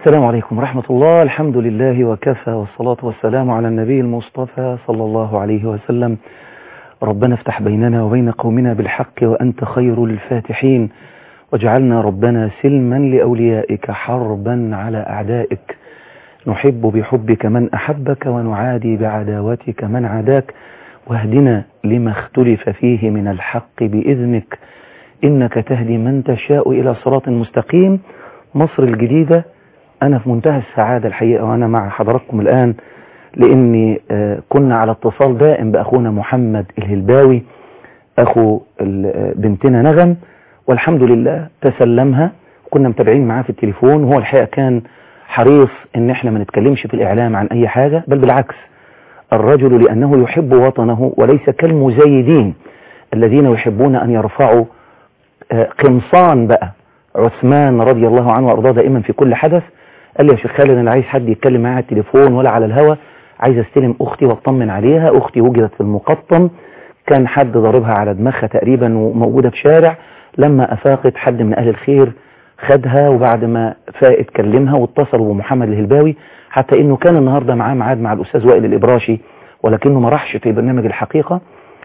السلام عليكم ورحمة الله. الحمد لله وكفى، والصلاة والسلام على النبي المصطفى صلى الله عليه وسلم. ربنا افتح بيننا وبين قومنا بالحق وأنت خير الفاتحين، واجعلنا ربنا سلما لأوليائك حربا على أعدائك. نحب بحبك من أحبك ونعادي بعداوتك من عاداك، واهدنا لما اختلف فيه من الحق بإذنك، إنك تهدي من تشاء إلى صراط مستقيم. مصر الجديدة، أنا في منتهى السعادة الحقيقة وأنا مع حضراتكم الآن، لأني كنا على اتصال دائم بأخونا محمد الهلباوي أخو بنتنا نغم، والحمد لله تسلمها. كنا متابعين معاه في التليفون، وهو الحقيقة كان حريص إن احنا ما نتكلمش في الإعلام عن أي حاجة، بل بالعكس، الرجل لأنه يحب وطنه وليس كالمزايدين الذين يحبون أن يرفعوا قمصان بقى عثمان رضي الله عنه وأرضاه دائما في كل حدث. قال لي يا شيخ خالد، أنا عايز حد يتكلم معايا على التليفون ولا على الهوا، عايز استلم أختي واطمن عليها. أختي وجدت في المقطم، كان حد ضاربها على دماغها تقريبا وموجودة في شارع. لما أفاقت حد من أهل الخير خدها، وبعد ما فاقت كلمها واتصلوا بمحمد الهلباوي، حتى إنه كان النهاردة معاه ميعاد مع الأستاذ وائل الإبراشي، ولكنه ما راحش في برنامج الحقيقة،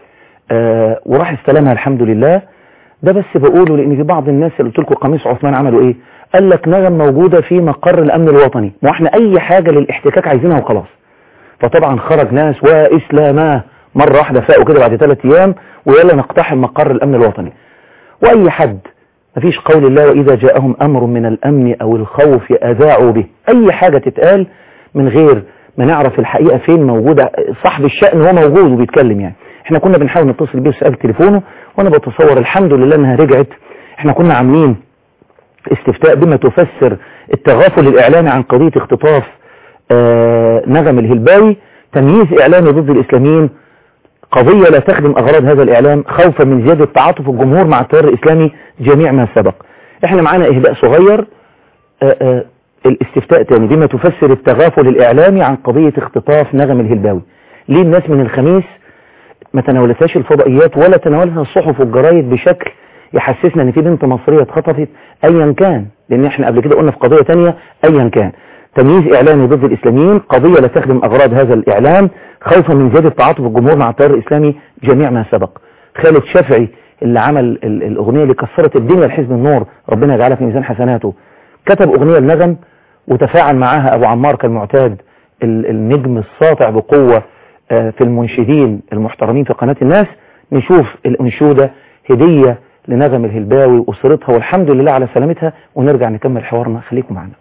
وراح استلمها الحمد لله. ده بس بقوله لأن في بعض الناس اللي قلت لكم قميص عثمان عملوا إيه، قال لك نغم موجودة في مقر الأمن الوطني، واحنا أي حاجة للاحتكاك عايزينها وخلاص. فطبعا خرج ناس وإسلاماه مرة واحدة فاقوا كده بعد 3 أيام، ويلا نقتحم مقر الأمن الوطني. وأي حد، مفيش قول الله وإذا جاءهم أمر من الأمن أو الخوف أذاعوا به. أي حاجة تتقال من غير ما نعرف الحقيقة فين موجودة، صاحب الشأن هو موجود وبيتكلم. يعني احنا كنا بنحاول نتصل بيه وسأل تليفونه، وانا بتصور الحمد لله انها رجعت. احنا كنا عاملين استفتاء بما تفسر التغافل الإعلامي عن قضية اختطاف نغم الهلباوي. تمييز إعلامي ضد الإسلاميين، قضية لا تخدم أغراض هذا الإعلام، خوفا من زيادة تعاطف الجمهور مع التيار الإسلامي، جميع ما سبق. احنا معانا إهداء صغير، الاستفتاء تاني بما تفسر التغافل الإعلامي عن قضية اختطاف نغم الهلباوي. ليه الناس من الخميس ما تناولتهاش الفضائيات ولا تناولها الصحف والجرايد بشكل يحسسنا ان في بنت مصرية اتخطفت ايا كان؟ لان احنا قبل كده قلنا في قضية تانية ايا كان. تمييز اعلامي ضد الاسلاميين، قضية لا تخدم اغراض هذا الاعلام، خوفا من زيادة تعاطف الجمهور مع التيار الاسلامي، جميع ما سبق. خالد شافعي اللي عمل الاغنية اللي كسرت الدنيا لحزب النور، ربنا يجعلها في ميزان حسناته، كتب اغنية لنغم وتفاعل معاها ابو عمار كالمعتاد، النجم الساطع بقوة في المنشدين المحترمين في قناة الناس. نشوف الانشودة، هدية لنغم الهلباوي وأسرتها، والحمد لله على سلامتها، ونرجع نكمل حوارنا. خليكم معنا.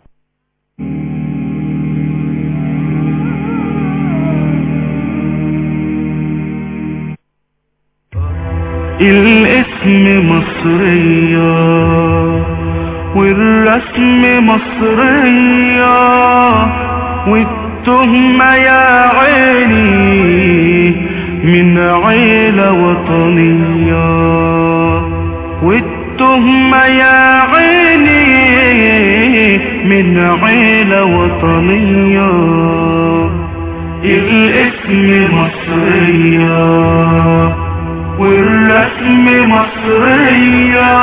الاسم مصرية والرسم مصرية، والتهمة يا عيني من عيلة وطنية، والتهمة يا عيني من عيلة وطنية. الاسم مصرية والرسم مصرية،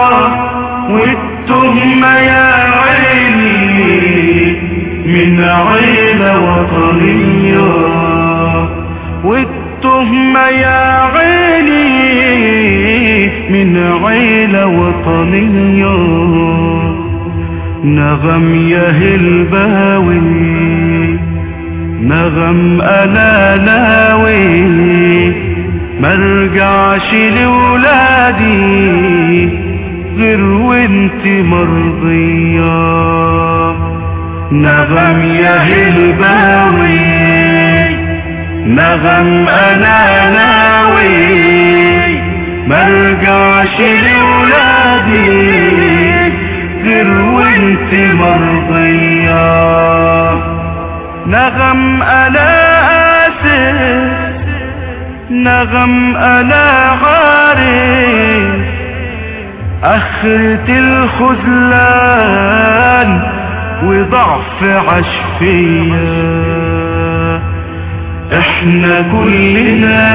والتهمة يا عيني من عيلة وطنية، والتهمة يا عيني من عيلة وطنية. نغم يا هلباوي، نغم أنا ناوي مرجعش لولادي غير وانت مرضية. نغم يا هلباوي، نغم أنا ناوي مرجعش لولادي غير وانت مرضية. نغم أنا آسف، نغم أنا عارف آخرة الخذلان وضعف عشفية. احنا كلنا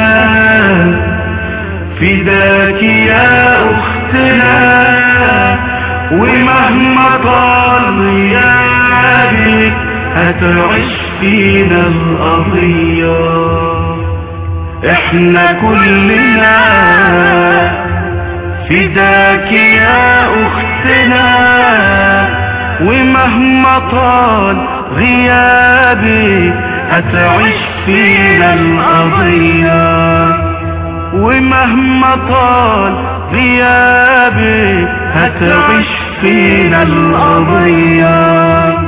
فداك يا اختنا، ومهما طال يا غيابي هتعيش فينا القضية. احنا كلنا فداك يا اختنا، ومهما طال غيابي هتعيش فينا القضية. ومهما طال غيابي هتعيش فينا القضية.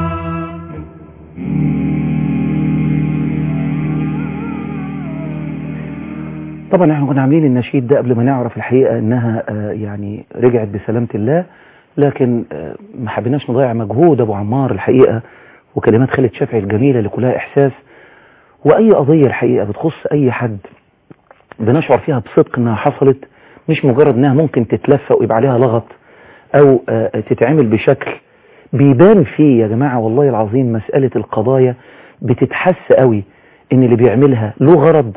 طبعا احنا كنا عاملين النشيد ده قبل ما نعرف الحقيقة انها يعني رجعت بسلامة الله، لكن ما حبيناش نضيع مجهود ابو عمار الحقيقة وكلمات خالد شافعي الجميلة اللي كلها احساس. واي قضية الحقيقة بتخص اي حد بنشعر فيها بصدق انها حصلت، مش مجرد انها ممكن تتلفق ويبقى عليها لغط او تتعمل بشكل بيبان فيه. يا جماعة والله العظيم مسألة القضايا بتتحس قوي ان اللي بيعملها له غرض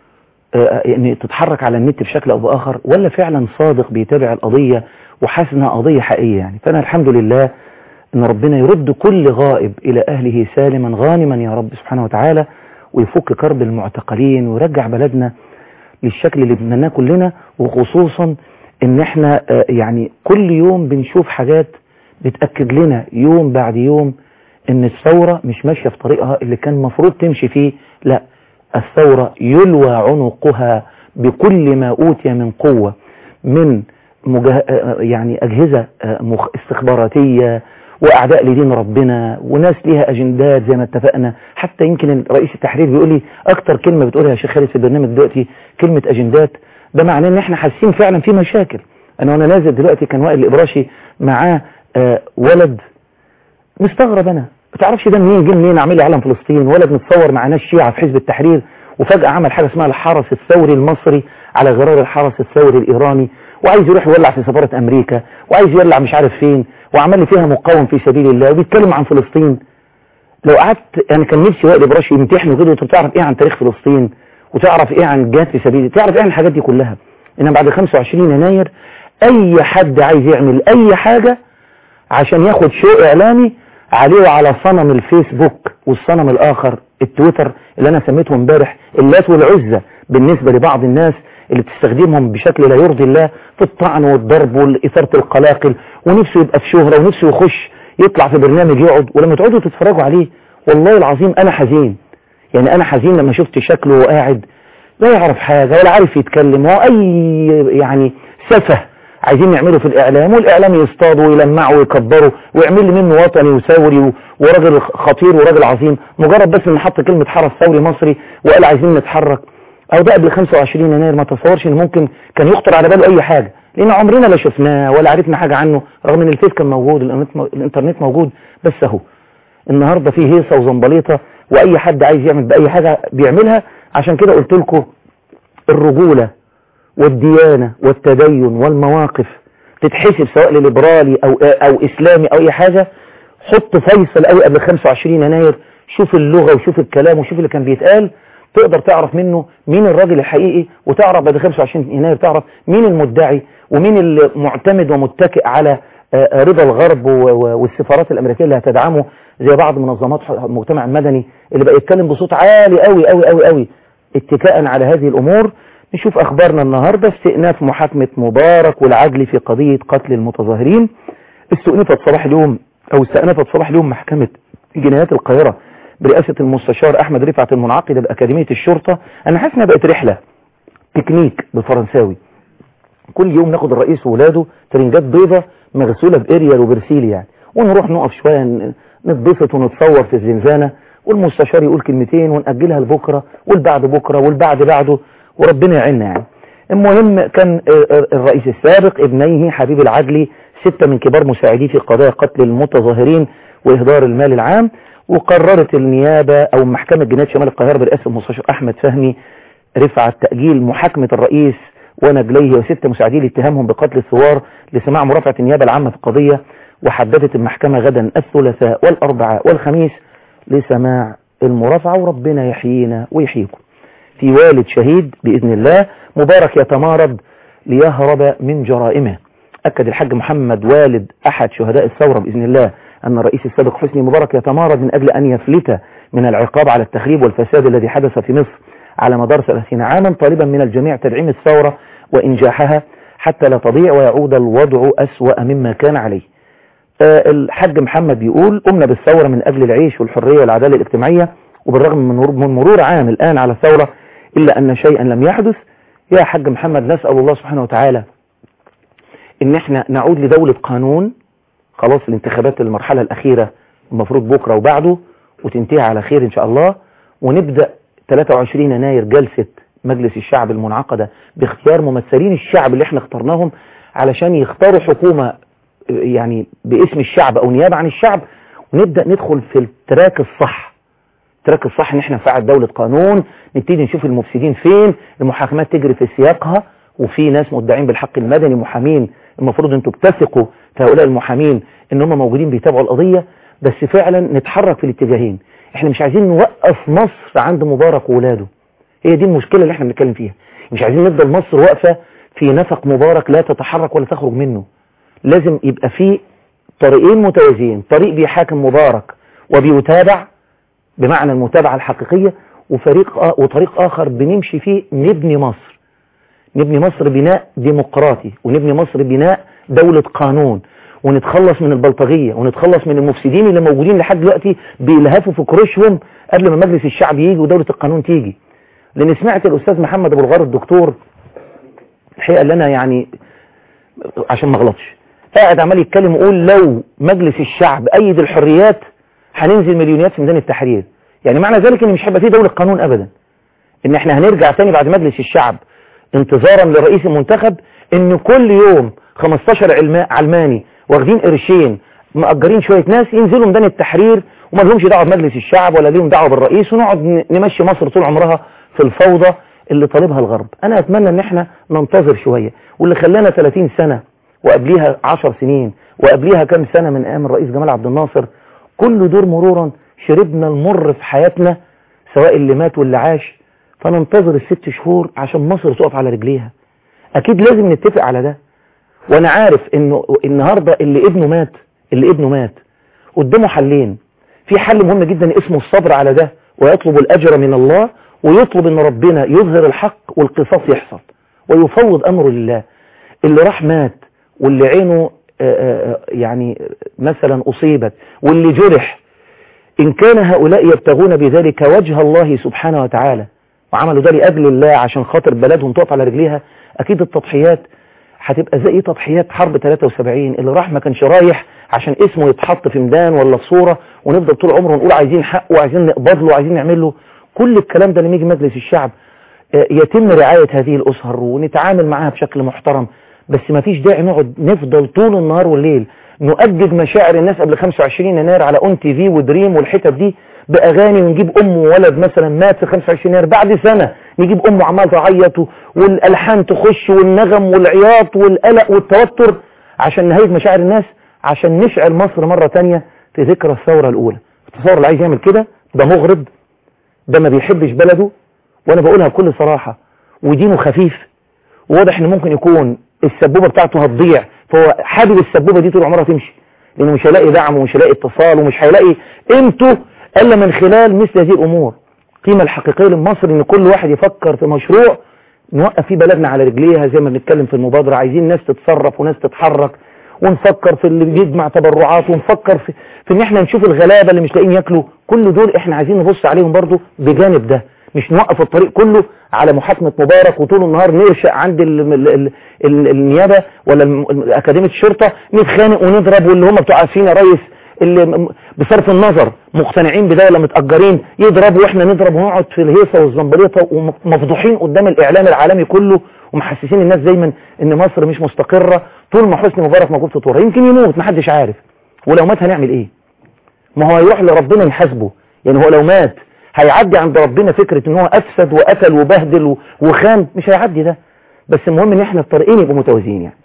يعني تتحرك على النت بشكل او باخر، ولا فعلا صادق بيتابع القضية وحاسس انها قضية حقيقية يعني. فانا الحمد لله ان ربنا يرد كل غائب الى اهله سالما غانما يا رب سبحانه وتعالى، ويفك كرب المعتقلين ويرجع بلدنا للشكل اللي بنتمناه كلنا. وخصوصا ان احنا يعني كل يوم بنشوف حاجات بتأكد لنا يوم بعد يوم ان الثورة مش ماشية في طريقها اللي كان مفروض تمشي فيه. لا، الثورة يلوى عنقها بكل ما أوتي من قوة من يعني أجهزة استخباراتية وأعداء لدين ربنا وناس ليها أجندات زي ما اتفقنا. حتى يمكن رئيس التحرير بيقول لي أكتر كلمة بتقولها يا شيخ خالد في البرنامج دلوقتي كلمة أجندات. ده معناه إن إحنا حاسين فعلا في مشاكل. وأنا نازل دلوقتي كان وائل الإبراشي معاه ولد مستغرب، أنا ما تعرفش ده منين جه منين، عامل لي علم فلسطين. ولد متصور مع ناس شيعة في حزب التحرير، وفجأة عمل حاجة اسمها الحرس الثوري المصري على غرار الحرس الثوري الإيراني، وعايز يروح يولع في سفارة أمريكا، وعايز يولع مش عارف فين، وعمل لي فيها مقاوم في سبيل الله، وبيتكلم عن فلسطين. لو قعدت يعني كان نفسي وائل الإبراشي يمتحنه كده، وانت بتعرف ايه عن تاريخ فلسطين، وتعرف ايه عن جهاد في سبيل الله، تعرف ايه عن الحاجات دي كلها. انما بعد 25 يناير اي حد عايز يعمل اي حاجة عشان ياخد شو اعلامي عليه وعلى صنم الفيسبوك والصنم الاخر التويتر اللي انا سميته امبارح اللات والعزة بالنسبة لبعض الناس اللي بتستخدمهم بشكل لا يرضي الله في الطعن والضرب والإثارة القلاقل، ونفسه يبقى في شهرة ونفسه يخش يطلع في برنامج يقعد. ولما تقعدوا تتفرجوا عليه والله العظيم انا حزين، يعني انا حزين لما شفت شكله وقاعد لا يعرف حاجة ولا عارف يتكلم، واي يعني سفه عايزين يعملوا في الإعلام، والإعلام يصطادوا ويلمعوا ويكبروا ويعمل لي منه وطني وثوري وراجل خطير وراجل عظيم، مجرد بس ان حط كلمة حرس ثوري مصري وقال عايزين نتحرك. او ده قبل 25 يناير ما تصورش ان ممكن كان يخطر على باله اي حاجة، لان عمرنا لا شفناه ولا عرفنا حاجة عنه، رغم ان الفيس كان موجود الانترنت موجود. بس اهو النهاردة فيه هيصة وزنبليطة، واي حد عايز يعمل باي حاجة بيعملها. عشان كده قلت لكم الرجولة والديانة والتدين والمواقف تتحسب سواء لليبرالي او اسلامي او اي حاجة. حط فيصل قوي قبل 25 يناير، شوف اللغة وشوف الكلام وشوف اللي كان بيتقال، تقدر تعرف منه مين الراجل الحقيقي، وتعرف بعد 25 يناير تعرف مين المدعي ومين اللي معتمد ومتكئ على رضا الغرب والسفارات الامريكية اللي هتدعمه، زي بعض منظمات المجتمع المدني اللي بقى يتكلم بصوت عالي قوي قوي قوي قوي اتكاء على هذه الامور. نشوف اخبارنا النهاردة. استئناف محاكمة مبارك والعجل في قضية قتل المتظاهرين. استئنفت صباح اليوم محكمة جنايات القاهرة برئاسة المستشار احمد رفعت المنعقدة باكاديمية الشرطة. انا حاسس انها بقت رحلة تكنيك بالفرنساوي، كل يوم ناخد الرئيس وولاده ترنجات بيضة مغسولة باريال وبرسيل يعني، ونروح نقف شوية نتبسط ونتصور في الزنزانة، والمستشار يقول كلمتين ونأجلها لبكرة والبعد بكرة والبعد بعده، وربنا يعيننا يعني. المهم كان الرئيس السابق ابنيه حبيب العدلي 6 من كبار مساعديه في قضايا قتل المتظاهرين وإهدار المال العام، وقررت النيابة أو محكمة جنايات شمال القاهرة برئاسة المستشار أحمد فهمي رفعت تأجيل محاكمة الرئيس ونجليه و6 مساعديه لاتهامهم بقتل الثوار لسماع مرافعة النيابة العامة في القضية. وحددت المحكمة غدا الثلاثاء والأربعاء والخميس لسماع المرافعة، وربنا يحيينا ويحييكم. في والد شهيد بإذن الله مبارك يتمارض ليهرب من جرائمه. أكد الحاج محمد والد أحد شهداء الثورة بإذن الله أن الرئيس السابق حسني مبارك يتمارض من أجل أن يفلت من العقاب على التخريب والفساد الذي حدث في مصر على مدار 30 عاما، طالبا من الجميع تدعيم الثورة وإنجاحها حتى لا تضيع ويعود الوضع أسوأ مما كان عليه. الحاج محمد بيقول: قمنا بالثورة من أجل العيش والحرية والعدالة الاجتماعية، وبالرغم من مرور عام الآن على الثورة إلا أن شيئا لم يحدث. يا حاج محمد، نسأل الله سبحانه وتعالى إن احنا نعود لدولة قانون. خلاص الانتخابات المرحلة الأخيرة المفروض بكرة وبعده وتنتهي على خير إن شاء الله، ونبدأ 23 يناير جلسة مجلس الشعب المنعقدة باختيار ممثلين الشعب اللي احنا اخترناهم علشان يختاروا حكومة يعني باسم الشعب او نيابة عن الشعب، ونبدأ ندخل في التراك الصح. التراك الصح ان احنا نفعل دولة قانون، نبتدي نشوف المفسدين فين، المحاكمات تجري في سياقها، وفي ناس مدعين بالحق المدني محامين المفروض انتوا بتثقوا في هؤلاء المحامين ان هم موجودين بيتابعوا القضية. بس فعلا نتحرك في الاتجاهين. احنا مش عايزين نوقف مصر عند مبارك وولاده، هي دي المشكلة اللي احنا بنتكلم فيها. مش عايزين نفضل مصر واقفة في نفق مبارك لا تتحرك ولا تخرج منه. لازم يبقى في طريقين متوازيين، طريق بيحاكم مبارك وبيتابع بمعنى المتابعة الحقيقية، وطريق آخر بنمشي فيه نبني مصر. نبني مصر بناء ديمقراطي، ونبني مصر بناء دولة قانون، ونتخلص من البلطجية، ونتخلص من المفسدين اللي موجودين لحد دلوقتي بيلهفوا في كروشهم قبل ما مجلس الشعب يجي ودولة القانون تيجي. لأن سمعت الأستاذ محمد أبو الغار الدكتور الحقيقة اللي أنا يعني عشان ما اغلطش قاعد عمال يتكلم ويقول لو مجلس الشعب أيد الحريات هننزل مليونيات في ميدان التحرير. يعني معنى ذلك ان مش هيبقى فيه دولة قانون ابدا، ان احنا هنرجع تاني بعد مجلس الشعب انتظارا للرئيس المنتخب ان كل يوم 15 علماني واخدين قرشين مأجرين شوية ناس ينزلوا ميدان التحرير وما لهمش دعوه بمجلس الشعب ولا ليهم دعوه بالرئيس، ونقعد نمشي مصر طول عمرها في الفوضى اللي طالبها الغرب. انا اتمنى ان احنا ننتظر شوية، واللي خلانا 30 سنة وقبليها 10 سنين وقبليها كام سنة من ايام الرئيس جمال عبد الناصر، كل دور مرورا شربنا المر في حياتنا سواء اللي مات واللي عاش. فننتظر ال6 شهور عشان مصر تقف على رجليها. اكيد لازم نتفق على ده. وانا عارف انه النهاردة اللي ابنه مات قدامه حلين. في حل مهم جدا اسمه الصبر على ده ويطلب الاجر من الله، ويطلب ان ربنا يظهر الحق والقصاص يحصل ويفوض امره لله. اللي راح مات واللي عينه يعني مثلا اصيبت واللي جرح، إن كان هؤلاء يبتغون بذلك وجه الله سبحانه وتعالى وعملوا ده لأجل الله عشان خاطر بلدهم تقف على رجليها، أكيد التضحيات هتبقى زي تضحيات حرب 73. اللي راح ما كانش رايح عشان اسمه يتحط في ميدان ولا في صورة ونفضل طول عمره نقول عايزين حق وعايزين نقبض له وعايزين نعمل له كل الكلام ده. لما يجي مجلس الشعب يتم رعاية هذه الأسر ونتعامل معاها بشكل محترم، بس ما فيش داعي نقعد نفضل طول النهار والليل نؤجج مشاعر الناس قبل 25 يناير على اون تي في ودريم والحتت دي باغاني، ونجيب ام وولد مثلا مات في 25 يناير، بعد سنه نجيب امه عمال تعيط والالحان تخش والنغم والعياط والقلق والتوتر عشان نهيج مشاعر الناس، عشان نشعل مصر مره ثانيه في ذكرى الثوره الاولى. التصور اللي عايز يعمل كده ده مغرض، ده ما بيحبش بلده، وانا بقولها بكل صراحه، ودينه خفيف، وواضح ان ممكن يكون السبوبه بتاعته هتضيع، فهو حابب السبوبة دي طول عمرها تمشي، لأنه مش هيلاقي دعم ومش هيلاقي اتصال ومش هيلاقي قيمته إلا من خلال مثل هذه الأمور. القيمة الحقيقية لمصر إن كل واحد يفكر في مشروع نوقف فيه بلدنا على رجليها، زي ما بنتكلم في المبادرة. عايزين ناس تتصرف وناس تتحرك، ونفكر في اللي بيجمع تبرعات، ونفكر في إن احنا نشوف الغلابة اللي مش لاقيين ياكلوا. كل دول احنا عايزين نبص عليهم برضو بجانب ده، مش نوقف الطريق كله على محاكمة مبارك وطول النهار نرشق عند النيابة ولا أكاديمية الشرطة نتخانق ونضرب، واللي هم بتوع عارفين يا ريس اللي بصرف النظر مقتنعين بده ولا متأجرين يضربوا واحنا نضرب، ونقعد في الهيصة والزنبليطة ومفضوحين قدام الإعلام العالمي كله، ومحسسين الناس دايما ان مصر مش مستقرة طول ما حسني مبارك موجود في طورها. يمكن يموت محدش عارف، ولو مات هنعمل ايه؟ ما هو هيروح لربنا يحاسبه. يعني هو لو مات هيعدي عند ربنا فكرة ان هو افسد وقتل وبهدل وخان؟ مش هيعدي ده. بس المهم ان احنا الطريقين يبقوا متوازيين. يعني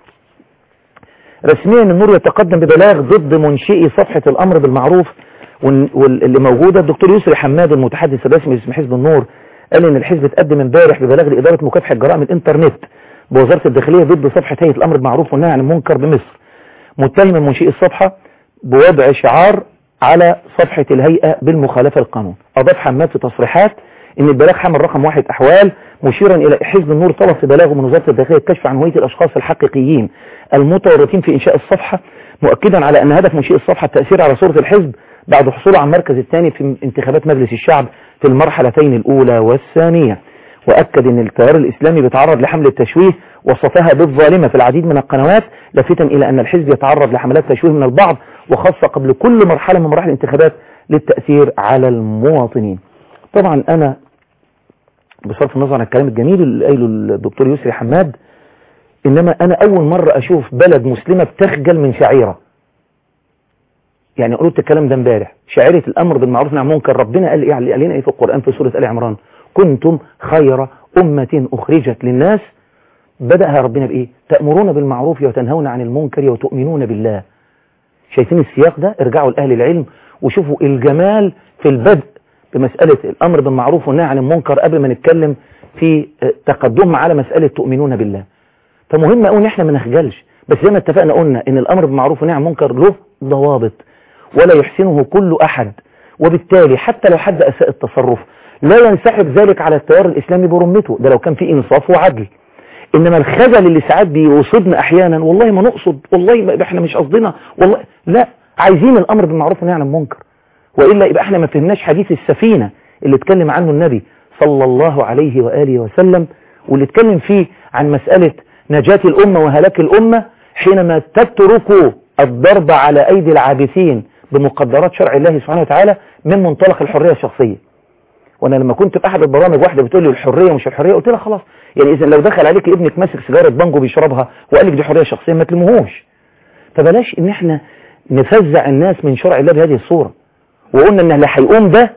رسميا النور يتقدم ببلاغ ضد منشئي صفحة الامر بالمعروف واللي موجودة. الدكتور يسري حماد المتحدث الرسمي باسم حزب النور قال ان الحزب اتقدم امبارح ببلاغ لإدارة مكافحة جرائم الانترنت بوزارة الداخلية ضد صفحة هيئة الامر بالمعروف والنهي عن المنكر بمصر، متهم منشئي الصفحة بوضع شعار على صفحة الهيئة بالمخالفة للقانون. أضاف حماد في تصريحات ان البلاغ حمل رقم 1 احوال، مشيرا الى حزب النور طلب في بلاغه من وزارة الداخلية الكشف عن هوية الاشخاص الحقيقيين المتورطين في انشاء الصفحة، مؤكدا على ان هدف منشئ الصفحة التأثير على صورة الحزب بعد حصوله على المركز الثاني في انتخابات مجلس الشعب في المرحلتين الاولى والثانية. واكد ان التيار الاسلامي بيتعرض لحملة تشويه وصفها بالظالمة في العديد من القنوات، لافتا الى ان الحزب يتعرض لحملات تشويه من البعض وخاصة قبل كل مرحلة من مراحل الانتخابات للتأثير على المواطنين. طبعا انا بصرف النظر عن الكلام الجميل اللي قايله الدكتور يسري حماد، انما انا اول مرة اشوف بلد مسلمة بتخجل من شعيرة. يعني قلت الكلام ده امبارح، شعيرة الامر بالمعروف والنهي عن المنكر. ربنا قال لنا ايه في القرآن في سورة آل عمران؟ كنتم خير أمة أخرجت للناس. بدأها ربنا بإيه؟ تأمرون بالمعروف وتنهون عن المنكر وتؤمنون بالله. شايفين السياق ده؟ ارجعوا لأهل العلم وشوفوا الجمال في البدء بمسألة الأمر بالمعروف والنهي عن المنكر قبل ما نتكلم في تقدم على مسألة تؤمنون بالله. فمهم قوي ان احنا ما نخجلش، بس زي ما اتفقنا قلنا ان الأمر بالمعروف والنهي عن المنكر له ضوابط ولا يحسنه كل أحد، وبالتالي حتى لو حد أساء التصرف لا ينسحب ذلك على التيار الإسلامي برمته، ده لو كان في إنصاف وعدل. إنما الخجل اللي ساعات بيصيبنا أحيانا، والله ما نقصد، والله إحنا مش قصدنا، والله لا، عايزين الأمر بالمعروف والنهي عن المنكر، وإلا يبقى إحنا ما فهمناش حديث السفينة اللي اتكلم عنه النبي صلى الله عليه وآله وسلم، واللي اتكلم فيه عن مسألة نجاة الأمة وهلاك الأمة حينما تتركوا الضرب على أيدي العابثين بمقدرات شرع الله سبحانه وتعالى من منطلق الحرية الشخصية. وانا لما كنت في احد البرامج واحده بتقول لي الحريه ومش الحريه، قلت لها خلاص، يعني اذا لو دخل عليك ابنك ماسك سيجاره بانجو بيشربها وقال لك دي حريه شخصيه ما تلمهوش. فبلاش ان احنا نفزع الناس من شرع الله بهذه الصوره. وقلنا ان اللي هيقوم ده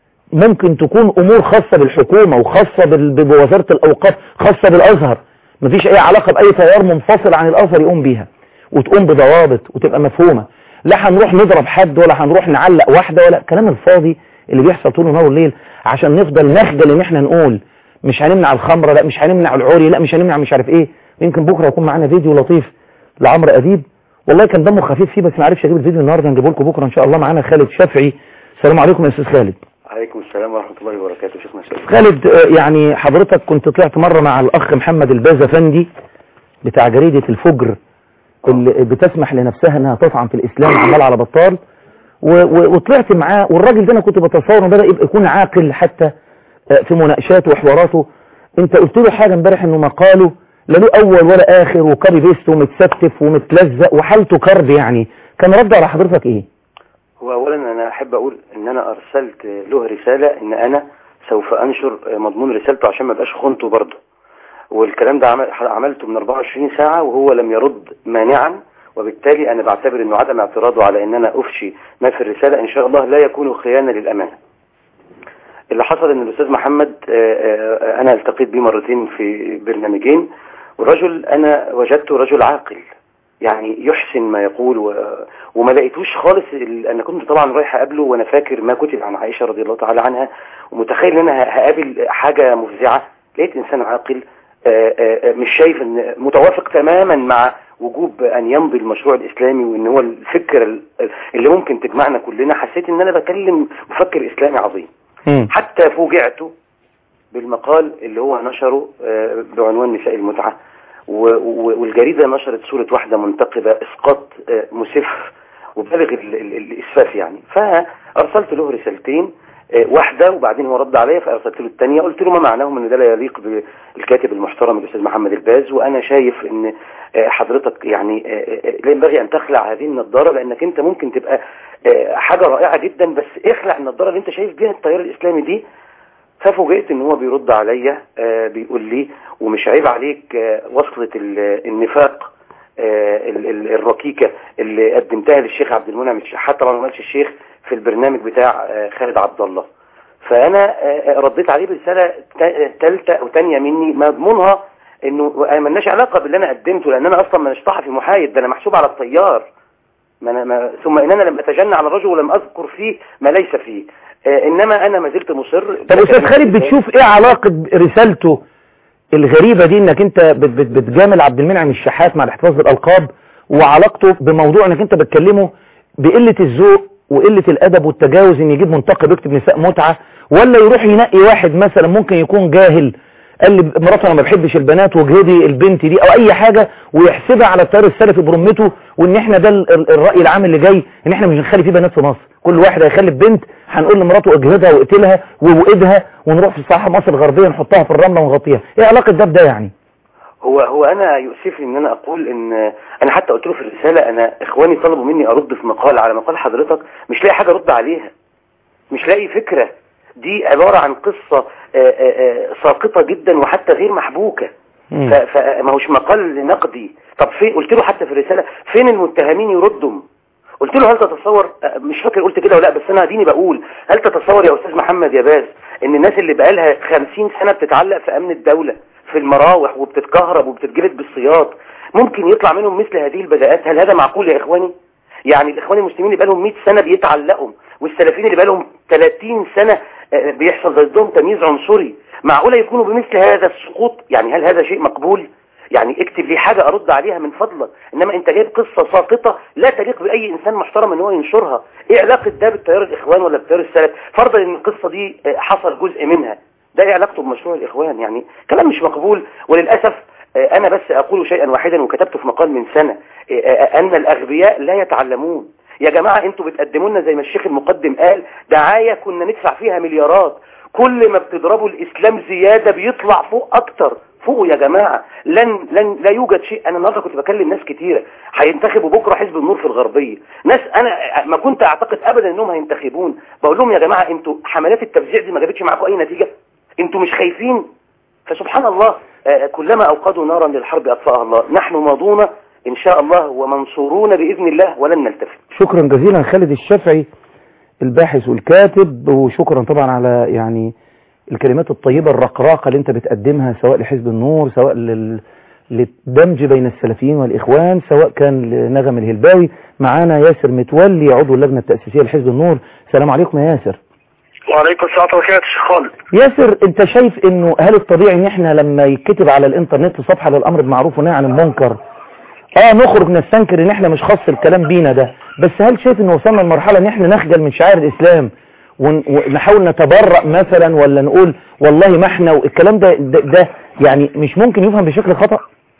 ممكن تكون امور خاصه بالحكومه وخاصه بوزاره الاوقاف، خاصه بالازهر، مفيش اي علاقه باي تيار منفصل عن الازهر يقوم بيها، وتقوم بضوابط وتبقى مفهومه. لا هنروح نضرب حد ولا هنروح نعلق واحده ولا الكلام الفاضي اللي بيحصل طول النهار والليل عشان نفضل نخجل ان احنا نقول مش هنمنع الخمره، لا مش هنمنع العري، لا مش هنمنع مش عارف ايه. يمكن بكره يكون معانا فيديو لطيف لعمرو اديب، والله كان دمه خفيف فيه بس ما عرفش اجيب الفيديو النهارده، هنجيبه لكم بكره ان شاء الله. معانا خالد شافعي. السلام عليكم يا استاذ خالد. عليكم السلام ورحمه الله وبركاته. شيخنا خالد، يعني حضرتك كنت طلعت مره مع الاخ محمد الباز افندي بتاع جريده الفجر اللي بتسمح لنفسها انها تطعن في الاسلام عمال على بطال، وطلعت معاه، والراجل ده انا كنت بتصور انه بدا يبقى يكون عاقل حتى في مناقشاته وحواراته. انت قلت له حاجه امبارح انه مقاله لا له اول ولا اخر وكابي بيست ومتستف ومتلزق وحالته كرب، يعني كان رد على حضرتك ايه؟ هو اولا انا احب اقول ان انا ارسلت له رساله ان انا سوف انشر مضمون رسالته عشان ما ابقاش خنته برضه، والكلام ده عملته من 24 ساعه وهو لم يرد مانعا، وبالتالي انا بعتبر انه عدم اعتراضه على ان انا افشي ما في الرساله ان شاء الله لا يكون خيانه للامانه. اللي حصل ان الاستاذ محمد انا التقيت بيه مرتين في برنامجين، والرجل انا وجدته رجل عاقل يعني يحسن ما يقول، وما لقيتوش خالص. انا كنت طبعا رايح اقابله وانا فاكر ما كتب عن عائشه رضي الله تعالى عنها، ومتخيل ان انا هقابل حاجه مفزعه. لقيت انسان عاقل مش شايف ان متوافق تماما مع وجوب ان يمضي المشروع الاسلامي، وان هو الفكر اللي ممكن تجمعنا كلنا. حسيت ان انا بكلم مفكر اسلامي عظيم. حتى فوجئت بالمقال اللي هو نشره بعنوان نساء المتعة، والجريدة نشرت صورة واحدة منتقبة اسقاط مسف وبالغ الاسفاف يعني. فارسلت له رسالتين، واحدة وبعدين هو رد عليا فارسلت له الثانية، قلت له ما معناهم ان ده لا يليق بالكاتب المحترم الاستاذ محمد الباز، وانا شايف ان حضرتك يعني لا ينبغي ان تخلع هذه النظارة، لانك انت ممكن تبقى حاجة رائعة جدا، بس اخلع النظارة اللي انت شايف بيها التيار الاسلامي دي. ففوجئت ان هو بيرد عليا بيقول لي ومش عيب عليك وصلة النفاق الركيكة اللي قدمتها للشيخ عبد المنعم الشحات، طبعا ما قالش الشيخ، في البرنامج بتاع خالد عبد الله. فانا رديت عليه برسالة ثالثة او ثانية مني مضمونها انه مالناش علاقة باللي انا قدمته، لان انا اصلا مش صحفي محايد، ده انا محسوب على الطيار. ثم ان انا لم اتجنى على الرجل ولم اذكر فيه ما ليس فيه، انما انا ما زلت مصر. طب استاذ خالد، بتشوف ايه علاقة رسالته الغريبة دي انك انت بتجامل عبد المنعم الشحات مع الاحتفاظ بالالقاب، وعلاقته بموضوع انك انت بتكلمه بقلة الذوق وقلة الادب والتجاوز ان يجيب منتقب يكتب نساء متعة، ولا يروح ينقي واحد مثلا ممكن يكون جاهل قال لي مراته انا ما بحبش البنات واجهدي البنت دي او اي حاجة ويحسبها على التيار السلفي برمته، وان احنا ده الرأي العام اللي جاي ان احنا مش هنخلي فيه بنات في مصر، كل واحد هيخلف بنت هنقول لمراته اجهدها واقتلها ووئدها ونروح في صحراء مصر الغربية نحطها في الرملة ونغطيها. ايه علاقة ده بده يعني؟ هو انا يؤسفني ان انا اقول ان انا حتى قلت له في الرسالة انا اخواني طلبوا مني ارد في مقال على مقال حضرتك، مش لاقي حاجة ارد عليها، مش لاقي فكرة، دي عبارة عن قصة ساقطة جدا وحتى غير محبوكة، فما هوش مقال نقدي. طب فين؟ قلت له حتى في الرسالة فين المتهمين يردهم؟ قلت له هل تتصور، مش فاكر قلت كده ولا لا، بس انا اديني بقول هل تتصور يا استاذ محمد يا باز ان الناس اللي بقالها 50 سنة بتتعلق في امن الدولة في المراوح وبتتكهرب وبتتجلد بالسياط ممكن يطلع منهم مثل هذه البداءات؟ هل هذا معقول يا اخواني؟ يعني الاخوان المسلمين اللي بقالهم 100 سنة بيتعلقوا والسلفيين اللي بقالهم 30 سنة بيحصل ضدهم تمييز عنصري، معقولة يكونوا بمثل هذا السقوط؟ يعني هل هذا شيء مقبول؟ يعني اكتب لي حاجة ارد عليها من فضلك، انما انت جايب قصة ساقطة لا تليق باي انسان محترم ان هو ينشرها. ايه علاقة ده بالتيار الاخوان ولا بالتيار السلف؟ فرضا ان القصة دي حصل جزء منها، ده ايه علاقته بمشروع الاخوان؟ يعني كلام مش مقبول. وللأسف انا بس اقول شيئا واحدا وكتبته في مقال من سنة، ان الاغبياء لا يتعلمون. يا جماعة انتوا بتقدموا لنا زي ما الشيخ المقدم قال دعاية كنا ندفع فيها مليارات، كل ما بتضربوا الاسلام زيادة بيطلع فوق اكتر. فوقوا يا جماعة، لا يوجد شيء. انا النهارده كنت بكلم ناس كتيرة هينتخبوا بكرة حزب النور في الغربية، ناس انا ما كنت اعتقد ابدا انهم هينتخبون، بقول لهم يا جماعة انتوا حملات التفزيع دي ما جابتش معاكم اي نتيجة؟ انتوا مش خايفين؟ فسبحان الله، كلما اوقدوا نارا للحرب اطفاها الله. نحن ماضون ان شاء الله ومنصورون باذن الله ولن نلتفت. شكرا جزيلا خالد الشافعي الباحث والكاتب، وشكرا طبعا على يعني الكلمات الطيبة الرقراقة اللي انت بتقدمها سواء لحزب النور، سواء للدمج بين السلفيين والإخوان، سواء كان لنغم الهلباوي. معانا ياسر متولي عضو اللجنة التأسيسية لحزب النور. السلام عليكم يا ياسر. وعليكم السلام ورحمة الله وبركاته. خالد ياسر، انت شايف انه هل الطبيعي ان احنا لما يتكتب على الانترنت صفحة للأمر بالمعروف والنهي عن المنكر نخرج نستنكر ان احنا مش خاص الكلام بينا ده، بس هل شايف ان وصلنا لمرحلة ان احنا نخجل من شعائر الإسلام ونحاول نتبرأ مثلا، ولا نقول والله ما احنا والكلام ده يعني مش ممكن يفهم بشكل خطأ؟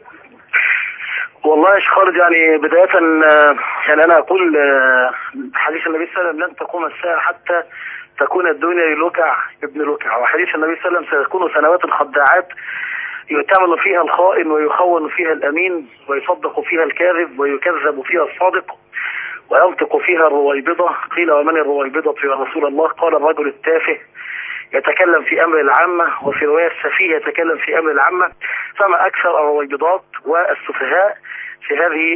والله يا شيخ خالد، يعني بداية يعني أنا أقول حديث النبي صلى الله عليه وسلم لن تقوم الساعة حتى تكون الدنيا للوكع ابن لوكع، وحديث النبي صلى الله عليه وسلم سيكون سنوات خداعات يؤتمن فيها الخائن ويخون فيها الأمين ويصدق فيها الكاذب ويكذب فيها الصادق وينطق فيها الرويبضة. قيل ومن الرويبضة يا رسول الله؟ قال الرجل التافه يتكلم في أمر العامة، وفي رواية السفيه يتكلم في أمر العامة. فما أكثر الرويبضات والسفهاء في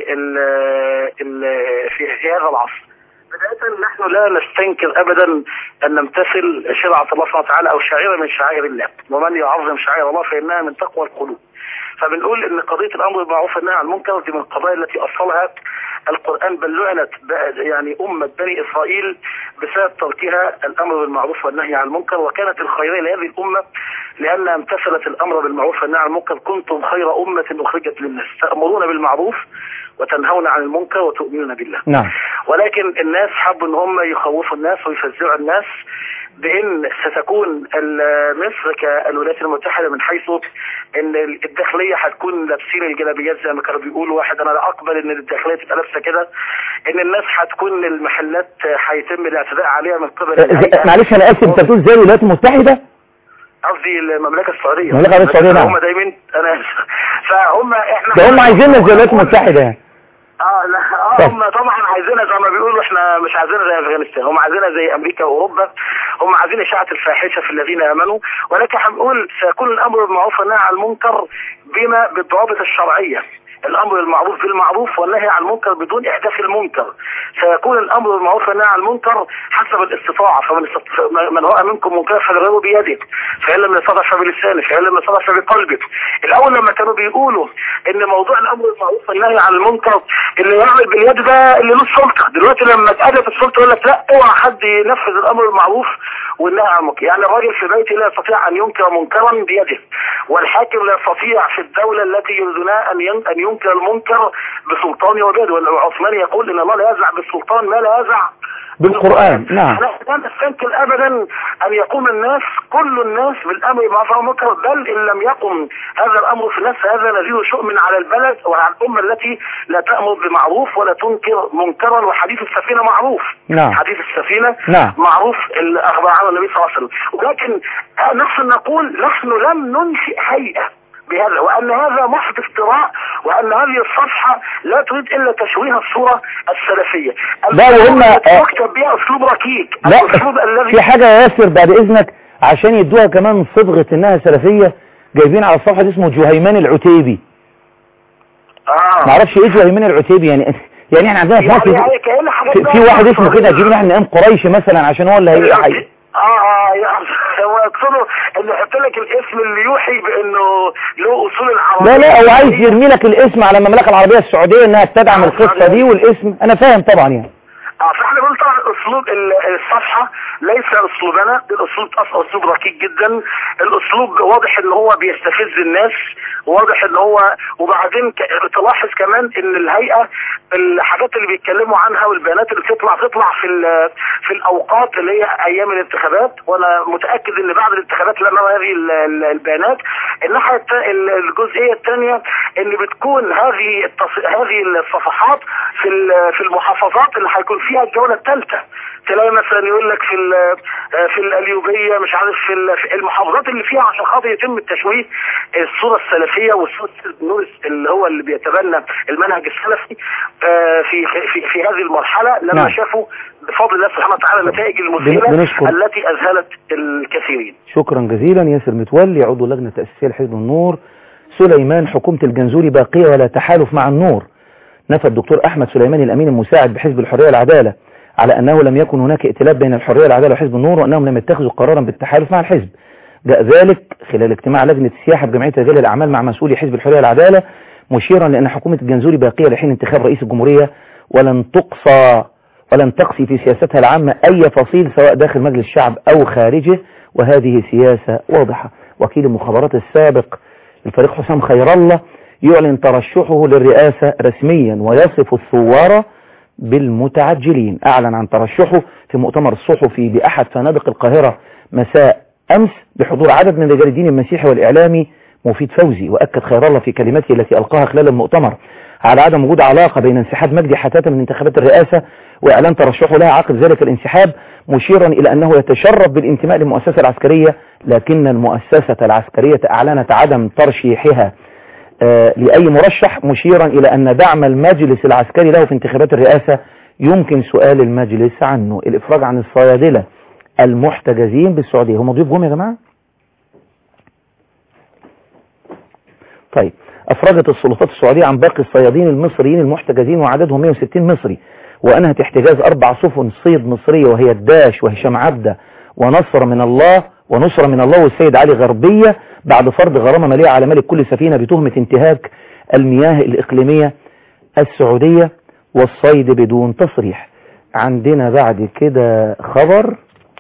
في هذا العصر. بداية نحن لا نستنكر أبدا أن نمتثل شرعة الله سبحانه وتعالى أو شعيرة من شعائر الله، ومن يعظم شعائر الله فإنها من تقوى القلوب. فبنقول ان قضية الامر بالمعروف والنهي عن المنكر دي من القضايا التي اصلها القرآن، بل لعنت يعني امة بني اسرائيل بسبب تركها الامر بالمعروف والنهي عن المنكر، وكانت الخيرية لهذه الامة لانها امتثلت الامر بالمعروف والنهي عن المنكر. كنتم خير امة اخرجت للناس تأمرون بالمعروف وتنهون عن المنكر وتؤمنون بالله. نعم. ولكن الناس حبوا ان هم يخوفوا الناس ويفزعوا الناس بان ستكون مصر كالولايات المتحدة، من حيث ان الداخلية هتكون لابسين الجلابيات زي ما كانوا بيقولوا. واحد انا لا اقبل ان الداخلية تبقى لابسه كده. ان الناس هتكون المحلات هيتم الاعتداء عليها من قبل معلش انا اسف، انت بتقول زي الولايات المتحدة؟ قصدي المملكة السعودية. المملكة السعودية نعم. هم دايما انا فهم احنا ده هم عايزيننا زي الولايات المتحدة يعني. لا هم طبعا عايزينها زي ما بيقولوا، احنا مش عايزينها زي افغانستان، هم عايزينها زي امريكا واوروبا، هم عايزين اشاعة الفاحشة في الذين امنوا. ولكن هنقول سيكون الامر بالمعروف والنهي عن المنكر بما بالضوابط الشرعية. الامر بالمعروف بالمعروف والنهي عن المنكر بدون احداث المنكر. سيكون الامر بالمعروف والنهي عن المنكر حسب الاستطاعة. فمن رأى منكم منكرا فليغيره بيده، فإن لم يستطع فبلسانه، فإن لم يستطع فبقلبه. الاول لما كانوا بيقولوا ان موضوع الامر بالمعروف والنهي عن المنكر اللي يعمل باليد ده اللي له السلطة، دلوقتي لما اتأدت السلطة يقول لك لا اوعى حد ينفذ الامر بالمعروف والنهي عن المنكر. يعني الراجل في بيته لا يستطيع ان ينكر منكرا بيده، والحاكم لا يستطيع في الدولة التي يريدون ان ينكر المنكر بسلطان وبيد، والعثماني يقول ان الله لا يزع بالسلطان ما لا يزع بالقرآن. نعم. لا نستنكر ابدا ان يقوم الناس كل الناس بالامر بالمعروف والمنكر، بل ان لم يقم هذا الامر في الناس هذا نزيل شؤم على البلد وعلى الامه التي لا تامر بمعروف ولا تنكر منكرا. وحديث السفينه معروف. نعم. حديث السفينه نعم. معروف اللي اخبر عنه النبي صلى الله عليه وسلم. ولكن نحن نقول نحن لم ننشئ هيئه بهذا، وأن هذا محض افتراء، وأن هذه الصفحة لا تريد إلا تشويه الصورة السلفية. لا وهم تكتب بها أسلوب ركيك. لا الأسلوب الذي في حاجة يا ياسر بعد إذنك عشان يدوها كمان صبغة إنها سلفية، جايبين على الصفحة دي اسمه جهيمان العتيبي. معرفش إيه جهيمان العتيبي يعني احنا عندنا في مصر في واحد اسمه كده، جايبين واحد من أيام قريش مثلا عشان هو اللي هي هو يقصده انه يحط لك الاسم اللي يوحي بانه له اصول العربيه. لا هو عايز يرمي لك الاسم على المملكه العربيه السعوديه انها تدعم القصه دي، والاسم انا فاهم طبعا يعني. فاحنا بنقول طبعا اسلوب الصفحه ليس اسلوبنا، الاسلوب اصلا اسلوب ركيك جدا، الاسلوب واضح ان هو بيستفز الناس، واضح ان هو وبعدين تلاحظ كمان ان الهيئه الحاجات اللي بيتكلموا عنها والبيانات اللي بتطلع في الاوقات اللي هي ايام الانتخابات، وانا متاكد ان بعد الانتخابات لما هذه البيانات. الناحيه الجزئيه الثانيه ان بتكون هذه الصفحات في المحافظات اللي هيكون فيها الجوله الثالثه، تلاقي مثلا يقول لك في القليوبيه مش عارف في المحافظات اللي فيها عشان خاطر يتم التشويه الصوره السلفيه والصوره اللي هو اللي بيتبنى المنهج السلفي في هذه المرحله لما نعم. شافوا بفضل الله سبحانه وتعالى النتائج المثيره التي اذهلت الكثيرين. شكرا جزيلا. ياسر متولي عضو لجنه تاسيسيه لحزب النور. سليمان حكومه الجنزوري باقيه ولا تحالف مع النور. نفى الدكتور احمد سليمان الامين المساعد بحزب الحريه والعداله على أنه لم يكن هناك ائتلاف بين الحرية والعدالة وحزب النور، وأنهم لم يتخذوا قرارا بالتحالف مع الحزب. جاء ذلك خلال اجتماع لجنة السياحة بجمعية رجال الأعمال مع مسؤولي حزب الحرية والعدالة، مشيرا لأن حكومة الجنزوري باقية لحين انتخاب رئيس الجمهورية، ولن تقصي في سياستها العامة أي فصيل سواء داخل مجلس الشعب أو خارجه، وهذه سياسة واضحة. وكيل المخابرات السابق الفريق حسام خير الله يعلن ترشحه للرئاسة رسميا ويصف الثوار بالمتعجلين. أعلن عن ترشحه في مؤتمر الصحفي بأحد فنادق القاهرة مساء أمس بحضور عدد من رجال الدين المسيحي والإعلامي مفيد فوزي. وأكد خير الله في كلمته التي ألقاها خلال المؤتمر على عدم وجود علاقة بين انسحاب مجدي حتاتة من انتخابات الرئاسة وإعلان ترشحه لها عقب ذلك الانسحاب، مشيرا إلى أنه يتشرف بالانتماء للمؤسسة العسكرية، لكن المؤسسة العسكرية أعلنت عدم ترشيحها لأي مرشح، مشيرا إلى أن دعم المجلس العسكري له في انتخابات الرئاسة يمكن سؤال المجلس عنه. الإفراج عن الصيادلة المحتجزين بالسعودية. هم ضيوف جم يا جماعة؟ طيب. أفرجت السلطات السعودية عن باقي الصيادين المصريين المحتجزين وعددهم 160 مصري، وأنهت احتجاز 4 سفن صيد مصرية وهي الداش وهشام عبده ونصر من الله والسيد علي غربية، بعد فرض غرامة مالية على مالك كل سفينة بتهمة انتهاك المياه الإقليمية السعودية والصيد بدون تصريح. عندنا بعد كده خبر: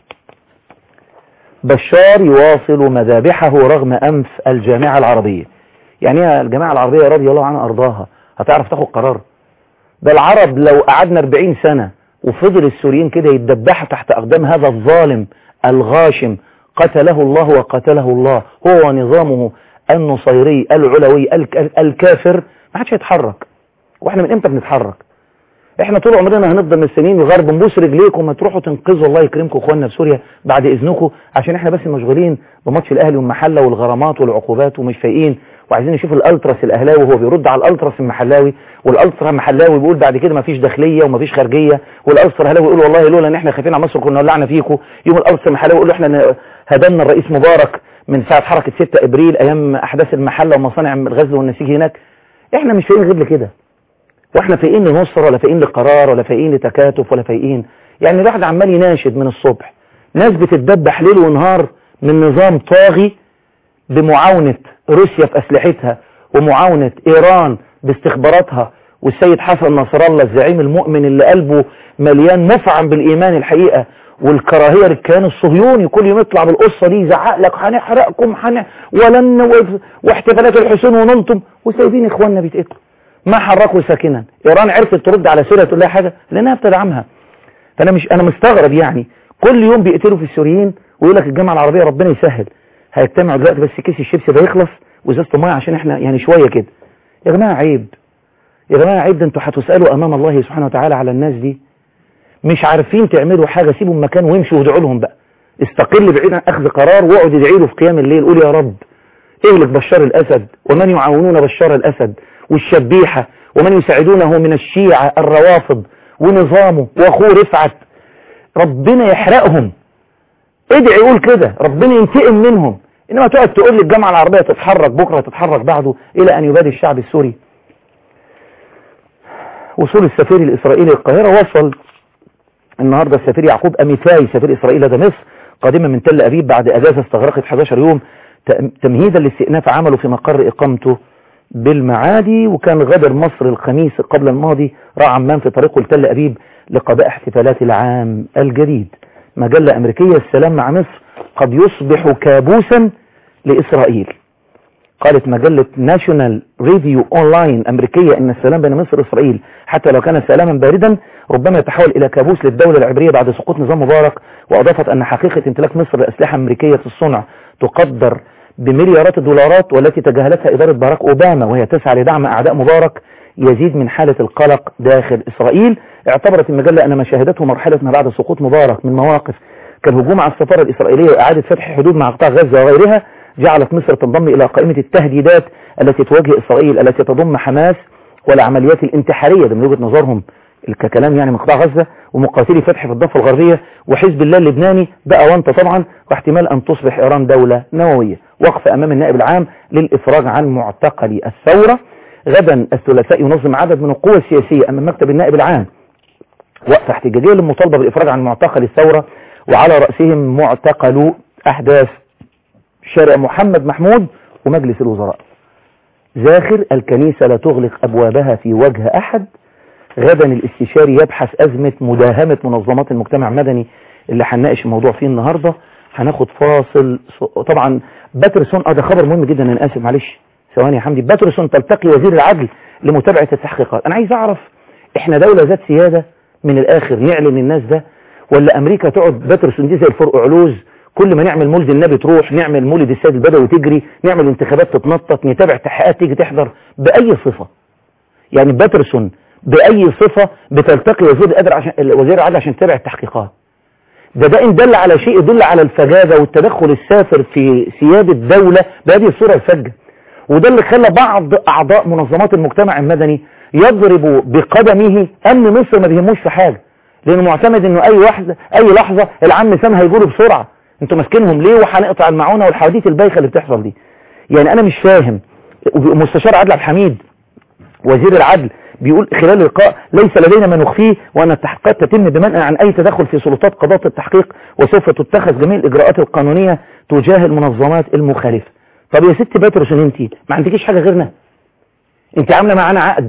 بشار يواصل مذابحه رغم أنف الجامعة العربية. يعني الجامعة العربية رضي الله عنها أرضاها هتعرف تاخد قرار؟ ده العرب لو قعدنا 40 سنة وفضل السوريين كده يتدبحوا تحت أقدام هذا الظالم الغاشم قتله الله وقتله الله هو ونظامه النصيري العلوي الكافر، ما حدش هيتحرك. واحنا من امتى بنتحرك؟ احنا طول عمرنا هنفضل مستنيين الغرب نبوس رجليكم ما تروحوا تنقذوا الله يكرمكم اخواننا في سوريا بعد اذنكم، عشان احنا بس مشغولين بماتش الاهلي والمحله والغرامات والعقوبات ومش فايقين، وعايزين نشوف الالتراس الاهلاوي وهو بيرد على الالتراس المحلاوي، والالتراس المحلاوي بيقول بعد كده ما فيش داخليه وما فيش خارجيه، والالتراس الاهلاوي يقول والله لولا ان احنا خايفين على مصر كنا ولعنا فيكم. يوم الالتراس المحلاوي يقول احنا هدمنا الرئيس مبارك من ساعه حركه 6 ابريل ايام احداث المحله ومصانع الغزل والنسيج هناك. احنا مش فايقين غير لكده، واحنا فايقين لنصر ولا فايقين لقرار ولا فايقين لتكاتف ولا فايقين. يعني الواحد عمال يناشد من الصبح، ناس بتتدبح ليل ونهار من نظام طاغي بمعاونة روسيا في أسلحتها ومعاونة إيران باستخباراتها، والسيد حسن نصر الله الزعيم المؤمن اللي قلبه مليان مفعم بالإيمان الحقيقة والكراهية للكيان الصهيوني، كل يوم يطلع بالقصة دي يزعق لك هنحرقكم واحتفالات الحسين وننتم، وسايبين إخواننا بيتقتلوا. ما حركوا ساكنا. ايران عرفت ترد على سوريا تقول لها حاجة لانها بتدعمها. فانا انا مستغرب يعني كل يوم بيقتلوا في السوريين ويقول لك الجامعة العربية ربنا يسهل هيجتمعوا دلوقتي بس كيس الشيبسي ده يخلص وازازة الميه عشان احنا يعني شوية كده. يا جماعة عيب، يا جماعة عيب، ده انتوا هتسألوا امام الله سبحانه وتعالى على الناس دي. مش عارفين تعملوا حاجة، سيبوا المكان وامشوا وادعوا لهم بقى. استقل بعيد عن اخذ قرار واقعد ادعي له في قيام الليل، قول يا رب اهلك بشار الاسد ومن يعاونون بشار الاسد والشبيحة ومن يساعدونه من الشيعة الروافض ونظامه واخوه رفعت، ربنا يحرقهم. ادعي قول كده ربنا ينتقم منهم. انما تقعد تقول لي الجامعة العربية تتحرك بكرة تتحرك بعده الى ان يبادي الشعب السوري. وصول السفير الاسرائيلي القاهرة، وصل النهاردة السفير يعقوب أميتاي سفير إسرائيل لدى مصر قادما من تل أبيب بعد أجازة استغرقت 11 يوم تمهيدا لاستئناف عمله في مقر إقامته بالمعادي. وكان غادر مصر الخميس قبل الماضي راح عمان في طريقه لتل أبيب لقضاء احتفالات العام الجديد. مجلة أمريكية، السلام مع مصر قد يصبح كابوسا لإسرائيل. قالت مجلة ناشونال ريفيو أونلاين أمريكية إن السلام بين مصر وإسرائيل حتى لو كان سلاما باردا ربما يتحول إلى كابوس للدولة العبرية بعد سقوط نظام مبارك. وأضافت أن حقيقة امتلاك مصر لأسلحة أمريكية الصنع تقدر بمليارات الدولارات والتي تجاهلتها إدارة باراك أوباما وهي تسعى لدعم أعداء مبارك يزيد من حالة القلق داخل إسرائيل. اعتبرت المجلة أن ما شاهدته مرحلة ما بعد سقوط مبارك من مواقف كالهجوم على السفارة الإسرائيلية وإعادة فتح حدود مع قطاع غزة وغيرها جعلت مصر تنضم إلى قائمة التهديدات التي تواجه إسرائيل التي تضم حماس والعمليات الانتحارية من وجهة نظرهم ككلام يعني من قطاع غزة ومقاتلي فتح في الضفة الغربية وحزب الله اللبناني ده أونطة طبعا واحتمال أن تصبح إيران دولة نووية. وقف أمام النائب العام للإفراج عن معتقلي الثورة. غدا الثلاثاء ينظم عدد من القوى السياسية أمام مكتب النائب العام وقفة احتجاجية للمطالبة بالإفراج عن معتقلي الثورة وعلى رأسهم معتقلو أحداث شارع محمد محمود ومجلس الوزراء. زاخر الكنيسة لا تغلق أبوابها في وجه أحد. غدا الاستشاري يبحث أزمة مداهمة منظمات المجتمع المدني اللي هنناقش الموضوع فيه النهاردة. هناخد فاصل. طبعا باترسون ده خبر مهم جدا، أنا آسف معلش ثواني يا حمدي. باترسون تلتقي وزير العدل لمتابعة التحقيقات. أنا عايز أعرف إحنا دولة ذات سيادة من الآخر نعلن الناس ده ولا أمريكا تقعد باترسون دي زي الفرق علوز كل ما نعمل مولد النبي تروح، نعمل مولد السيد البدوي تجري، نعمل انتخابات تتنطط، نتابع تحقيقات تيجي تحضر. بأي صفة؟ يعني باترسون بأي صفة بتلتقي وزير العدل عشان تتابع التحقيقات؟ ده إن دل على شيء يدل على الفجاجة والتدخل السافر في سيادة الدولة بهذه الصورة الفجة. وده اللي خلى بعض أعضاء منظمات المجتمع المدني يضربوا بقدمه أمن مصر ما بيهموش في حاجة، لأنه معتمد إنه أي لحظة العم سام هيجوله بسرعة. انتوا ماسكينهم ليه وهنقطع المعونة والحواديت البايخة اللي بتحصل دي؟ يعني أنا مش فاهم. مستشار عادل عبد الحميد وزير العدل بيقول خلال اللقاء ليس لدينا ما نخفيه وأن التحقيقات تتم بمنع عن أي تدخل في سلطات قضاء التحقيق وسوف تتخذ جميع الإجراءات القانونية تجاه المنظمات المخالفة. طب يا ست باترسون انت ما عندكيش حاجة غيرنا؟ انت عاملة معانا عقد.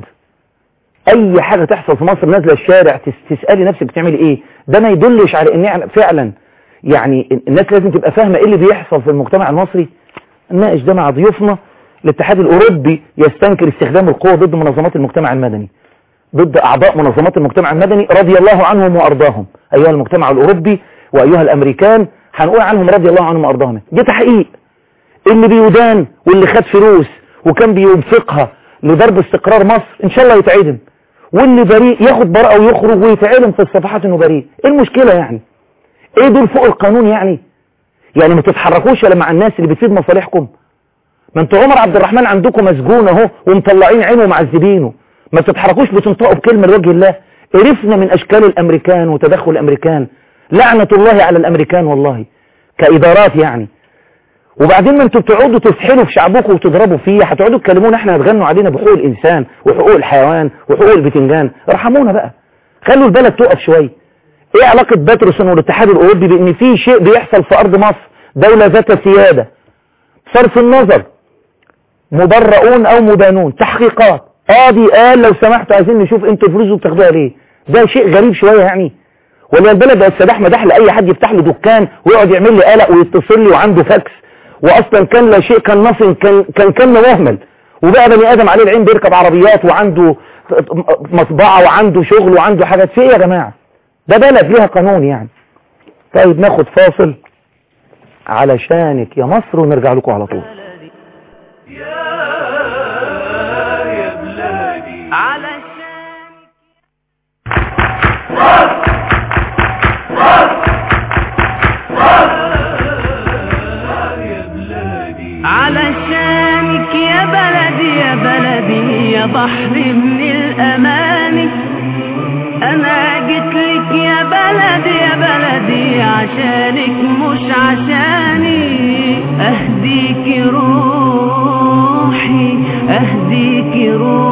أي حاجة تحصل في مصر نازلة الشارع تسألي نفسك بتعملي إيه؟ ده ما يدلش على إن فعلا يعني الناس لازم تبقى فاهمة إيه اللي بيحصل في المجتمع المصري. نناقش ده مع ضيوفنا. الاتحاد الأوروبي يستنكر استخدام القوة ضد منظمات المجتمع المدني، ضد أعضاء منظمات المجتمع المدني رضي الله عنهم وأرضاهم. أيها المجتمع الأوروبي وأيها الأمريكان هنقول عنهم رضي الله عنهم وأرضاهم. ده تحقيق. اللي بيدان واللي خد فلوس وكان بينفقها لضرب استقرار مصر إن شاء الله يتعدم، واللي بريء ياخد براءة ويخرج ويتعلم في الصفحات إنه بريء. إيه المشكلة يعني؟ إيه دول فوق القانون يعني ما تتحركوش إلا مع الناس اللي بتفيد مصالحكم؟ ما انتوا عمر عبد الرحمن عندكم مسجون اهو ومطلعين عينه ومعذبينه، ما بتتحركوش بتنطقوا بكلمة لوجه الله. قرفنا من أشكال الأمريكان وتدخل الأمريكان، لعنة الله على الأمريكان والله كإدارات يعني. وبعدين ما انتوا بتقعدوا تسحلوا في شعبكم وتضربوا فيه، هتقعدوا تكلمونا احنا هتغنوا علينا بحقوق الإنسان وحقوق الحيوان وحقوق البتنجان. ارحمونا بقى، خلوا البلد تقف شوية. ايه علاقة باترسون والاتحاد الأوروبي بان في شيء بيحصل في أرض مصر دولة ذات سيادة؟ صرف النظر مبرؤون او مدانون، تحقيقات، قاضي قال لو سمحتوا عايزين نشوف انتوا الفلوس بتاخدوها ليه. ده شيء غريب شوية يعني. ولا البلد بقت سداح مداح لأي حد يفتح له دكان ويقعد يعمل لي قلق ويتصل لي وعنده فاكس، واصلا كان لا شيء كان نصن كان مهمل، وبقى بني ادم عليه العين بيركب عربيات وعنده مطبعة وعنده شغل وعنده حاجات. في ايه يا جماعة؟ ده بلد ليها قانون يعني. طيب ناخد فاصل علشانك يا مصر ونرجع لكم على طول. علشانك يا بلدي يا بلدي يا بحر من الأماني، أنا جيتلك يا بلدي يا بلدي عشانك مش عشاني. أهديك روحي أهديك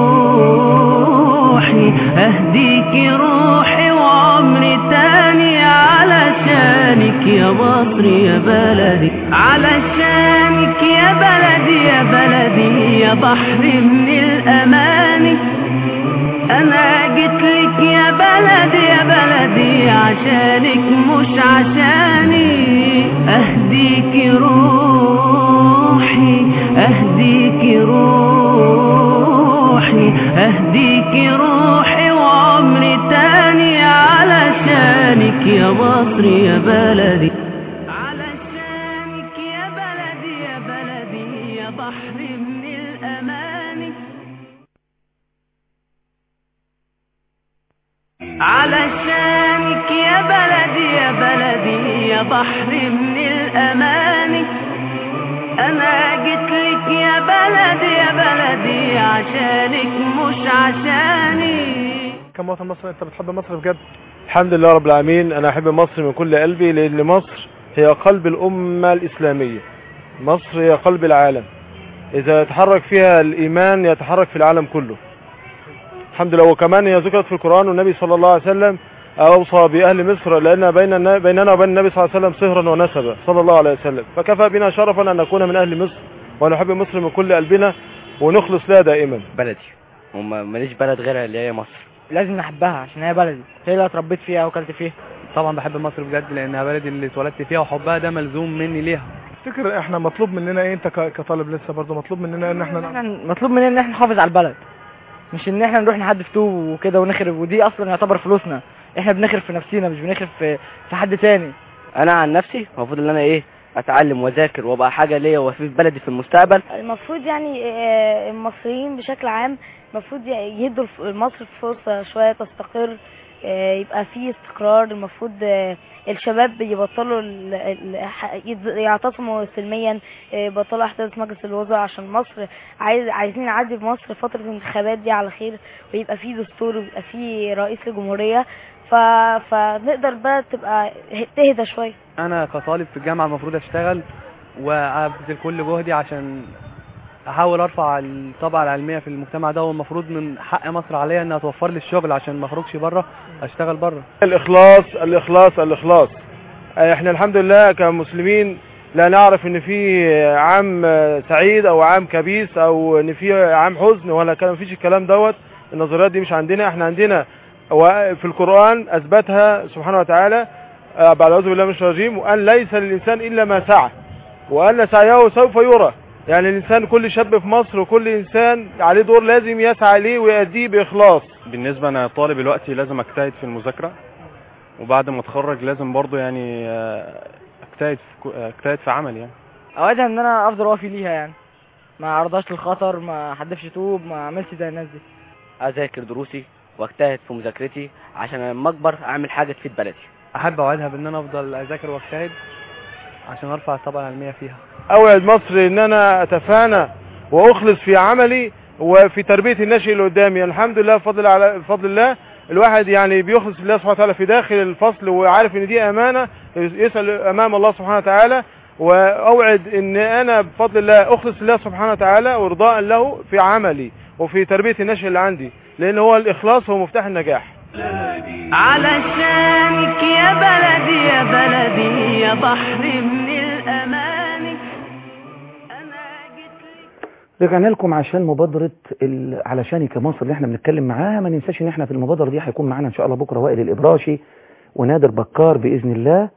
روحي أهديك روحي وعمري تاني علشانك يا مصر يا بلدي. علشانك يا بلدي يا بلدي يا بحر من الأماني، أنا جيتلك يا بلدي يا بلدي عشانك مش عشاني. أهديك روحي أهديك روحي أهديك روحي وعمري تاني علشانك يا مصر يا بلدي. علشانك يا بلدي يا بلدي يا بحر من الأماني، علشانك يا بلدي يا بلدي يا بحر من الأماني، أنا جيتلك يا بلدي يا بلدي عشانك مش عشاني. كمواطن مصري انت بتحب مصر بجد؟ الحمد لله رب العالمين. انا احب مصر من كل قلبي، لان مصر هي قلب الامة الاسلامية. مصر هي قلب العالم، اذا يتحرك فيها الايمان يتحرك في العالم كله. الحمد لله. وكمان هي ذكرت في القرآن، والنبي صلى الله عليه وسلم اوصى باهل مصر لان بيننا وبين النبي صلى الله عليه وسلم صهرا ونسبا صلى الله عليه وسلم، فكفى بنا شرفا ان نكون من اهل مصر ونحب مصر من كل قلبنا ونخلص لها دائما. بلدي وماليش بلد غيرها اللي هي مصر. لازم نحبها عشان هي بلدي، هي اللي اتربيت فيها وكلت فيها. طبعا بحب مصر بجد لانها بلدي اللي اتولدت فيها، وحبها ده ملزوم مني ليها. تفتكر احنا مطلوب مننا ايه؟ انت كطالب لسه برضه مطلوب مننا ان احنا مطلوب مننا ان احنا نحافظ على البلد، مش ان احنا نروح نحدف طوب وكده ونخرب، ودي اصلا يعتبر فلوسنا. احنا بنخرب في نفسينا مش بنخرب في حد تاني. انا عن نفسي المفروض ان انا اتعلم واذاكر وابقى حاجه ليا وفي بلدي في المستقبل. المفروض يعني المصريين بشكل عام المفروض يدوا لمصر فرصه شويه تستقر، يبقى فيه استقرار. المفروض الشباب يبطلوا يعتصموا سلميا، يبطلوا احداث مجلس الوزراء، عشان مصر عايزين نعدي بمصر فتره الانتخابات دي على خير، ويبقى فيه دستور ويبقى فيه رئيس للجمهوريه، فنقدر بقى تبقى تهدى شويه. انا كطالب في الجامعه المفروض اشتغل وابذل كل جهدي عشان احاول ارفع الطبقه العلميه في المجتمع ده، والمفروض من حق مصر عليا انها توفر لي الشغل عشان ما اخرجش بره اشتغل بره. الاخلاص الاخلاص الاخلاص. احنا الحمد لله كمسلمين لا نعرف ان في عام سعيد او عام كبيس او ان في عام حزن، ولا كان مفيش الكلام دوت. النظريات دي مش عندنا. احنا عندنا في القرآن اثبتها سبحانه وتعالى بعد اعوذ بالله من الشيطان الرجيم، وان ليس للانسان الا ما سعى وان سعيه سوف يرى. يعني الانسان كل شاب في مصر وكل انسان عليه دور لازم يسعى ليه ويؤديه باخلاص. بالنسبه انا طالب دلوقتي لازم اجتهد في المذاكره، وبعد ما اتخرج لازم برضو يعني اجتهد في عمل. يعني اوعدها ان انا افضل وافي ليها، يعني ما اعرضهاش للخطر، ما احدفش طوب، ما اعملش زي الناس دي. اذاكر دروسي واجتهد في مذاكرتي عشان لما اكبر اعمل حاجه تفيد بلدي. احب اوعدها بان انا افضل اذاكر واجتهد عشان ارفع الطبقه العلميه فيها. اوعد مصر ان انا اتفانى واخلص في عملي وفي تربيه الناشئ اللي قدامي. الحمد لله بفضل الله الواحد يعني بيخلص لله سبحانه وتعالى في داخل الفصل، وعارف ان دي امانه يسال امام الله سبحانه وتعالى. واوعد ان انا بفضل الله اخلص لله سبحانه وتعالى وارضاء له في عملي وفي تربيه الناشئ اللي عندي، لان هو الاخلاص هو مفتاح النجاح. علشانك يا بلدي يا بلدي يا بحر من الأماني، أنا جيتلك. رجعنا لكم عشان مبادرة علشانك مصر اللي احنا بنتكلم معاها. ما ننساش ان احنا في المبادرة دي هيكون معانا ان شاء الله بكرة وائل الإبراشي ونادر بكار بإذن الله،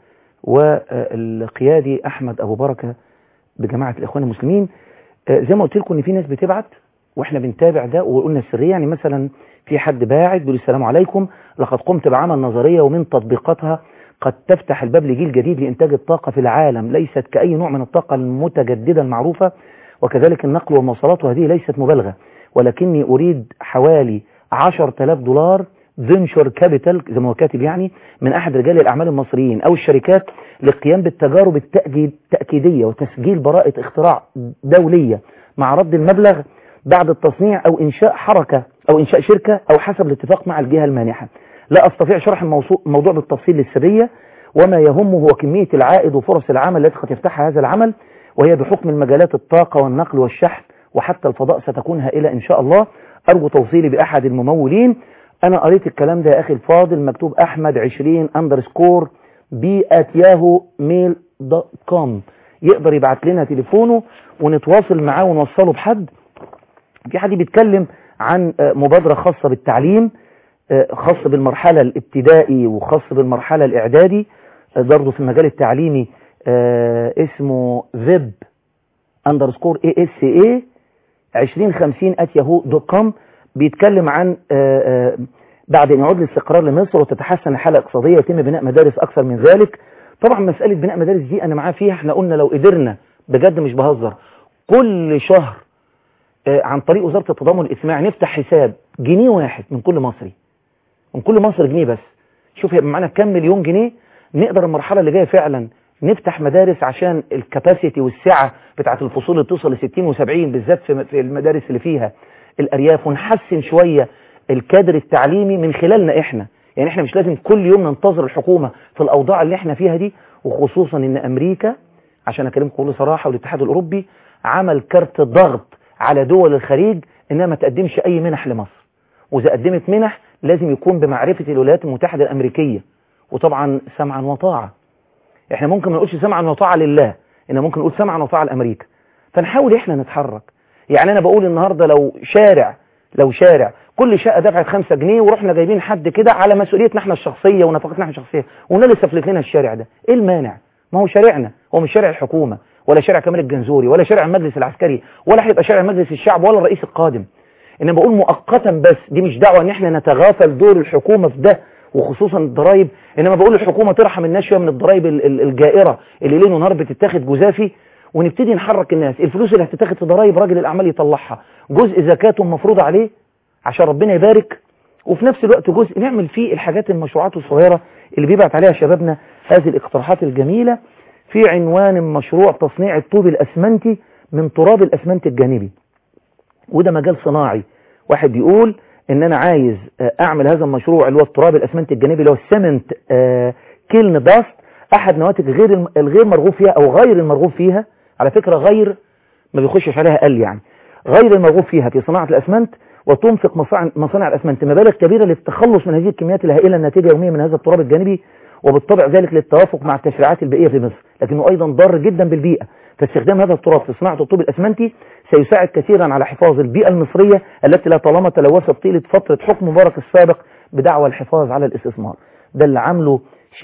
والقيادي أحمد أبو بركة بجماعة الإخوان المسلمين. زي ما قلت لكم ان في ناس بتبعت واحنا بنتابع ده وقلنا السرية. يعني مثلا في حد باعت بيقول السلام عليكم، لقد قمت بعمل نظرية ومن تطبيقاتها قد تفتح الباب لجيل جديد لإنتاج الطاقة في العالم، ليست كأي نوع من الطاقة المتجددة المعروفة، وكذلك النقل والمواصلات، وهذه ليست مبالغة، ولكني أريد حوالي $10,000 فينشر كابيتال زي ما هو كاتب يعني من أحد رجال الأعمال المصريين أو الشركات للقيام بالتجارب التأكيدية وتسجيل براءة اختراع دولية مع رد المبلغ بعد التصنيع أو إنشاء حركة أو إنشاء شركة أو حسب الاتفاق مع الجهة المانحة. لا أستطيع شرح الموضوع بالتفصيل للسرية، وما يهمه هو كمية العائد وفرص العمل التي قد يفتحها هذا العمل، وهي بحكم المجالات الطاقة والنقل والشحن وحتى الفضاء ستكون هائلة إن شاء الله. أرجو توصيلي بأحد الممولين. أنا قريت الكلام ده يا أخي الفاضل، مكتوب ahmed20_b@yahoo.mail.com. يقدر يبعت لنا تليفونه ونتواصل معاه ونوصله بحد. في حد بيتكلم عن مبادرة خاصة بالتعليم، خاص بالمرحلة الابتدائي وخاص بالمرحلة الإعدادي، برضه في المجال التعليمي، اسمه web_ASA 2050@yahoo.com. بيتكلم عن بعد أن يعود الاستقرار لمصر وتتحسن الحالة الاقتصادية يتم بناء مدارس أكثر من ذلك. طبعا مسألة بناء مدارس دي أنا معاه فيها. احنا قلنا لو قدرنا بجد مش بهزر كل شهر عن طريق وزارة التضامن الاجتماعي نفتح حساب جنيه واحد من كل مصري، من كل مصر جنيه بس، شوف هيبقى معانا كام مليون جنيه. نقدر المرحلة اللي جاية فعلا نفتح مدارس عشان الكباسيتي والسعة بتاعت الفصول اللي توصل ل60 و70 بالذات في المدارس اللي فيها الأرياف، ونحسن شوية الكادر التعليمي من خلالنا احنا. يعني احنا مش لازم كل يوم ننتظر الحكومة في الأوضاع اللي احنا فيها دي، وخصوصا ان أمريكا عشان أكلمكم بكل صراحة والاتحاد الأوروبي عمل كارت ضغط على دول الخليج انها ما تقدمش اي منح لمصر، واذا قدمت منح لازم يكون بمعرفة الولايات المتحدة الأمريكية، وطبعا سمعا وطاعة. احنا ممكن ما نقولش سمعا وطاعة لله، إنما ممكن نقول سمعا وطاعة لأمريكا. فنحاول احنا نتحرك. يعني انا بقول النهاردة لو شارع كل شقة دفعت 5 جنيه ورحنا جايبين حد كده على مسؤوليتنا احنا الشخصية ونفقتنا احنا الشخصية ونالي سفلت لنا الشارع ده، ايه المانع؟ ما هو شارعنا، هو مش شارع الحكومة ولا شارع كمال الجنزوري ولا شارع المجلس العسكري ولا هيبقى شارع مجلس الشعب ولا الرئيس القادم. انما بقول مؤقتا بس، دي مش دعوة ان احنا نتغافل دور الحكومة في ده وخصوصا الضرائب، انما بقول الحكومة ترحم الناس شويه من الضرائب الجائرة اللي ليل ونهار بتتاخد جزافي، ونبتدي نحرك الناس. الفلوس اللي هتتاخد في ضرائب راجل الاعمال يطلعها، جزء زكاته مفروض عليه عشان ربنا يبارك، وفي نفس الوقت جزء نعمل فيه الحاجات المشروعات الصغيرة اللي بيبعت عليها شبابنا هذه الاقتراحات الجميلة في عنوان مشروع تصنيع الطوب الأسمنتي من تراب الأسمنت الجانبي. وده مجال صناعي. واحد يقول ان انا عايز اعمل هذا المشروع اللي هو التراب الأسمنت الجانبي اللي هو السمنت كيلن داست، احد نواتج الغير مرغوب فيها او غير المرغوب فيها، على فكرة غير ما بيخشش عليها قل، يعني غير المرغوب فيها في صناعة الأسمنت، وتنفق مصانع الأسمنت مبالغ كبيرة للتخلص من هذه الكميات الهائلة الناتجة يوميا من هذا التراب الجانبي، وبالطبع ذلك للتوافق مع التشريعات البيئية في مصر، لكنه أيضا ضار جدا بالبيئة. فاستخدام هذا التراب في صناعة الطوب الأسمنتي سيساعد كثيرا على حفاظ البيئة المصرية التي لا طالما تلوثت طيلة فترة حكم مبارك السابق بدعوى الحفاظ على الاستثمار. ده اللي عامله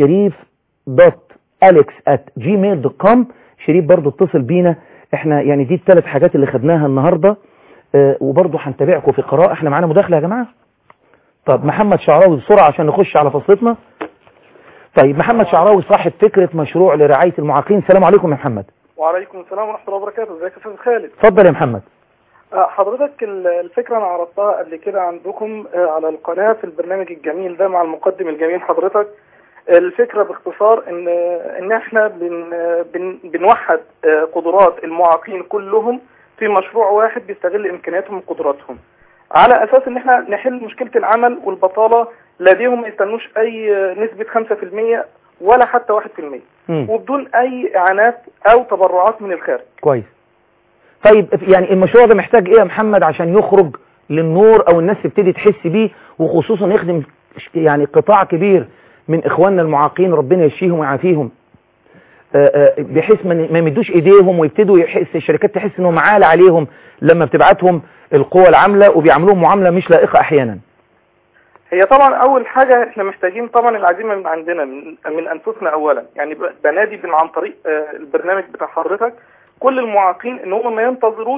شريف.alex@gmail.com. شريف برضو اتصل بينا. احنا يعني دي الثلاث حاجات اللي خدناها النهاردة، وبرضو هنتابعكم في قراءة. احنا معانا مداخلة يا جماعة. طب محمد شعراوي بسرعة عشان نخش على فصلتنا. طيب محمد شعراوي صاحب فكرة مشروع لرعاية المعاقين. السلام عليكم يا محمد. وعليكم السلام ورحمة الله وبركاته. ازيك يا استاذ خالد؟ اتفضل يا محمد. حضرتك الفكرة انا عرضتها قبل كده عندكم على القناة في البرنامج الجميل ده مع المقدم الجميل حضرتك. الفكرة باختصار ان احنا بنوحد قدرات المعاقين كلهم في مشروع واحد بيستغل امكانياتهم وقدراتهم، على اساس ان احنا نحل مشكلة العمل والبطالة لديهم، ما يستنوش اي نسبة 5% ولا حتى 1%، وبدون اي اعانات او تبرعات من الخارج. كويس. طيب يعني المشروع ده محتاج ايه يا محمد عشان يخرج للنور او الناس تبتدي تحس بيه، وخصوصا يخدم يعني قطاع كبير من اخواننا المعاقين ربنا يشفيهم ويعافيهم، بحيث ما يمدوش ايديهم ويبتدوا يحس الشركات تحس انهم عال عليهم لما بتبعتهم القوى العاملة وبيعملوهم معاملة مش لائقة احيانا. هي طبعا اول حاجة احنا محتاجين طبعا العزيمة من عندنا من انفسنا اولا، يعني بنادي عن طريق البرنامج بتاع حضرتك كل المعاقين ان هم ما ينتظروش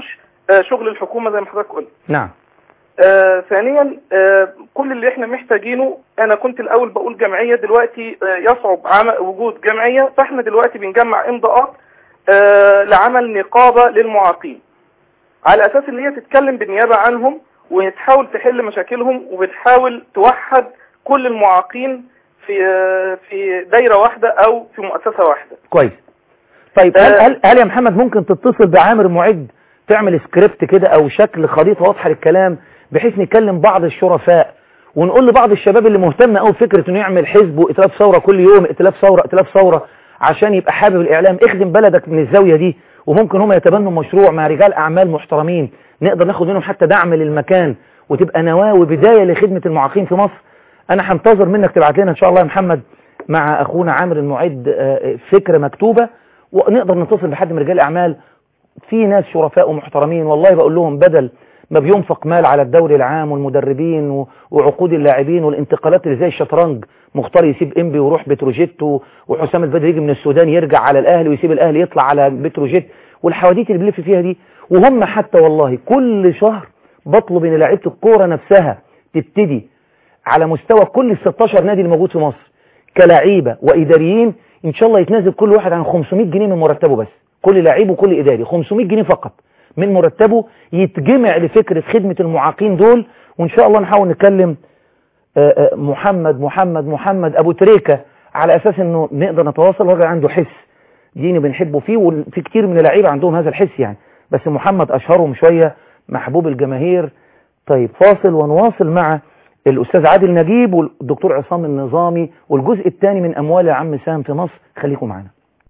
شغل الحكومة زي ما حضرتك قلت. نعم. ثانيا كل اللي احنا محتاجينه، انا كنت الاول بقول جمعية، دلوقتي يصعب وجود جمعية، فاحنا دلوقتي بنجمع امضاءات لعمل نقابة للمعاقين على اساس ان هي تتكلم بالنيابة عنهم وتحاول تحل مشاكلهم وبتحاول توحد كل المعاقين في دايرة واحدة او في مؤسسة واحدة. كويس. طيب هل يا محمد ممكن تتصل بعامر معد تعمل سكريبت كده او شكل خريطة واضحة للكلام بحيث نكلم بعض الشرفاء ونقول لبعض الشباب اللي مهتم قوي بفكرة انه يعمل حزب وائتلاف ثورة كل يوم، ائتلاف ثورة عشان يبقى حابب الاعلام، اخدم بلدك من الزاوية دي، وممكن هم يتبنوا مشروع مع رجال اعمال محترمين نقدر ناخد منهم حتى دعم للمكان وتبقى نواة وبداية لخدمة المعاقين في مصر. انا هنتظر منك تبعت لنا ان شاء الله يا محمد مع اخونا عامر المعد فكرة مكتوبة ونقدر نتصل بحد من رجال الاعمال. في ناس شرفاء ومحترمين والله بقول لهم بدل ما بينفق مال على الدوري العام والمدربين وعقود اللاعبين والانتقالات اللي زي الشطرنج، مختار يسيب انبي ويروح بتروجيت وحسام البدري يجي من السودان يرجع على الاهلي ويسيب الاهلي يطلع على بتروجيت والحواديت اللي بيلف فيها دي. وهم حتى والله كل شهر بطلب ان لعيبه الكوره نفسها تبتدي على مستوى كل ال 16 نادي اللي موجود في مصر كلاعيبه واداريين ان شاء الله يتنازل كل واحد عن 500 جنيه من مرتبه، بس كل لاعب وكل اداري 500 جنيه فقط من مرتبه يتجمع لفكرة خدمة المعاقين دول. وإن شاء الله نحاول نكلم محمد أبو تريكة على أساس أنه نقدر نتواصل. راجل عنده حس ديني بنحبه فيه وفي كتير من اللعيبة عندهم هذا الحس يعني، بس محمد أشهرهم شوية محبوب الجماهير. طيب فاصل ونواصل مع الأستاذ عادل نجيب والدكتور عصام النظامي والجزء الثاني من أموال عم سام في مصر. خليكم معنا.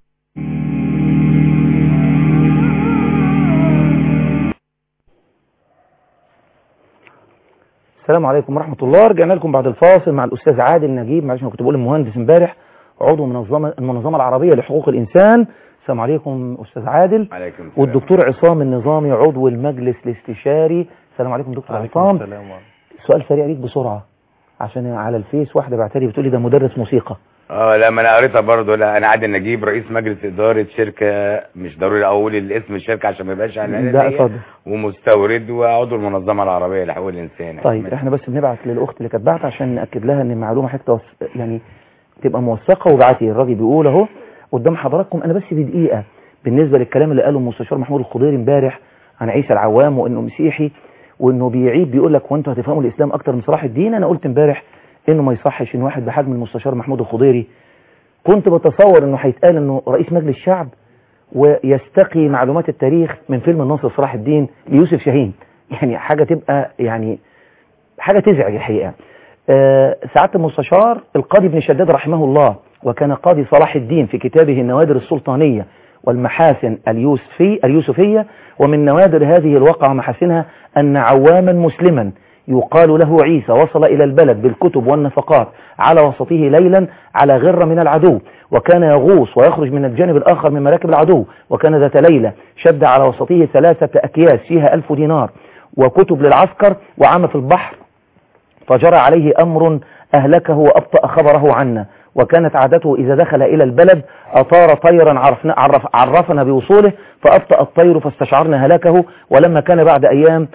السلام عليكم ورحمة الله. رجعنا لكم بعد الفاصل مع الأستاذ عادل نجيب، معلش أنا كنت بقول المهندس امبارح، عضو المنظمة العربية لحقوق الإنسان. السلام عليكم أستاذ عادل. عليكم السلام. والدكتور عصام النظامي عضو المجلس الاستشاري. السلام عليكم دكتور عصام. سؤال سريع ليك بسرعة عشان على الفيس واحدة بعتلي بتقولي ده مدرس موسيقى. لا ما انا قريتها برضه. لا انا عادل نجيب رئيس مجلس اداره شركه، مش ضروري اقول الاسم الشركه عشان ما يبقاش عنوان، ومستورد وعضو المنظمه العربيه لحقوق الانسان. طيب احنا بس بنبعت للاخت اللي كانت بعت عشان ناكد لها ان المعلومه حتى يعني تبقى موثقه. وبعتي الراجل بيقول اهو قدام حضراتكم. انا بس بدقيقه بالنسبه للكلام اللي قاله المستشار محمود الخضيري امبارح عن عيسى العوام وانه مسيحي وانه بيعيب بيقول لك وانتوا هتفهموا الاسلام اكتر من صلاح الدين. انا قلت امبارح انه ما يصحش ان واحد بحجم المستشار محمود الخضيري كنت بتصور انه هيتقال انه رئيس مجلس الشعب ويستقي معلومات التاريخ من فيلم الناصر صلاح الدين ليوسف شاهين. يعني حاجة تبقى يعني حاجة تزعج الحقيقة. سعادة المستشار القاضي ابن شداد رحمه الله وكان قاضي صلاح الدين في كتابه النوادر السلطانية والمحاسن اليوسفية، ومن نوادر هذه الواقعة ومحاسنها أن عواما مسلما يقال له عيسى وصل إلى البلد بالكتب والنفقات على وسطه ليلا على غرة من العدو، وكان يغوص ويخرج من الجانب الآخر من مراكب العدو، وكان ذات ليلة شد على وسطه 3 أكياس فيها 1000 دينار وكتب للعسكر وعام في البحر، فجرى عليه أمر أهلكه وأبطأ خبره عنا، وكانت عادته إذا دخل إلى البلد أطار طيرا عرفنا بوصوله فأبطأ الطير فاستشعرنا هلاكه، ولما كان بعد أيام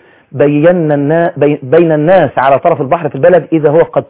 بين الناس على طرف البحر في البلد إذا هو قد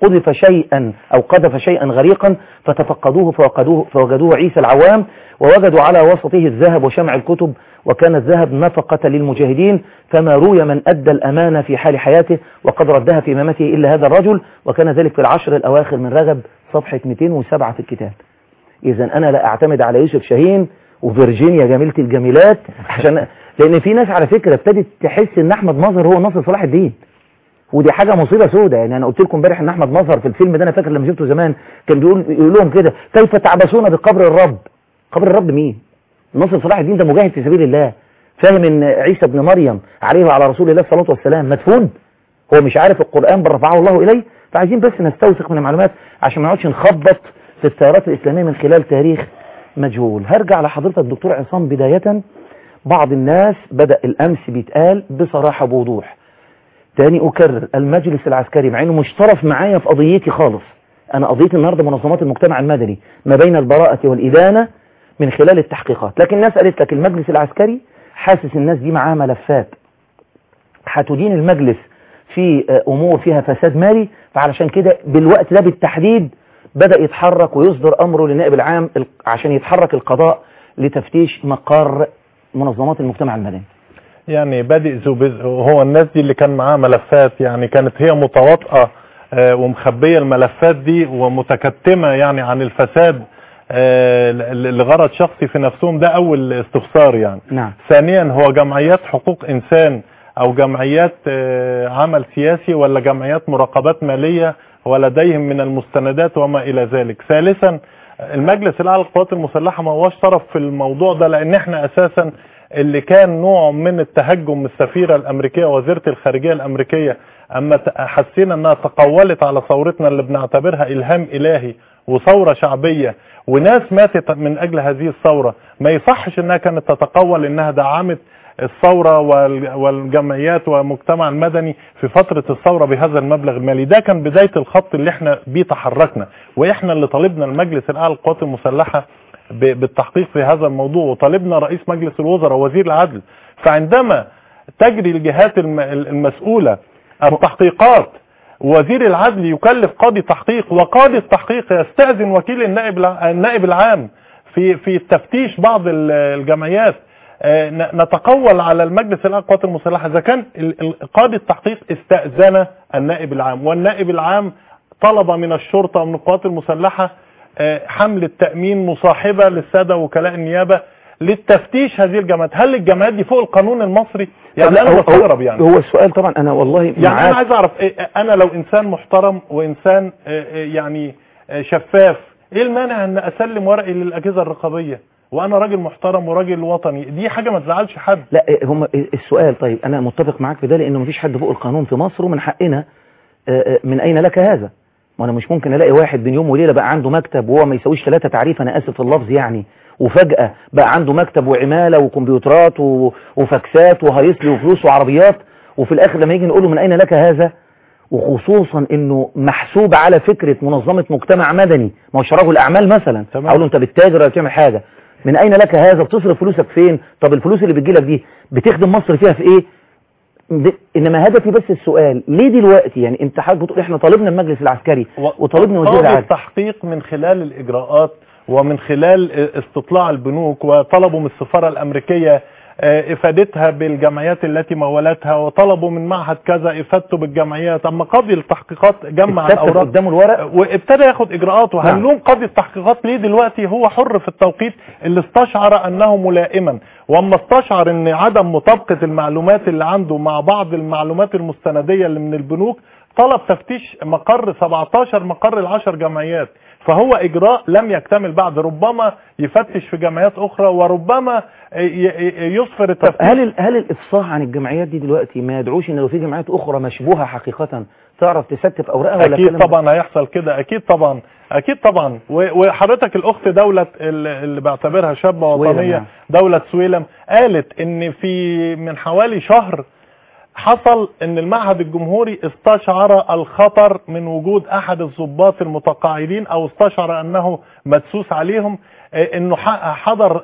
قذف شيئا غريقا فتفقدوه فوجدوه عيسى العوام، ووجدوا على وسطه الذهب وشمع الكتب، وكان الذهب نفقة للمجاهدين، فما روي من أدى الأمانة في حال حياته وقد ردها في إمامته إلا هذا الرجل، وكان ذلك في العشر الأواخر من رجب صفحة 207 في الكتاب. إذا أنا لا أعتمد على يوسف شاهين وفيرجينيا جميلة الجميلات لأن في ناس على فكرة ابتدت تحس إن أحمد مظهر هو ناصر صلاح الدين، ودي حاجة مصيبة سودة. يعني أنا قلت لكم امبارح إن أحمد مظهر في الفيلم ده أنا فاكر لما شفته زمان كان يقول لهم كده كيف تعبثون بقبر الرب. قبر الرب مين؟ ناصر صلاح الدين ده مجاهد في سبيل الله، فاهم إن عيسى ابن مريم عليه وعلى رسول الله الصلاة والسلام مدفون، هو مش عارف القرآن بل رفعه الله إليه. فعايزين بس نستوثق من المعلومات عشان ما نقعدش نخبط في التيارات الإسلامية من خلال تاريخ مجهول. هرجع لحضرتك الدكتور عصام. بداية بعض الناس بدأ الأمس بيتقال بصراحة بوضوح، تاني أكرر المجلس العسكري مع إنه مش طرف معايا في قضيتي خالص، أنا قضيتي النهاردة منظمات المجتمع المدني ما بين البراءة والإدانة من خلال التحقيقات، لكن الناس قالت لك المجلس العسكري حاسس الناس دي معاها ملفات هتدين المجلس في امور فيها فساد مالي، فعلشان كده بالوقت ده بالتحديد بدأ يتحرك ويصدر امره للنائب العام عشان يتحرك القضاء لتفتيش مقر منظمات المجتمع المدني. يعني بادئ ذو بدء. هو الناس دي اللي كان معاها ملفات يعني كانت هي متواطئة ومخبية الملفات دي ومتكتمة يعني عن الفساد لغرض شخصي في نفسهم، ده اول استفسار يعني. نعم. ثانيا هو جمعيات حقوق انسان او جمعيات عمل سياسي ولا جمعيات مراقبات مالية ولديهم من المستندات وما الى ذلك. ثالثا المجلس الاعلى للقوات المسلحة ما هوش طرف في الموضوع ده، لان احنا اساسا اللي كان نوع من التهجم من السفيرة الامريكية وزيرة الخارجية الامريكية اما حسينا انها تقولت على ثورتنا اللي بنعتبرها الهام الهي وثورة شعبية وناس ماتت من اجل هذه الثورة، ما يصحش انها كانت تتقول انها دعمت الثورة والجمعيات والمجتمع المدني في فترة الثورة بهذا المبلغ المالي. ده كان بداية الخط اللي احنا بيه تحركنا، واحنا اللي طالبنا المجلس الاعلى للقوات المسلحة بالتحقيق في هذا الموضوع، وطالبنا رئيس مجلس الوزراء ووزير العدل. فعندما تجري الجهات المسؤولة التحقيقات وزير العدل يكلف قاضي تحقيق وقاضي التحقيق يستأذن وكيل النائب العام في التفتيش بعض الجمعيات، نتقول على المجلس الاعلى للقوات المسلحة اذا كان قاضي التحقيق استأذن النائب العام والنائب العام طلب من الشرطة ومن القوات المسلحة حمل التأمين مصاحبة للسادة وكلاء النيابة للتفتيش هذه الجماعات. هل الجماعات دي فوق القانون المصري؟ يعني انا بستغرب يعني. هو السؤال طبعا انا والله يعني انا عايز اعرف انا لو انسان محترم وانسان يعني شفاف، ايه المانع ان اسلم ورقي للاجهزة الرقابية وانا راجل محترم وراجل وطني؟ دي حاجة ما تزعلش حد. لا هم السؤال طيب انا متفق معاك في ده، لانه مفيش حد فوق القانون في مصر ومن حقنا من اين لك هذا؟ ما انا مش ممكن الاقي واحد بين يوم وليله بقى عنده مكتب وهو ما يساويش 3 تعريف، انا اسف في اللفظ يعني، وفجأة بقى عنده مكتب وعمالة وكمبيوترات وفاكسات وهيصلي وفلوس وعربيات، وفي الاخر لما يجي نقول له من اين لك هذا، وخصوصا انه محسوب على فكرة منظمة مجتمع مدني، ما هوش رجل اعمال مثلا، اقول له انت بتتاجر ولا بتعمل حاجة، من اين لك هذا؟ بتصرف فلوسك فين؟ طب الفلوس اللي بتجيلك دي بتخدم مصر فيها في ايه؟ انما هدفي بس السؤال ليه دلوقتي يعني انت حضرتك بتقول احنا طالبنا المجلس العسكري وطالبنا وزير العدل التحقيق من خلال الاجراءات ومن خلال استطلاع البنوك، وطلبوا من السفارة الامريكية افادتها بالجمعيات التي مولتها، وطلبوا من معهد كذا افادته بالجمعيات. اما قاضي التحقيقات جمع الاوراق قدامه الورق وابتدى ياخد اجراءات. وهنلوم قاضي التحقيقات ليه دلوقتي؟ هو حر في التوقيت اللي استشعر انه ملائما، واما استشعر ان عدم مطابقة المعلومات اللي عنده مع بعض المعلومات المستندية اللي من البنوك، طلب تفتيش مقر 17 مقر ال10 جمعيات. فهو اجراء لم يكتمل بعد، ربما يفتش في جمعيات اخرى وربما يصفر التفتيش. هل الافصاح عن الجمعيات دي دلوقتي ما يدعوش ان لو في جمعيات اخرى مشبوهة حقيقة تعرف تستف اوراقها ولا؟ اكيد طبعا هيحصل كده، اكيد طبعا اكيد طبعا. وحضرتك الاخت دولة اللي بعتبرها شابة وطنية، دولة سويلم، قالت ان في من حوالي شهر حصل ان المعهد الجمهوري استشعر الخطر من وجود احد الضباط المتقاعدين، او استشعر انه مدسوس عليهم، انه حضر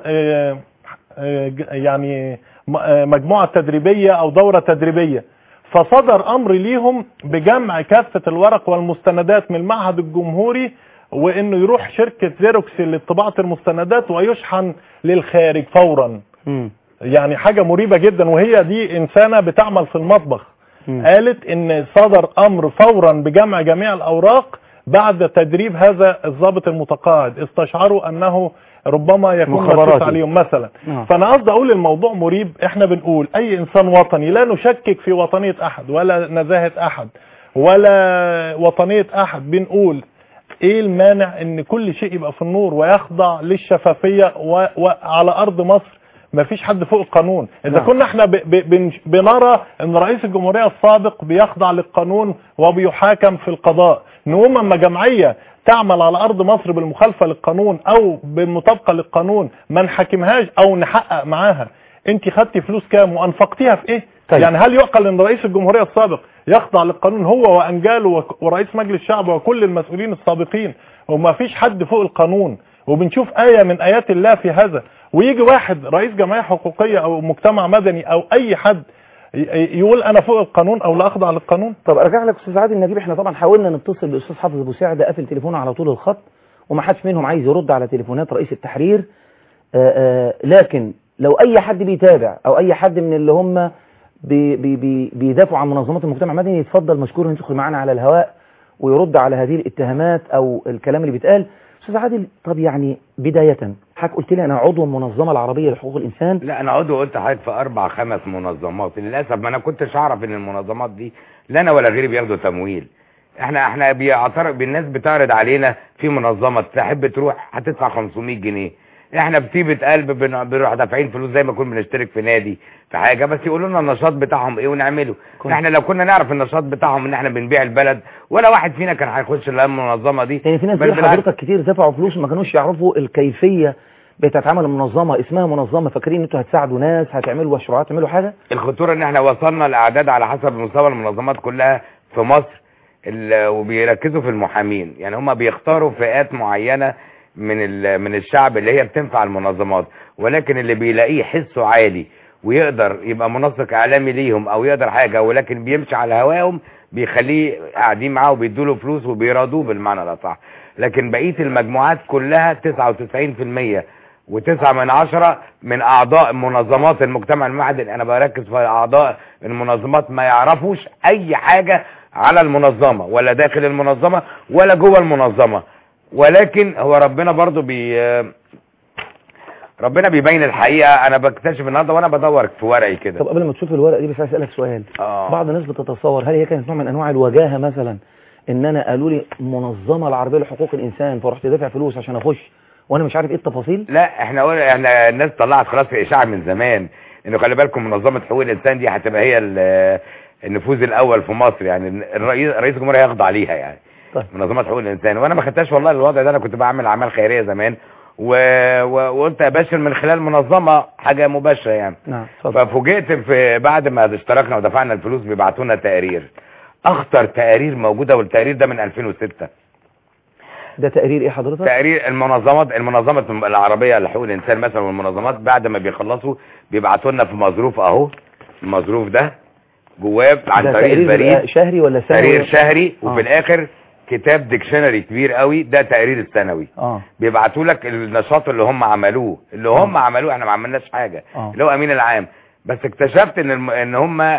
يعني مجموعة تدريبية او دورة تدريبية، فصدر امر ليهم بجمع كافة الورق والمستندات من المعهد الجمهوري، وانه يروح شركة زيروكس لطباعة المستندات ويشحن للخارج فورا. يعني حاجة مريبة جدا، وهي دي انسانة بتعمل في المطبخ. قالت ان صدر امر فورا بجمع جميع الاوراق بعد تدريب هذا الضابط المتقاعد، استشعروا انه ربما يكون مدسوس عليهم مثلا. فانا قصدي اقول الموضوع مريب. احنا بنقول اي انسان وطني، لا نشكك في وطنية احد ولا نزاهة احد ولا وطنية احد، بنقول ايه المانع ان كل شيء يبقى في النور ويخضع للشفافية وعلى ارض مصر ما فيش حد فوق القانون. اذا كنا احنا بنرى ان رئيس الجمهورية السابق بيخضع للقانون وبيحاكم في القضاء، نقوم اما جمعية تعمل على ارض مصر بالمخالفة للقانون او بالمطابقة للقانون ما نحاكمهاش او نحقق معاها انت خدتي فلوس كام وانفقتيها في ايه؟ يعني هل يعقل ان رئيس الجمهورية السابق يخضع للقانون هو وانجاله ورئيس مجلس الشعب وكل المسؤولين السابقين، وما فيش حد فوق القانون؟ وبنشوف آية من آيات الله في هذا، ويجي واحد رئيس جمعية حقوقية أو مجتمع مدني أو أي حد يقول أنا فوق القانون أو لا أخضع للقانون. طب أرجع لك أستاذ عادل نجيب، احنا طبعا حاولنا نتصل بأستاذ حافظ أبو سعد، قافل تليفونه على طول الخط وما حدش منهم عايز يرد على تليفونات رئيس التحرير. لكن لو أي حد بيتابع أو أي حد من اللي هم بيدافعوا عن منظمات المجتمع المدني يتفضل مشكور ان يدخل معانا على الهواء ويرد على هذه الاتهامات او الكلام اللي بيتقال. استاذ عادل، طب يعني بداية حضرتك قلت لي انا عضو المنظمة العربية لحقوق الانسان. لا انا عضو، قلت حضرتك في 4-5 منظمات. للاسف ما انا كنتش اعرف ان المنظمات دي لا انا ولا غيري بياخدوا تمويل. احنا بيعترض بالناس، بتعرض علينا في منظمة تحب تروح هتدفع 500 جنيه. احنا بطيبة قلب بنروح دافعين فلوس زي ما كنا بنشترك في نادي في حاجة، بس يقولوا لنا النشاط بتاعهم ايه ونعمله. احنا لو كنا نعرف النشاط بتاعهم ان احنا بنبيع البلد ولا واحد فينا كان هيخش المنظمة دي. يعني في ناس غير حضرتك كتير دفعوا فلوس وما كانوش يعرفوا الكيفية بتتعامل المنظمة، اسمها منظمة، فاكرين ان انتوا هتساعدوا ناس، هتعملوا مشروعات، تعملوا حاجة. الخطورة ان احنا وصلنا لاعداد على حسب مستوى المنظمات كلها في مصر، وبيركزوا في المحامين. يعني هم بيختاروا فئات معينة من الشعب اللي هي بتنفع المنظمات، ولكن اللي بيلاقيه حسه عالي ويقدر يبقى منسق اعلامي ليهم او يقدر حاجة ولكن بيمشي على هواهم بيخليه قاعدين معاه وبيدوله فلوس وبيرادوه بالمعنى الاصح. لكن بقية المجموعات كلها 99% و9 من اعضاء منظمات المجتمع المدني، انا بركز في اعضاء المنظمات، ما يعرفوش اي حاجة على المنظمة ولا داخل المنظمة ولا جوه المنظمة. ولكن هو ربنا برضو ربنا بيبين الحقيقة. انا بكتشف النهارده وانا بدور في ورقي كده. طب قبل ما تشوف الورقة دي بس عايز اسالك سؤال. بعض الناس بتتصور هل هي كانت نوع من انواع الوجاهة مثلا، ان انا قالوا لي منظمة العربية لحقوق الانسان فرحت دافع فلوس عشان اخش وانا مش عارف ايه التفاصيل؟ لا احنا الناس طلعت خلاص في اشاعة من زمان انه خلي بالكم منظمة حقوق الانسان دي هتبقى هي النفوذ الاول في مصر، يعني رئيس الجمهورية هيخضع عليها يعني. طيب. منظمات حقوق الانسان، وانا ما خدتهاش والله الوضع ده. انا كنت بعمل اعمال خيريه زمان وقلت اباشر من خلال منظمه حاجه مباشره يعني. نعم. ففوجئت في بعد ما اشتركنا ودفعنا الفلوس بيبعتوا لنا تقارير، اخطر تقارير موجوده، والتقرير ده من 2006. ده تقرير ايه حضرتك؟ تقرير المنظمه العربيه لحقوق الانسان مثلا، والمنظمات بعد ما بيخلصوا بيبعتوا لنا في مظروف اهو. المظروف ده جواه عن طريق البريد شهري ولا سنوي؟ تقرير شهري. وفي الاخر كتاب ديكشنري كبير قوي، ده تقرير السنوي. بيبعتوا لك النشاط اللي هم عملوه احنا ما عملناش حاجه. اللي هو امين العام. بس اكتشفت ان هم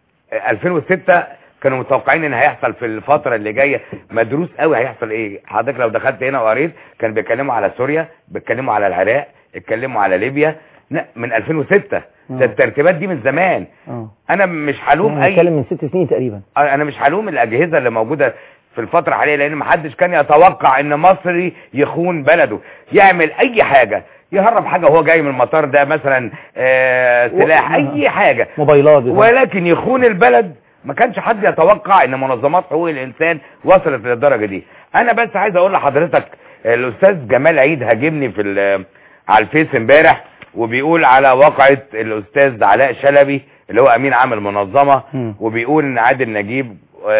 2006 كانوا متوقعين ان هيحصل في الفتره اللي جايه مدروس قوي هيحصل ايه. حضرتك لو دخلت هنا وقريت كانوا بيتكلموا على سوريا، بيتكلموا على العراق، اتكلموا على ليبيا. لا من 2006. ده الترتيبات دي من زمان. انا مش هلوم بنتكلم من 6 سنين تقريبا. انا مش هلوم الاجهزه اللي موجوده في الفتره الحاليه، لان محدش كان يتوقع ان مصري يخون بلده، يعمل اي حاجه، يهرب حاجه وهو جاي من المطار ده مثلا سلاح اي حاجه، موبايلات، ولكن يخون البلد. ما كانش حد يتوقع ان منظمات حقوق الانسان وصلت للدرجه دي. انا بس عايز اقول لحضرتك الاستاذ جمال عيد هاجمني على الفيس امبارح وبيقول على واقعة الاستاذ علاء شلبي اللي هو امين عام المنظمة، وبيقول ان عادل نجيب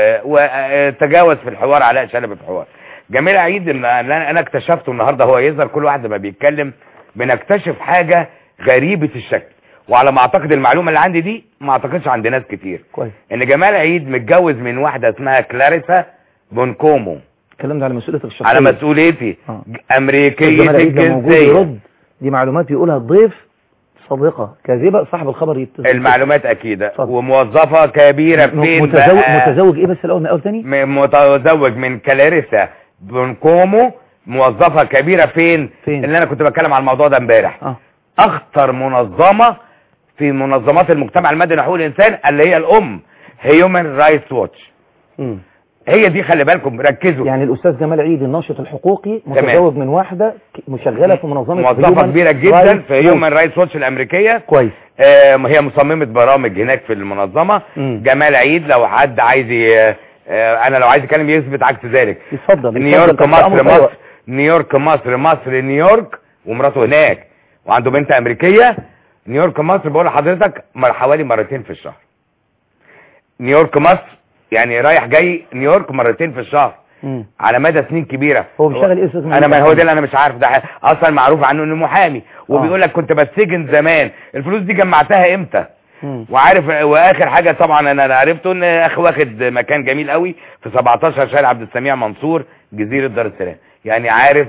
وتجاوز في الحوار علاء شلبي في الحوار. جميل عيد ان انا اكتشفته النهاردة، هو يظهر كل واحد لما بيتكلم بنكتشف حاجة غريبة الشكل، وعلى ما اعتقد المعلومة اللي عندي دي ما اعتقدش عند ناس كتير كويس، ان جمال عيد متجوز من واحدة اسمها كلاريسا بونكومو. الكلام ده على مسؤوليتك الشخصية؟ على مسؤوليتي. امريكية الجنسية. دي معلومات بيقولها الضيف صديقة كاذبة، صاحب الخبر يتصل. المعلومات اكيدة. وموظفة كبيرة فين متزوج ايه بس الاول من اول تاني؟ متزوج من كلاريسا بونكومو، موظفة كبيرة فين؟ اللي انا كنت بتكلم على الموضوع ده امبارح. اخطر منظمة في منظمات المجتمع المدني وحقوق الانسان اللي هي الام هيومن رايتس واتش. هي دي، خلي بالكم ركزوا. يعني الاستاذ جمال عيد الناشط الحقوقي متزوج من واحدة مشغلة في منظمة موظفة كبيرة جدا في هيومن رايتس واتش الامريكية. كويس. هي مصممة برامج هناك في المنظمة. جمال عيد لو حد عايز انا لو عايز اتكلم يثبت عكس ذلك. اتفضل. نيويورك مصر، نيويورك مصر نيويورك، ومراته هناك وعنده بنت امريكية. نيويورك مصر بقول لحضرتك حوالي مرتين في الشهر. نيويورك مصر يعني رايح جاي نيويورك مرتين في الشهر. على مدى سنين كبيره. هو بيشتغل ايه استاذ؟ انا ما هو ده اللي انا مش عارف، ده اصلا معروف عنه انه محامي، وبيقول لك كنت بتسجن زمان. الفلوس دي جمعتها امتى؟ وعارف، واخر حاجه طبعا انا عرفته ان اخي واخد مكان جميل قوي في 17 شارع عبد السميع منصور جزيره دار السلام. يعني عارف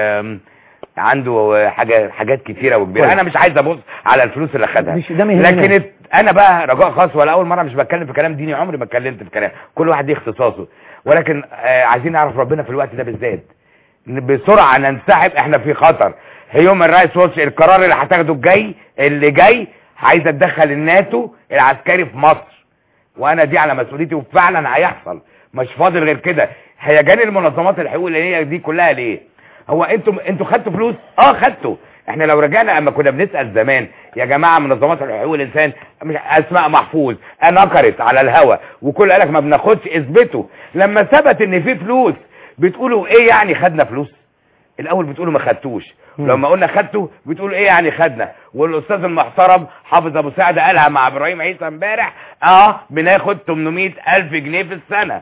عنده حاجات كتيره وكبيره. انا مش عايز ابص على الفلوس اللي خدها، لكن انا بقى رجاء خاص، ولا اول مره مش بتكلم في كلام ديني، عمري ما اتكلمت في كلام، كل واحد ليه اختصاصه، ولكن عايزين نعرف ربنا في الوقت ده بالذات. بسرعه ننسحب، احنا في خطر. هيومن رايتس واتش القرار اللي هتاخده اللي جاي عايز اتدخل الناتو العسكري في مصر، وانا دي على مسؤوليتي، وفعلا هيحصل، مش فاضل غير كده. هيجان المنظمات الحقوق الانسانيه دي كلها ليه؟ هو انتوا خدتوا فلوس؟ خدتوا. احنا لو رجعنا اما كنا بنسال زمان يا جماعه منظمات حقوق الانسان، اسماء محفوظ نكرت على الهوا وكل قالك ما بناخدش، اثبتوا. لما ثبت ان في فلوس بتقولوا ايه يعني خدنا فلوس؟ الاول بتقولوا ما خدتوش، لما قلنا خدتوا بتقولوا ايه يعني خدنا. والاستاذ المحترم حافظ ابو سعد قالها مع ابراهيم عيسى امبارح، بناخد 800,000 جنيه في السنه.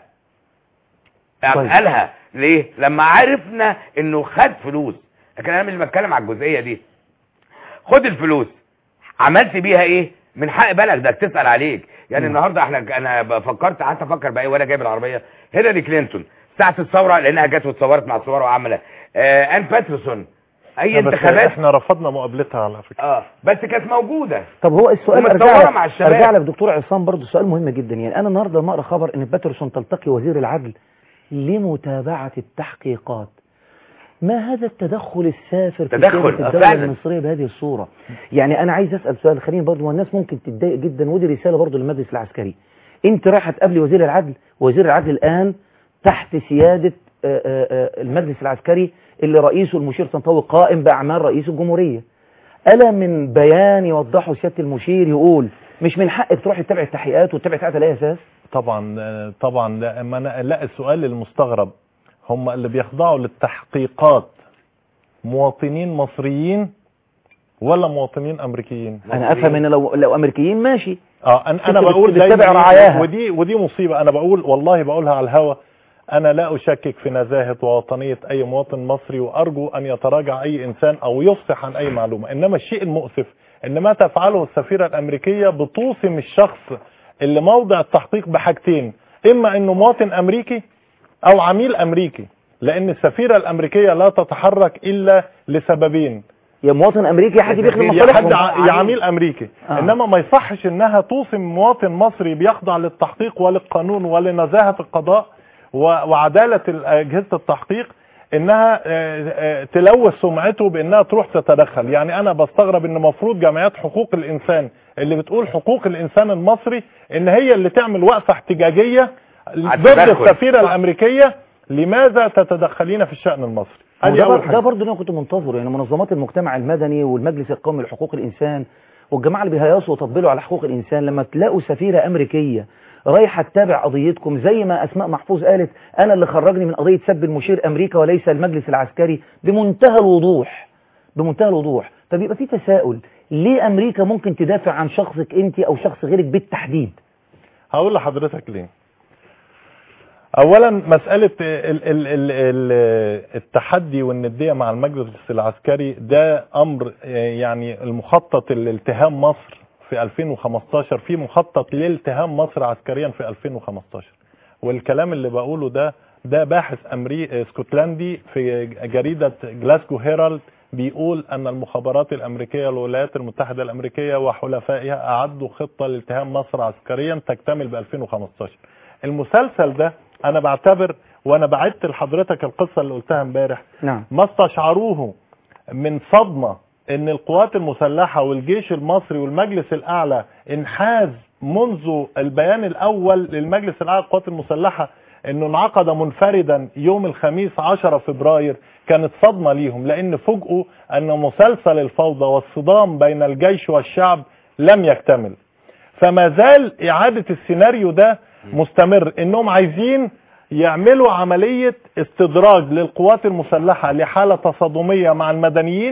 قالها ليه؟ لما عرفنا انه خد فلوس. لكن انا مش بتكلم على الجزئيه دي. خد الفلوس عملت بيها ايه؟ من حق بالك ده تسال عليك. يعني النهارده انا فكرت، قعدت افكر بقى وانا جايب العربيه. هيلاري كلينتون ساعه الثوره، لانها جت واتصورت مع الصور وعملت ان باترسون اي انتخابات، احنا رفضنا مقابلتها على فكره. بس كانت موجوده. طب هو السؤال ارجع لك دكتور عصام، برضه سؤال مهم جدا. يعني انا النهارده لما اقرا خبر ان باترسون تلتقي وزير العدل لمتابعه التحقيقات، ما هذا التدخل السافر في الدولة المصرية بهذه الصورة؟ يعني أنا عايز أسأل سؤال، خليني برضو، والناس ممكن تتضايق جدا، ودي رسالة برضو للمجلس العسكري. أنت رايحة تقابلي وزير العدل، وزير العدل الآن تحت سيادة المجلس العسكري اللي رئيسه المشير طنطاوي قائم بأعمال رئيس الجمهورية. ألا من بيان يوضحه سيادة المشير يقول مش من حقك تروحي تتابعي التحقيقات وتتابعي التحقيقات على أي أساس؟ طبعا لا السؤال المستغرب، هم اللي بيخضعوا للتحقيقات مواطنين مصريين ولا مواطنين امريكيين؟ انا افهم ان لو امريكيين ماشي. انا بقول بتتابع رعاياها، ودي مصيبه. انا بقول والله بقولها على الهوا، انا لا اشكك في نزاهه ووطنيه اي مواطن مصري، وارجو ان يتراجع اي انسان او يفصح عن اي معلومه. انما الشيء المؤسف ان ما تفعله السفيره الامريكيه بتوصم الشخص اللي موضع التحقيق بحاجتين، اما انه مواطن امريكي او عميل امريكي، لان السفيرة الامريكية لا تتحرك الا لسببين: يا مواطن امريكي يا حد بيخدم مصالحهم، يا عميل امريكي. انما ما يصحش انها توصم مواطن مصري بيخضع للتحقيق وللقانون ولنزاهة القضاء وعدالة اجهزة التحقيق انها تلوث سمعته بانها تروح تتدخل. يعني انا بستغرب ان مفروض جمعيات حقوق الانسان اللي بتقول حقوق الانسان المصري ان هي اللي تعمل وقفة احتجاجية ضد السفيرة الامريكية. لماذا تتدخلين في الشأن المصري؟ ده برضه انا كنت منتظره. يعني منظمات المجتمع المدني والمجلس القومي لحقوق الانسان والجماعه اللي بيهيصوا وتطبلوا على حقوق الانسان، لما تلاقوا سفيره امريكيه رايحه تتابع قضيتكم، زي ما اسماء محفوظ قالت انا اللي خرجني من قضيه سب المشير امريكا وليس المجلس العسكري، بمنتهى الوضوح بمنتهى الوضوح. فبيبقى في تساؤل، ليه امريكا ممكن تدافع عن شخصك انت او شخص غيرك بالتحديد؟ هقول لحضرتك ليه. اولا مسألة التحدي والندية مع المجلس العسكري ده امر، يعني المخطط لالتهام مصر في 2015، في مخطط لالتهام مصر عسكريا في 2015. والكلام اللي بقوله ده باحث اسكتلندي في جريدة جلاسكو هيرالد بيقول ان المخابرات الامريكية والولايات المتحدة الامريكية وحلفائها اعدوا خطة لالتهام مصر عسكريا تكتمل ب 2015. المسلسل ده انا بعتبر، وانا بعدت لحضرتك القصة اللي قلتها امبارح، ما استشعروه من صدمة ان القوات المسلحة والجيش المصري والمجلس الاعلى انحاز منذ البيان الاول للمجلس الاعلى للقوات المسلحة انه انعقد منفردا يوم الخميس 10 فبراير، كانت صدمة ليهم، لان فوجئوا ان مسلسل الفوضى والصدام بين الجيش والشعب لم يكتمل. فما زال اعادة السيناريو ده مستمر، انهم عايزين يعملوا عملية استدراج للقوات المسلحة لحالة تصادمية مع المدنيين،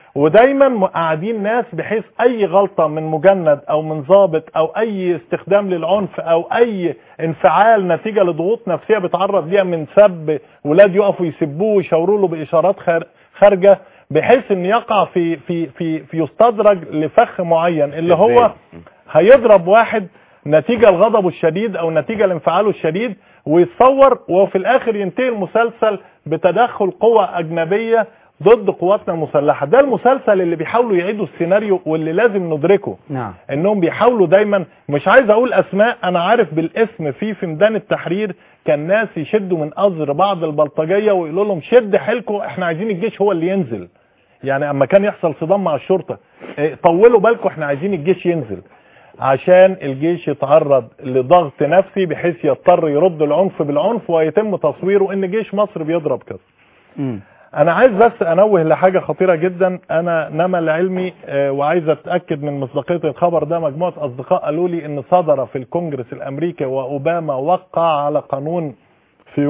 ودايما مقعدين ناس بحيث اي غلطة من مجند او من ضابط او اي استخدام للعنف او اي انفعال نتيجة لضغوط نفسية بيتعرض ليها من سب، ولاد يقفوا يسبوه ويشاوروا له باشارات خارجة، بحيث ان يقع في يستدرج لفخ معين اللي هو هيضرب واحد نتيجة لغضبه الشديد او نتيجة لانفعاله الشديد ويتصور، وفي الاخر ينتهي المسلسل بتدخل قوى اجنبية ضد قواتنا المسلحة. ده المسلسل اللي بيحاولوا يعيدوا السيناريو واللي لازم ندركه. نعم. انهم بيحاولوا دايما، مش عايز اقول اسماء، انا عارف بالاسم في ميدان التحرير كان ناس يشدوا من ازر بعض البلطجية ويقولوا لهم شد حيلكم احنا عايزين الجيش هو اللي ينزل. يعني اما كان يحصل صدام مع الشرطة طولوا بالكم احنا عايزين الجيش ينزل، عشان الجيش يتعرض لضغط نفسي بحيث يضطر يرد العنف بالعنف ويتم تصويره ان جيش مصر بيضرب كده. انا عايز بس انوه لحاجة خطيرة جدا. انا نما لعلمي وعايز اتأكد من مصداقية الخبر ده، مجموعة اصدقاء قالوا لي ان صدر في الكونجرس الامريكي واوباما وقع على قانون في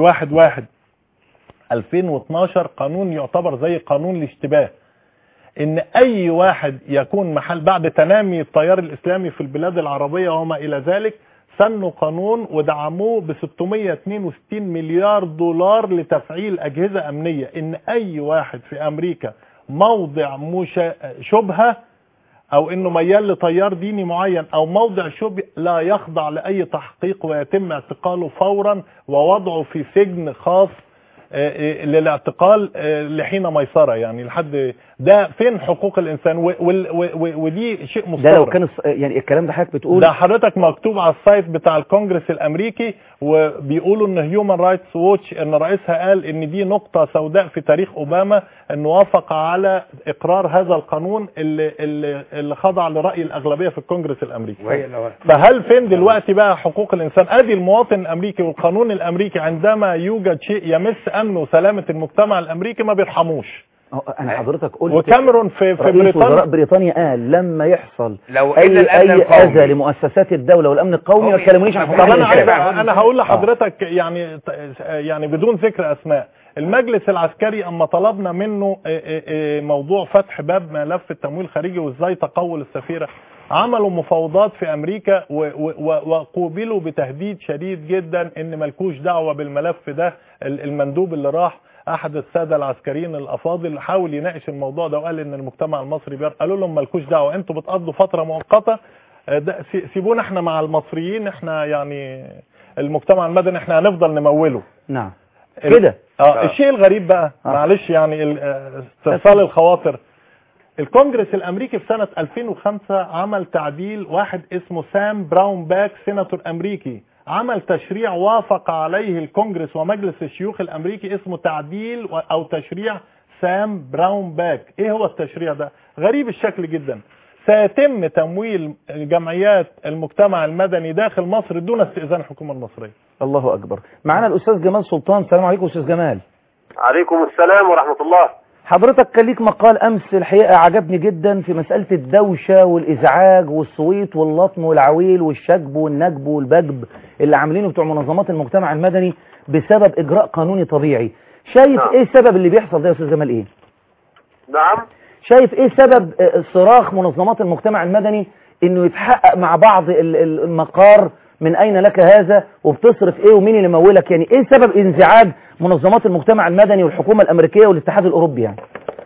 1/1/2012 قانون يعتبر زي قانون الاشتباه، ان اي واحد يكون محل بعد تنامي التيار الاسلامي في البلاد العربية وما الى ذلك، سنوا قانون ودعموه ب 662 مليار دولار لتفعيل اجهزة امنية، ان اي واحد في امريكا موضع شبهة او انه ميال لتيار ديني معين او موضع شبه لا يخضع لاي تحقيق ويتم اعتقاله فورا ووضعه في سجن خاص للاعتقال لحين ميسرة. يعني لحد ده فين حقوق الانسان؟ ودي شيء مستغرب. ده لو كان يعني الكلام ده حضرتك بتقول ده حضرتك مكتوب على السايت بتاع الكونجرس الامريكي، وبيقولوا ان هيومن رايتس ووتش ان رئيسها قال ان دي نقطة سوداء في تاريخ اوباما انه وافق على اقرار هذا القانون اللي خضع لرأي الاغلبية في الكونجرس الامريكي. فهل فين دلوقتي بقى حقوق الانسان؟ ادي المواطن الامريكي والقانون الامريكي عندما يوجد شيء يمس امن وسلامة المجتمع الامريكي ما بيرحموش. انا حضرتك قلت وكاميرون في رئيس وزراء بريطانيا قال لما يحصل لو اي اذى لمؤسسات الدولة والامن القومي ما تكلمونيش عن حقوق الانسان. انا هقول لحضرتك يعني بدون ذكر اسماء، المجلس العسكري اما طلبنا منه موضوع فتح باب ملف التمويل الخارجي وازاي تقول السفيرة، عملوا مفاوضات في امريكا وقوبلوا بتهديد شديد جدا ان ملكوش دعوة بالملف ده. المندوب اللي راح احد السادة العسكريين الافاضل حاول يناقش الموضوع ده وقال ان المجتمع المصري قالوا لهم ملكوش دعوة، انتوا بتقضوا فترة مؤقتة، سيبونا احنا مع المصريين، احنا يعني المجتمع المدني احنا هنفضل نموله. نعم كده. الشيء الغريب بقى معلش يعني استئصال الخواطر، الكونجرس الامريكي في سنة 2005 عمل تعديل، واحد اسمه سام براون باك سيناتور امريكي عمل تشريع وافق عليه الكونجرس ومجلس الشيوخ الامريكي اسمه تعديل او تشريع سام براون باك. ايه هو التشريع ده؟ غريب الشكل جدا. سيتم تمويل جمعيات المجتمع المدني داخل مصر دون استئذان الحكومة المصرية. الله اكبر. معنا الاستاذ جمال سلطان. السلام عليكم استاذ جمال. عليكم السلام ورحمة الله. حضرتك كان ليك مقال امس الحقيقة عجبني جدا في مسألة الدوشة والازعاج والصويت واللطم والعويل والشجب والنجب والبجب اللي عاملينه بتوع منظمات المجتمع المدني بسبب اجراء قانوني طبيعي. شايف ايه السبب اللي بيحصل ده يا استاذ جمال؟ ايه نعم شايف ايه سبب صراخ منظمات المجتمع المدني انه يتحقق مع بعض المقار من اين لك هذا وبتصرف ايه ومين اللي مولك؟ يعني ايه سبب انزعاج منظمات المجتمع المدني والحكومة الامريكية والاتحاد الاوروبي؟ يعني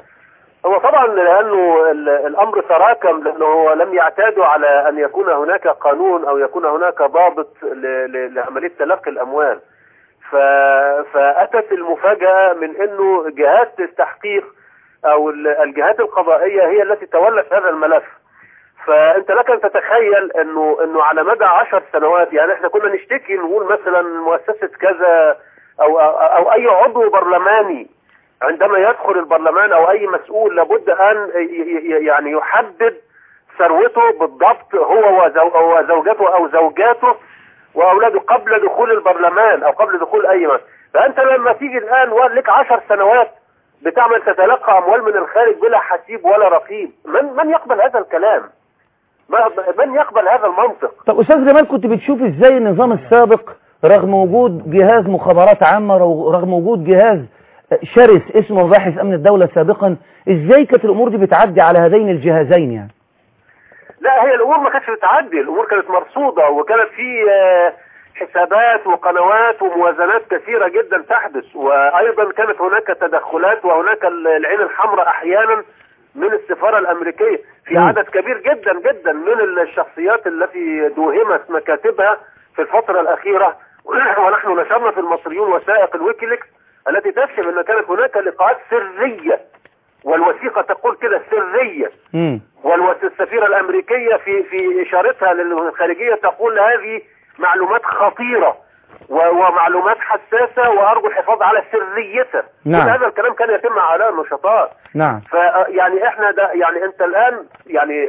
هو طبعا لانه الامر تراكم، لانه لم يعتادوا على ان يكون هناك قانون او يكون هناك ضابط لعملية تلقي الاموال، فاتت المفاجأة من انه جهات التحقيق او الجهات القضائية هي التي تولت هذا الملف. فانت لك ان تتخيل انه على مدى 10 سنوات، يعني احنا كنا نشتكي نقول مثلا مؤسسة كذا او اي عضو برلماني عندما يدخل البرلمان او اي مسؤول لابد ان يعني يحدد ثروته بالضبط هو وزوجته او زوجاته واولاده قبل دخول البرلمان او قبل دخول اي من. فانت لما تيجي الان ولك 10 سنوات بتعمل تتلقى اموال من الخارج بلا حسيب ولا رقيب، من يقبل هذا الكلام؟ من يقبل هذا المنطق؟ طب استاذ جمال، كنت بتشوف ازاي النظام السابق رغم وجود جهاز مخابرات عامة ورغم وجود جهاز شرس اسمه باحث امن الدولة سابقا، ازاي كانت الامور دي بتعدي على هذين الجهازين يعني؟ لا، هي الامور ما كانتش بتعدي، الامور كانت مرصودة، وكانت في حسابات وقنوات وموازنات كثيرة جدا تحدث، وايضا كانت هناك تدخلات وهناك العين الحمراء احيانا من السفارة الامريكية في عدد كبير جدا جدا من الشخصيات التي دوهمت مكاتبها في الفترة الاخيرة. ونحن نشرنا في المصريون وثائق الويكيليكس التي تكشف ان كانت هناك لقاءات سرية، والوثيقة تقول كده سرية، والسفيرة الامريكية في اشارتها للخارجية تقول هذه معلومات خطيرة ومعلومات حساسة وارجو الحفاظ على سريتها. نعم. هذا الكلام كان يتم على النشطاء. نعم. فيعني احنا ده يعني انت الان يعني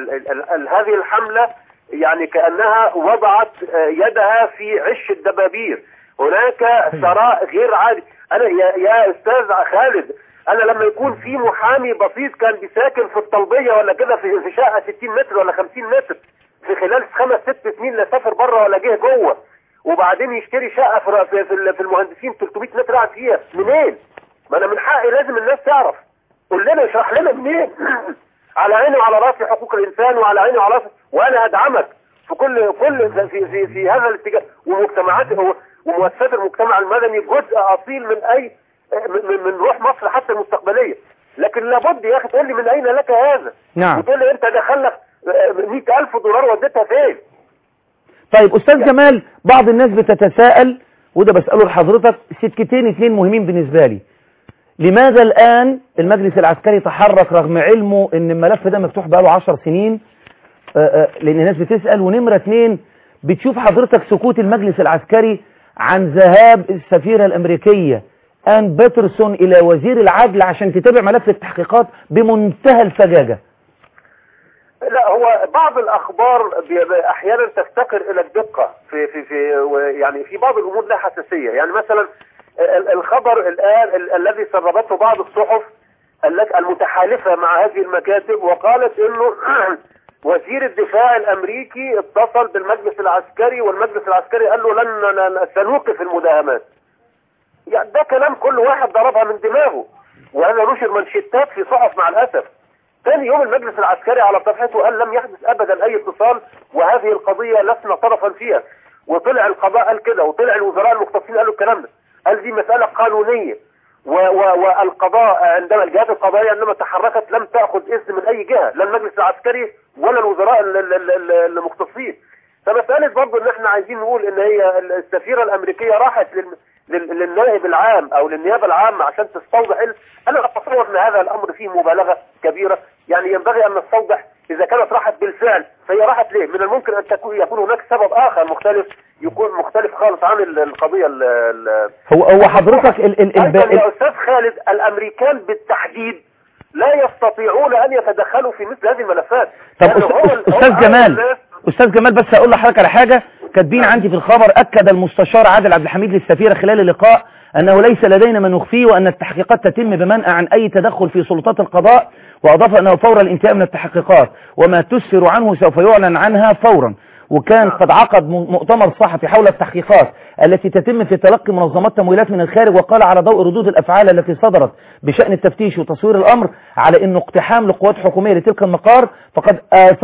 هذه الحملة يعني كأنها وضعت يدها في عش الدبابير. هناك ثراء غير عادي. انا يا استاذ خالد، انا لما يكون في محامي بسيط كان بيساكن في الطلبية ولا كده في شقة 60 متر ولا 50 متر، في خلال 5-6 سنين لا سافر بره ولا جه جوه، وبعدين يشتري شقة في المهندسين 300 متر قاعد فيها، منين؟ ما انا من حقي لازم الناس تعرف. قول لنا، اشرح لنا منين؟ على عيني وعلى راسي حقوق الانسان، وعلى عيني وعلى راسي، وانا ادعمك في كل في هذا الاتجاه. ومجتمعات ومؤسسات المجتمع المدني جزء اصيل من اي من روح مصر حتى المستقبليه. لكن لابد يا اخي تقول لي من اين لك هذا؟ نعم. وتقول لي انت دخلك $100,000 وديتها فين؟ طيب أستاذ جمال، بعض الناس بتتساءل، وده بسأله لحضرتك، سكتين اتنين مهمين بالنسبة لي. لماذا الآن المجلس العسكري تحرك رغم علمه ان الملف ده مفتوح بقاله 10 سنين؟ لأن الناس بتسأل. ونمرة 2، بتشوف حضرتك سكوت المجلس العسكري عن ذهاب السفيرة الأمريكية آن بيترسون إلى وزير العدل عشان تتابع ملف التحقيقات بمنتهى الفجاجة؟ لا، هو بعض الاخبار احيانا تفتقر الى الدقه في يعني في بعض الامور لها حساسيه. يعني مثلا الخبر الان الذي سربته بعض الصحف المتحالفه مع هذه المكاتب وقالت انه وزير الدفاع الامريكي اتصل بالمجلس العسكري، والمجلس العسكري قال له لن سنوقف المداهمات. يعني ده كلام كل واحد ضربها من دماغه، وهذا نشر منشطات في صحف مع الاسف. ثاني يوم المجلس العسكري على صفحته قال لم يحدث ابدا اي اتصال، وهذه القضية لسنا طرفا فيها. وطلع القضاء قال كده، وطلع الوزراء المختصين قالوا الكلام ده، قال دي مسألة قانونية، والقضاء عندما الجهات القضائية عندما تحركت لم تأخذ إذن من أي جهة، لا المجلس العسكري ولا الوزراء المختصين. فمسألة برضه ان احنا عايزين نقول ان هي السفيرة الامريكية راحت للنائب العام او للنيابة العامة عشان تستوضح. انا اتصور ان هذا الامر فيه مبالغة كبيرة. يعني ينبغي ان نستوضح اذا كانت راحت بالفعل فهي راحت ليه. من الممكن ان يكون هناك سبب اخر مختلف، يكون مختلف خالص عن القضية هو حضرتك يا استاذ خالد، الامريكان بالتحديد لا يستطيعون ان يتدخلوا في مثل هذه الملفات. طب استاذ جمال بس اقول لحضرتك على حاجة كاتبين عندي في الخبر. اكد المستشار عادل عبد الحميد للسفيرة خلال اللقاء انه ليس لدينا ما نخفيه، وان التحقيقات تتم بمنأى عن اي تدخل في سلطات القضاء، واضاف انه فور الانتهاء من التحقيقات وما تسفر عنه سوف يعلن عنها فورا. وكان قد عقد مؤتمر صحفي حول التحقيقات التي تتم في تلقي منظمات تمويلات من الخارج، وقال على ضوء ردود الافعال التي صدرت بشأن التفتيش وتصوير الامر على انه اقتحام لقوات حكومية لتلك المقار، فقد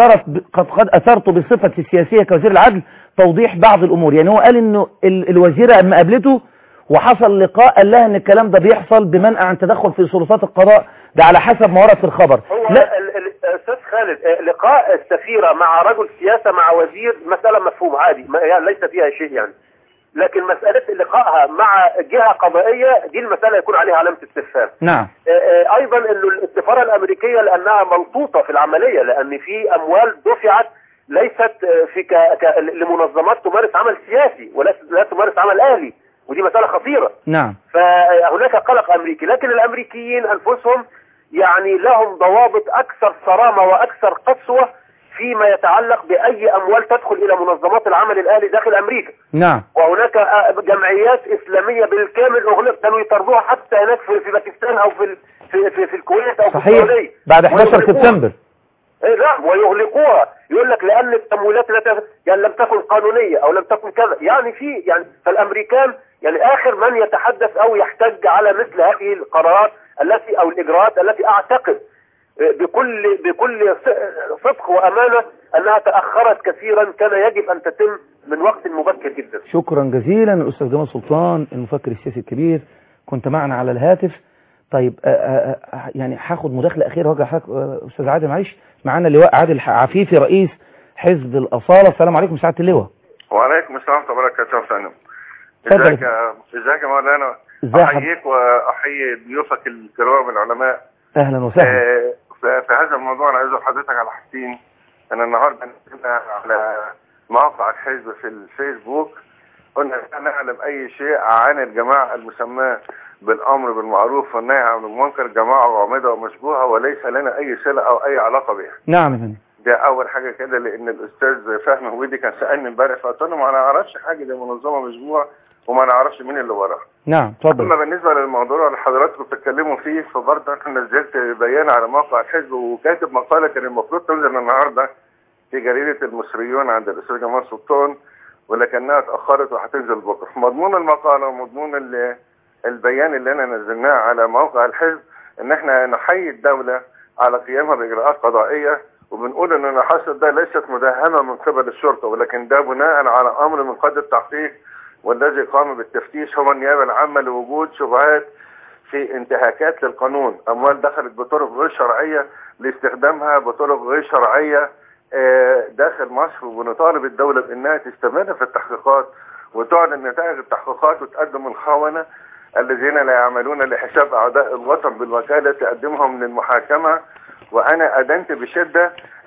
اثرت بصفتي السياسية كوزير العدل توضيح بعض الامور. يعني هو قال انه الوزيرة اما قابلته وحصل لقاء قال لها ان الكلام ده بيحصل بمنأى عن تدخل في سلطات القضاء، ده على حسب ما ورد في الخبر. لا استاذ خالد، لقاء السفيرة مع رجل سياسة مع وزير مسألة مفهوم عادي، يعني ليس فيها شيء يعني. لكن مسألة لقائها مع جهة قضائية دي المسألة يكون عليها علامة استفهام. نعم. ايضا انه السفارة الامريكية لانها ملطوطة في العملية، لان في اموال دفعت ليست في لمنظمات تمارس عمل سياسي ولا تمارس عمل اهلي، ودي مسألة خطيرة. نعم. فهناك قلق امريكي، لكن الامريكيين انفسهم يعني لهم ضوابط اكثر صرامة واكثر قسوة فيما يتعلق باي اموال تدخل الى منظمات العمل الاهلي داخل امريكا. نعم. وهناك جمعيات اسلامية بالكامل اغلق، كانوا يطردوها حتى هناك في باكستان او في الكويت او صحيح. في السعودية بعد 11 سبتمبر. نعم، ويغلقوها. يقول لك لان التمويلات يعني لم تكن قانونية او لم تكن كذا، يعني فالامريكان يعني آخر من يتحدث أو يحتج على مثل هذه القرارات التي أو الإجراءات التي أعتقد بكل صدق وأمانة أنها تأخرت كثيرا، كان يجب أن تتم من وقت مبكر جدا. شكرا جزيلا الأستاذ جمال سلطان المفكر السياسي الكبير، كنت معنا على الهاتف. طيب يعني هاخد مداخلة أخيرة وجه حضرتك أستاذ عادل. معلش، معانا اللواء عادل عفيفي رئيس حزب الأصالة. السلام عليكم سعادة اللواء. وعليكم السلام ورحمة الله وبركاته يا فندم. ازيك يا مولانا؟ احييك واحيي ضيوفك الكرام العلماء. اهلا وسهلا. في هذا الموضوع انا عايز اقول لحضرتك على حاجتين. انا النهارده نزلنا على موقع الحزب في الفيسبوك، قلنا لا نعلم اي شيء عن الجماعه المسماه بالامر بالمعروف والنهي عن المنكر، جماعه غامضه ومشبوهه وليس لنا اي صله او اي علاقه بها. نعم يا فندم. ده اول حاجه كده، لان الاستاذ فهمي هويدي كان سالني امبارح فقلت له ما نعرفش حاجه، دي منظمه مشبوهه وما نعرفش مين اللي وراها. نعم اتفضل. اما بالنسبه للموضوع اللي حضراتكم بتتكلموا فيه، فبرضه انا نزلت بيان على موقع الحزب وكاتب مقاله كان المفروض تنزل النهارده في جريده المصريون عند الاستاذ جمال سلطان، ولكنها اتاخرت وهتنزل بكره. مضمون المقاله ومضمون البيان اللي انا نزلناه على موقع الحزب ان احنا نحيي الدوله على قيامها باجراءات قضائيه، وبنقول ان اللي حصل ده ليست مداهمه من قبل الشرطه، ولكن ده بناء على امر من قاده التحقيق، والذي قام بالتفتيش هو النيابه العامه لوجود شبهات في انتهاكات للقانون، اموال دخلت بطرق غير شرعيه لاستخدامها بطرق غير شرعيه داخل مصر، وبنطالب الدوله بانها تستمر في التحقيقات وتعلن نتائج التحقيقات وتقدم الخونه الذين لا يعملون لحساب اعداء الوطن بالوكاله تقدمهم للمحاكمه. وانا ادنت بشده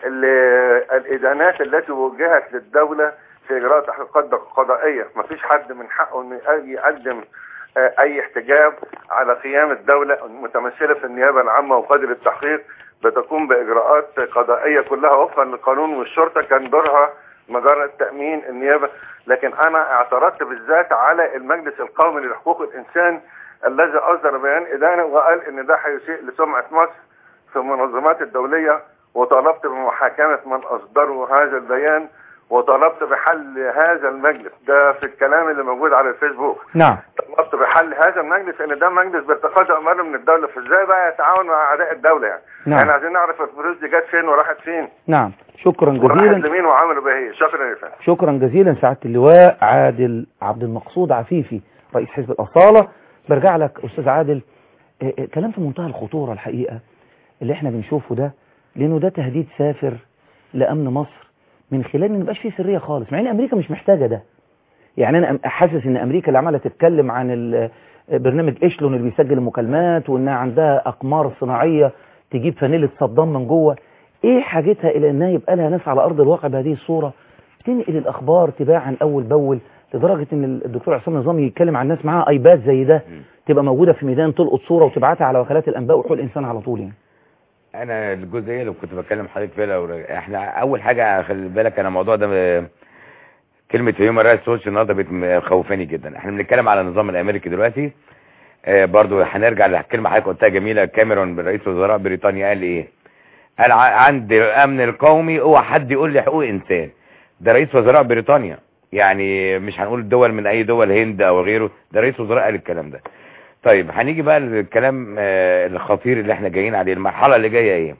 الادانات التي وجهت للدوله في اجراء تحقيقات قضائيه، ما فيش حد من حقه انه يقدم اي احتجاج على قيام الدوله المتمثله في النيابه العامه وقادر التحقيق بتقوم باجراءات قضائيه كلها وفقا للقانون، والشرطه كان دورها مجرد تامين النيابه. لكن انا اعترضت بالذات على المجلس القومي لحقوق الانسان الذي اصدر بيان ادانه وقال ان ده هيسيء لسمعه مصر في المنظمات الدوليه، وطلبت بمحاكمه من اصدروا هذا البيان، وطلبت بحل هذا المجلس. ده في الكلام اللي موجود على الفيسبوك. نعم. طلبت بحل هذا المجلس ان ده مجلس بيتقاضى اموال من الدوله، فازاي بقى يتعاون مع اعداء الدوله يعني؟ نعم. يعني عايزين نعرف الفلوس دي جت فين وراحت فين. نعم. شكرا جزيلا. وراحت لمين وعملوا بها ايه؟ شكرا يا فندم. شكرا جزيلا سعاده اللواء عادل عبد المقصود عفيفي رئيس حزب الاصاله. برجع لك استاذ عادل، كلام في منتهى الخطوره الحقيقه اللي احنا بنشوفه ده، لانه ده تهديد سافر لامن مصر من خلال ان مبقاش فيه سريه خالص، مع ان امريكا مش محتاجه ده. يعني انا حاسس ان امريكا اللي عماله تتكلم عن برنامج إيشلون اللي بيسجل المكالمات وانها عندها اقمار صناعيه تجيب فانيله صدام من جوه، ايه حاجتها الى انها يبقى لها ناس على ارض الواقع بهذه الصوره تنقل الاخبار تباعا اول باول، لدرجه ان الدكتور عصام نظامي يتكلم عن ناس معاها ايباد زي ده تبقى موجوده في ميدان تلقط صوره وتبعتها على وكالات الانباء وحقوق الانسان على طول. يعني انا الجزئيه اللي كنت بكلم حضرتك فيها، احنا اول حاجه خلي بالك انا الموضوع ده كلمه هيومن رايتس ووتش النهارده بتخوفاني جدا. احنا بنتكلم على النظام الامريكي دلوقتي، برضو هنرجع لكلمه حضرتك قلتها جميله. كاميرون رئيس وزراء بريطانيا قال ايه؟ قال عندي الامن القومي اوعى حد يقول لي حقوق انسان. ده رئيس وزراء بريطانيا، يعني مش هنقول دول من اي دول هند او غيره، ده رئيس وزراء قال الكلام ده. طيب هنيجي بقى للكلام الخطير اللي احنا جايين عليه. المرحله اللي جايه ايه؟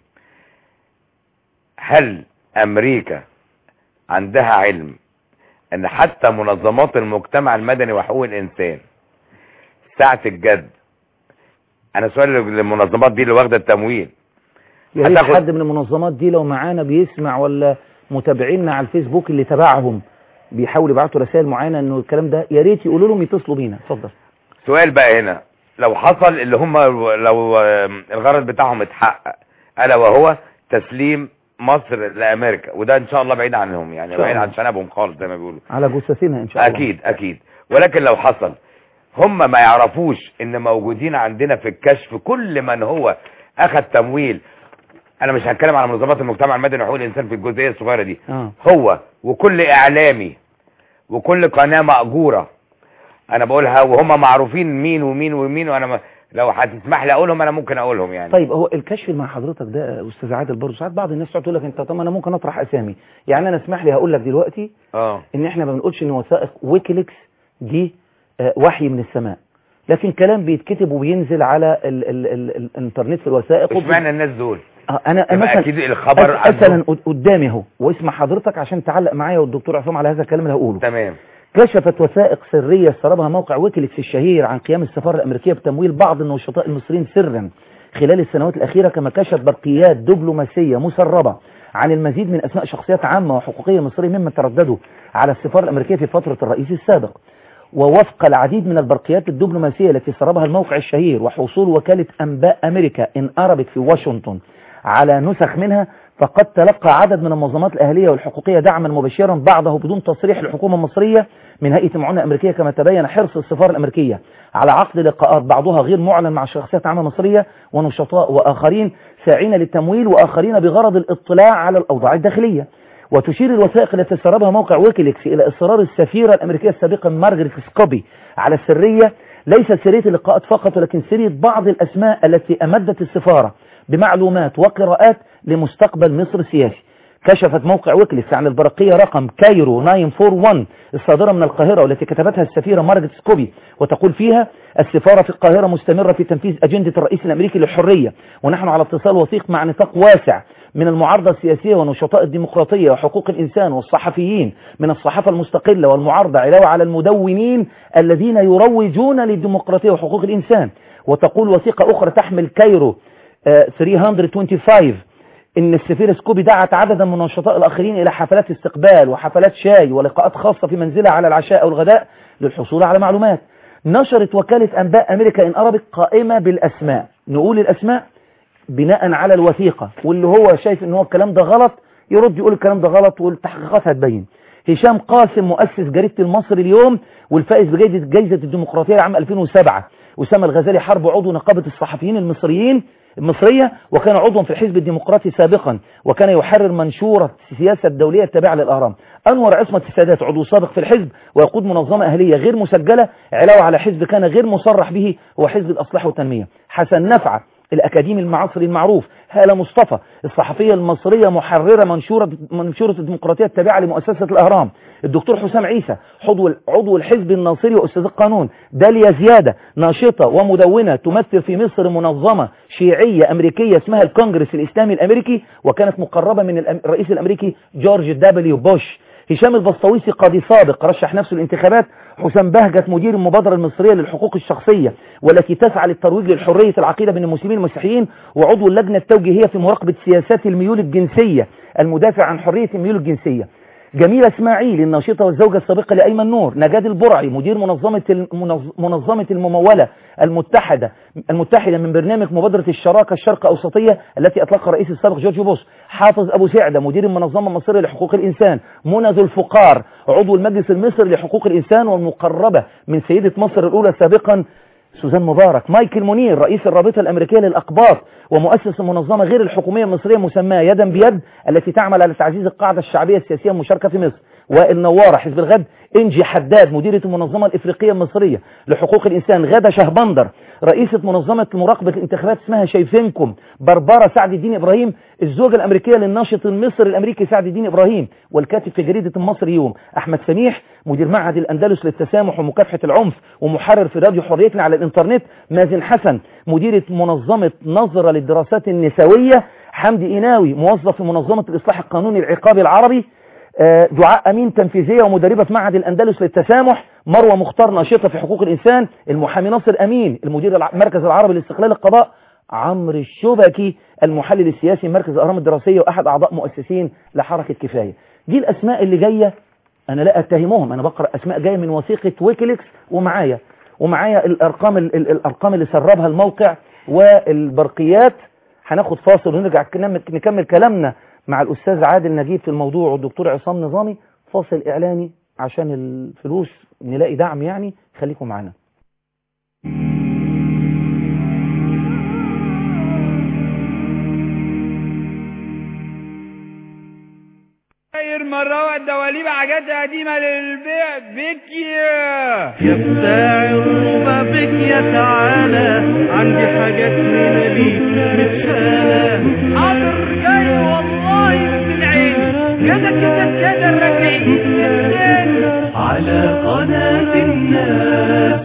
هل امريكا عندها علم ان حتى منظمات المجتمع المدني وحقوق الانسان ساعة الجد، انا سؤال للمنظمات دي اللي واخده التمويل، يا ريت حد من المنظمات دي لو معانا بيسمع ولا متابعينا على الفيسبوك اللي تبعهم بيحاولوا يبعتوا رسائل معينه انه الكلام ده، يا ريت يقولوا لهم يتصلوا بينا. اتفضل. سؤال بقى هنا، لو حصل اللي هم لو الغرض بتاعهم اتحقق، الا وهو تسليم مصر لامريكا، وده ان شاء الله بعيد عنهم، يعني بعيد عن شنبهم خالص زي ما بيقولوا، على جثثنا ان شاء الله. اكيد اكيد. ولكن لو حصل هم ما يعرفوش ان موجودين عندنا في الكشف كل من هو اخذ تمويل. انا مش هتكلم على منظمات المجتمع المدني وحقوق الانسان في الجزئيه الصغيره دي. هو وكل اعلامي وكل قناه مأجوره انا بقولها، وهم معروفين مين ومين ومين، وانا لو هتسمح لي اقولهم انا ممكن اقولهم يعني. طيب هو الكشف مع حضرتك ده استاذ عادل برضه ساعات بعض الناس تقول لك انت طب انا ممكن اطرح اسامي، يعني انا اسمح لي هقول لك دلوقتي ان احنا ما بنقولش ان وثائق ويكيليكس دي وحي من السماء، لكن كلام بيتكتب وبينزل على الانترنت في الوثائق. مش معنى الناس دول انا مثلا اكيد الخبر مثلا قدامي اهو، واسمع حضرتك عشان تعلق معايا والدكتور عصام على هذا الكلام اللي هقوله. تمام. كشفت وثائق سرية سربها موقع ويكيليكس الشهير عن قيام السفارة الأمريكية بتمويل بعض النشطاء المصريين سرا خلال السنوات الأخيرة، كما كشف برقيات دبلوماسية مسربة عن المزيد من أسماء شخصيات عامة وحقوقية مصرية ممن ترددوا على السفارة الأمريكية في فترة الرئيس السابق. ووفق العديد من البرقيات الدبلوماسية التي سربها الموقع الشهير وحصول وكالة أنباء أمريكا إن أرابيك في واشنطن على نسخ منها، فقد تلقى عدد من المنظمات الأهلية والحقوقية دعما مباشرا بعضه بدون تصريح الحكومة المصرية من هيئة معونة أمريكية، كما تبين حرص السفارة الأمريكية على عقد لقاءات بعضها غير معلن مع شخصيات عامة مصرية ونشطاء وآخرين ساعين للتمويل وآخرين بغرض الاطلاع على الأوضاع الداخلية. وتشير الوثائق التي سربها موقع ويكيليكس إلى إصرار السفيرة الأمريكية السابقة مارغريت سكوبي على السرية، ليست سرية اللقاءات فقط ولكن سرية بعض الأسماء التي أمدت السفارة بمعلومات وقراءات لمستقبل مصر السياسي. كشفت موقع ويكيليكس عن البرقية رقم كايرو 941 الصادرة من القاهرة والتي كتبتها السفيرة مارغريت سكوبي، وتقول فيها: السفارة في القاهرة مستمرة في تنفيذ أجندة الرئيس الأمريكي للحرية، ونحن على اتصال وثيق مع نطاق واسع من المعارضة السياسية ونشطاء الديمقراطية وحقوق الإنسان والصحفيين من الصحافة المستقلة والمعارضة، علاوة على المدونين الذين يروجون للديمقراطية وحقوق الإنسان. وتقول وثيقة أخرى تحمل كايرو 325 إن السفيرة سكوبي دعت عددا من النشطاء الآخرين إلى حفلات استقبال وحفلات شاي ولقاءات خاصة في منزلها على العشاء أو الغداء للحصول على معلومات. نشرت وكالة أنباء أمريكا إن أرابيك قائمة بالأسماء، نقول الأسماء بناء على الوثيقة، واللي هو شايف إن هو الكلام ده غلط يرد يقول الكلام ده غلط والتحقيقات هتبين. هشام قاسم مؤسس جريدة المصري اليوم والفائز بجائزة الديمقراطية عام 2007. أسامة الغزالي حرب عضو نقابة الصحفيين المصرية وكان عضوا في الحزب الديمقراطي سابقا، وكان يحرر منشورة السياسة الدولية التابعة للأهرام. أنور عصمت السادات عضو سابق في الحزب ويقود منظمة أهلية غير مسجلة، علاوة على حزب كان غير مصرح به هو حزب الأصلاح والتنمية. حسن نفعة الأكاديمي المعاصري المعروف. هالة مصطفى الصحفية المصرية محررة منشورة الديمقراطية التابعة لمؤسسة الأهرام. الدكتور حسام عيسى عضو الحزب الناصري وأستاذ القانون. داليا زيادة ناشطة ومدونة تمثل في مصر منظمة شيعية أمريكية اسمها الكونجرس الإسلامي الأمريكي، وكانت مقربة من الرئيس الأمريكي جورج دبليو بوش. هشام البسطويسي قاضي سابق رشح نفسه الانتخابات. حسام بهجت مدير المبادرة المصرية للحقوق الشخصية والتي تسعى للترويج للحرية العقيدة بين المسلمين والمسيحيين، وعضو اللجنة التوجيهية في مراقبة سياسات الميول الجنسية، المدافع عن حرية الميول الجنسية. جميلة اسماعيل الناشطة والزوجة السابقة لأيمن نور. نجاد البرعي مدير منظمة الممولة المتحدة من برنامج مبادرة الشراكة الشرق أوسطية التي أطلقها الرئيس السابق جورج بوش. حافظ أبو سعدة مدير المنظمة المصرية لحقوق الإنسان. منى ذو الفقار عضو المجلس المصري لحقوق الإنسان والمقربة من سيدة مصر الأولى سابقا سوزان مبارك. مايكل منير رئيس الرابطة الأمريكية للأقباط ومؤسس المنظمة غير الحكومية المصرية مسماة يدا بيد التي تعمل على تعزيز القاعدة الشعبية السياسية المشاركة في مصر. وائل نوارة حزب الغد. إنجي حداد مديرة المنظمة الإفريقية المصرية لحقوق الإنسان. غادة شهبندر رئيسة منظمة مراقبة الانتخابات اسمها شايفينكم. بربرة سعد الدين إبراهيم الزوجة الأمريكية للناشط المصري الأمريكي سعد الدين إبراهيم والكاتب في جريدة المصري يوم. أحمد سميح مدير معهد الأندلس للتسامح ومكافحة العنف ومحرر في راديو حريتنا على الإنترنت. مازن حسن مديرة منظمة نظرة للدراسات النسوية. حمدي إيناوي موظف في منظمة الإصلاح القانوني العقابي العربي. دعاء أمين تنفيذية ومدربة في معهد الأندلس للتسامح. مروة مختار ناشطة في حقوق الإنسان. المحامي ناصر أمين المدير المركز العربي لاستقلال القضاء. عمرو الشبكي المحلل السياسي مركز الأهرام الدراسية وأحد أعضاء مؤسسين لحركة كفاية. دي الأسماء اللي جاية، أنا لا أتهمهم، أنا بقرأ أسماء جاية من وثيقة ويكيليكس ومعايا الأرقام اللي سربها الموقع والبرقيات. هناخد فاصل ونرجع نكمل كلامنا مع الأستاذ عادل نجيب في الموضوع والدكتور عصام نظامي. فاصل إعلاني عشان الفلوس نلاقي دعم، يعني خليكم معنا. مرة الدواليب حاجات قديمة للبيع بكيا يا بتاع الربا بكيا تعالى عندي حاجات هنا ليك متشالة. حاضر جاي والله من العين كده الرجعين على قناة الناس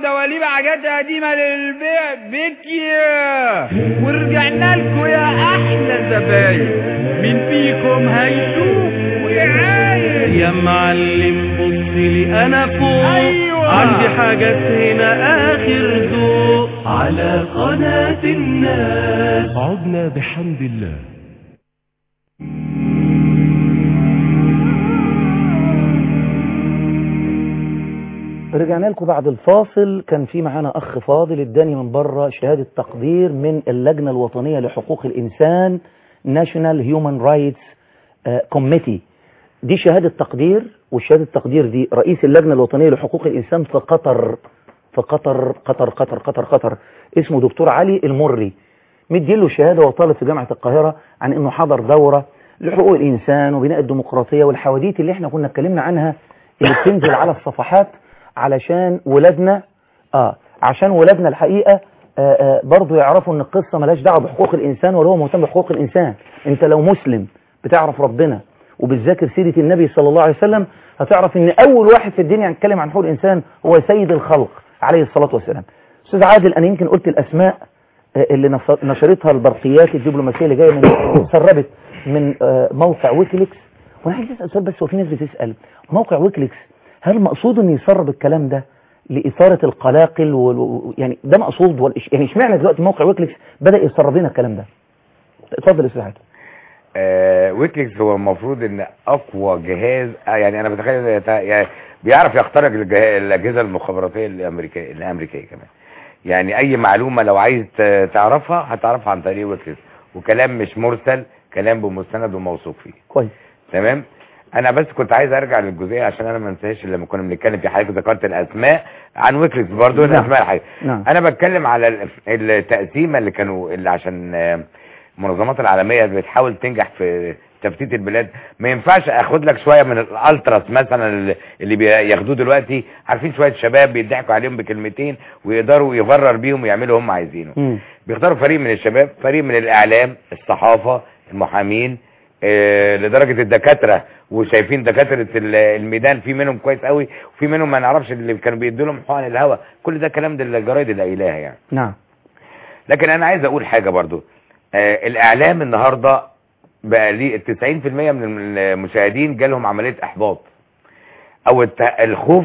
دواليب حاجات قديمة للبيع بكيا، ورجعنا لكم يا احلى زباين، مين فيكم هيشوف ويعاين؟ يا معلم بصلي انا فوق، أيوة. عندي حاجات هنا اخر ذوق على قناة الناس. عدنا بحمد الله. رجعنا لكم بعد الفاصل. كان في معانا أخ فاضل اداني من بره شهادة تقدير من اللجنة الوطنية لحقوق الإنسان National Human Rights Committee. دي شهادة تقدير، والشهادة التقدير دي رئيس اللجنة الوطنية لحقوق الإنسان في قطر، قطر اسمه دكتور علي المري، مديله شهادة وطالب في جامعة القاهرة عن انه حضر دورة لحقوق الإنسان وبناء الديمقراطية والحواديت اللي احنا كنا اتكلمنا عنها اللي بتنزل على الصفحات علشان ولادنا عشان ولادنا الحقيقة برضو يعرفوا ان القصة ملاش دعوة بحقوق الإنسان ولا هو مهتم بحقوق الإنسان. انت لو مسلم بتعرف ربنا وبتذاكر سيرة النبي صلى الله عليه وسلم هتعرف ان اول واحد في الدنيا يتكلم عن حقوق الإنسان هو سيد الخلق عليه الصلاة والسلام. أستاذ عادل، انا يمكن قلت الاسماء اللي نشرتها البرقيات الدبلوماسية اللي جاية من سربت من موقع ويكيليكس، وانا عايز اسال سؤال بس، وفي ناس بتسال موقع ويكيليكس هل مقصود ان يسرب الكلام ده لإثارة القلاقل يعني ده مقصود يعني اشمعنى دلوقتي موقع ويكيليكس بدأ يسرب لنا الكلام ده؟ اتفضل يا استاذ عادل. ويكيليكس هو المفروض ان اقوى جهاز، يعني انا بتخيل يعني بيعرف يخترق الاجهزه المخابراتيه الامريكيه كمان. يعني اي معلومه لو عايز تعرفها هتعرفها عن طريق ويكيليكس، وكلام مش مرسل، كلام بمستند وموثوق فيه. كويس، تمام. انا بس كنت عايز ارجع للجزئيه عشان انا ما انساش لما كنا بنتكلم في حضرتك ذكرت الاسماء عن ويكيليكس برضه. نعم. الاسماء الحقيقيه نعم. انا بتكلم على التقسيمه اللي عشان المنظمات العالميه بتحاول تنجح في تفتيت البلاد. ما ينفعش اخد لك شويه من الالتراس مثلا اللي بياخدوه دلوقتي، عارفين شويه شباب بيضحكوا عليهم بكلمتين ويقدروا يغرر بيهم ويعملوا هم عايزينه. بيختاروا فريق من الشباب، فريق من الاعلام، الصحافه، المحامين، لدرجه الدكاتره، وشايفين دكاتره الميدان في منهم كويس قوي وفي منهم ما نعرفش اللي كانوا بيدوا لهم حقن الهواء. كل ده كلام ده الجرايد اللي قايلاها يعني. نعم. لكن انا عايز اقول حاجه برضو، الاعلام النهارده بقى ليه 90% من المشاهدين جالهم عمليه احباط او الخوف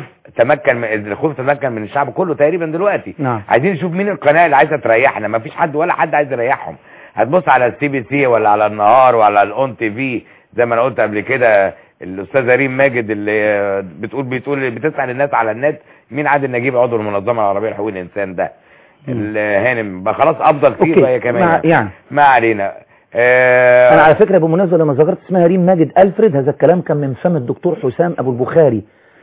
تمكن من الشعب كله تقريبا دلوقتي. نعم. عايزين نشوف مين القناه اللي عايزه تريحنا. ما فيش حد ولا حد عايز يريحهم. هتبص على CBC ولا على النهار ولا على الأون تي في زي ما انا قلت قبل كده، الاستاذه ريم ماجد اللي بتسال الناس على النت مين عادل نجيب عضو المنظمه العربيه لحقوق الانسان ده الهانم بقى خلاص افضل فيه هي كمان يعني ما علينا. انا على فكره بمناسبه لما ذكرت اسمها ريم ماجد ألفريد، هذا الكلام كان من فم الدكتور حسام ابو البخاري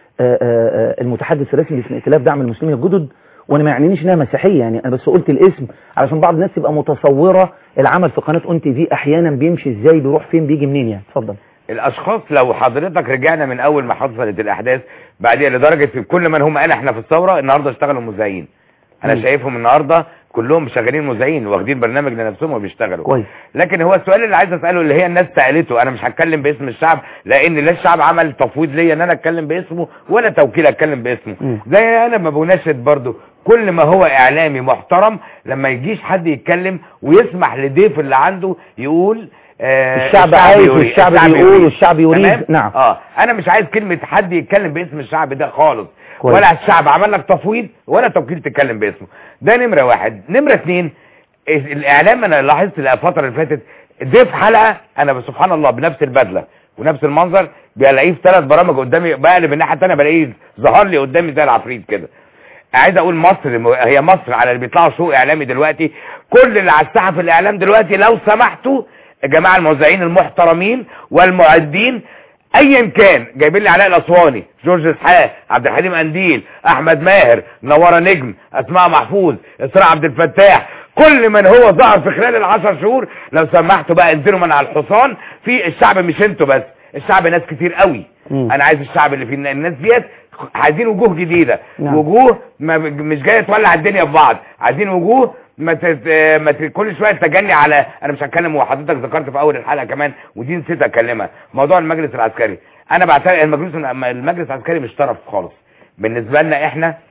المتحدث الرسمي في ائتلاف دعم المسلمين الجدد، وانا ما يعنينيش انها مسيحيه، يعني انا بس قلت الاسم علشان بعض الناس تبقى متصوره العمل في قناه اون تي في احيانا بيمشي ازاي، بيروح فين، بيجي منين يعني. اتفضل. الاشخاص لو حضرتك رجعنا من اول ما حصلت الاحداث بعدين لدرجه في كل من هم احنا في الثوره النهارده اشتغلوا مذيعين. انا شايفهم النهارده كلهم شغالين مذيعين واخدين برنامج لنفسهم وبيشتغلوا كويس. لكن هو السؤال اللي عايز اساله اللي هي الناس سالته، انا مش هتكلم باسم الشعب لان لا الشعب عمل تفويض ليا ان انا اتكلم باسمه ولا توكيل اتكلم باسمه. زي انا ما بناشد برضو كل ما هو اعلامي محترم لما يجيش حد يتكلم ويسمح لضيف اللي عنده يقول الشعب عايز والشعب بيقول والشعب يريد. نعم. انا مش عايز كلمه حد يتكلم باسم الشعب ده خالص. كويس. ولا الشعب عمل لك تفويض ولا توكيل تتكلم باسمه. ده نمره واحد. نمره اتنين، الاعلام انا لاحظت الفتره اللي فاتت ضيف حلقه انا سبحان الله بنفس البدله ونفس المنظر بلاقيه في 3 برامج قدامي، بقلب الناحيه الثانيه بلاقيه ظهر لي قدامي زي العفريت كده. عايز اقول مصر هي مصر على اللي بيطلعوا سوق اعلامي دلوقتي، كل اللي على الساحه في الاعلام دلوقتي لو سمحتوا يا جماعه المذيعين المحترمين والمعدين ايا كان، جايبين لي علاء الاسواني، جورج اسحاق، عبد الحليم قنديل، احمد ماهر، نوره نجم، اسماء محفوظ، اسراء عبد الفتاح، كل من هو ظهر في خلال ال10 شهور لو سمحتوا بقى انزلوا من على الحصان. في الشعب مش انتوا بس، الشعب ناس كتير قوي. انا عايز الشعب اللي في الناس ديت عايزين وجوه جديده. وجوه مش جايه تولع الدنيا في بعض، عايزين وجوه ما كل شويه تجني على. انا مش هتكلم وحضرتك ذكرت في اول الحلقه كمان ودي نسيت اكلمها، موضوع المجلس العسكري. انا بعتبر المجلس العسكري مش طرف خالص بالنسبه لنا احنا.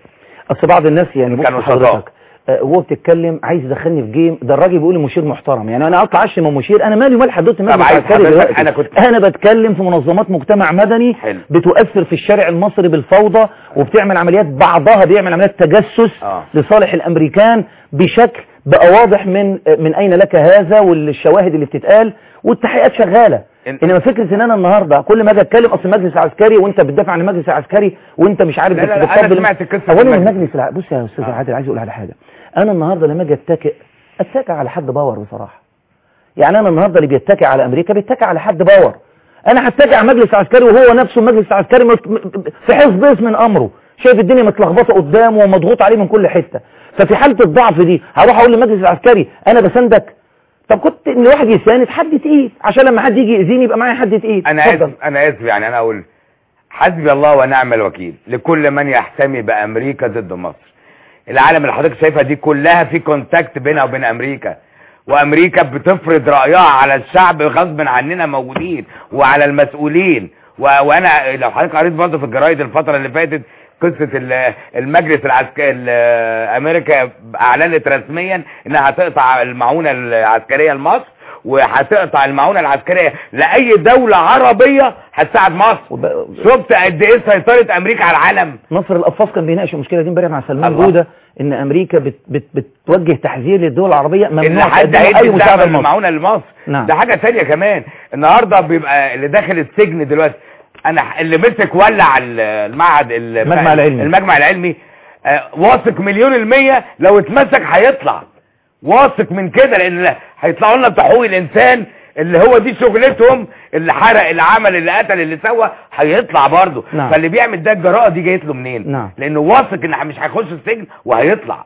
اصل بعض الناس يعني بص كانوا حضرتك وهو بتتكلم عايز يدخلني في جيم، ده الراجل بيقول لي مشير محترم، يعني انا اطلع اشتم مشير؟ انا مالي ومال حدوته المجلس العسكري دلوقتي. انا بتكلم في منظمات مجتمع مدني بتؤثر في الشارع المصري بالفوضى وبتعمل عمليات، بعضها بيعمل عمليات تجسس لصالح الامريكان بشكل بقى واضح من اين لك هذا، والشواهد اللي بتتقال والتحقيقات شغاله. انما فكره ان انا النهارده كل ما اجي اتكلم اصل المجلس العسكري وانت بتدافع عن المجلس العسكري وانت مش عارف انا سمعت القصه. اولا المجلس بص يا استاذ عادل، عايز اقول على حاجه. انا النهارده لما اجي اتكئ على حد باور بصراحه. يعني انا النهارده اللي بيتكئ على امريكا بيتكئ على حد باور. انا هتكئ على المجلس العسكري وهو نفسه المجلس العسكري في حزب من امره، شايف الدنيا متلخبطه قدامه ومضغوط عليه من كل حته. ففي حاله الضعف دي هروح اقول للمجلس العسكري انا بساندك؟ طب كنت ان واحد يساند حد تقيل عشان لما حد يجي يأذيني يبقى معايا حد تقيل. انا اسف يعني انا اقول حسبي الله ونعم الوكيل لكل من يحتمي بامريكا ضد مصر. العالم اللي حضرتك شايفها دي كلها في كونتاكت بينها وبين امريكا، وامريكا بتفرض رايها على الشعب غصب عننا موجودين وعلى المسؤولين. وانا لو حضرتك قريت برضه في الجرايد الفتره اللي فاتت قصه المجلس العسكري امريكا اعلنت رسميا انها هتقطع المعونه العسكريه لمصر، وهتقطع المعونه العسكريه لاي دوله عربيه هتساعد مصر. شفت قد ايه سيطره امريكا على العالم؟ نصر القفاص كان بيناقش المشكله دي امبارح مع سلمان جوده، ان امريكا بتوجه تحذير للدول العربيه ممنوع حد اي مساعده المعونه لمصر. نعم. ده حاجه ثانيه كمان. النهارده بيبقى اللي داخل السجن دلوقتي، انا اللي مسك ولع المعهد المجمع العلمي واثق 100% لو اتمسك هيطلع، واثق من كده، لان هيطلعوا لنا بتوع حقوق الانسان اللي هو دي شغلتهم، اللي حرق اللي عمل اللي قتل اللي سوى هيطلع برضه. نعم. فاللي بيعمل ده الجراءه دي جايت له منين؟ نعم. لانه واثق ان مش هيخش السجن وهيطلع.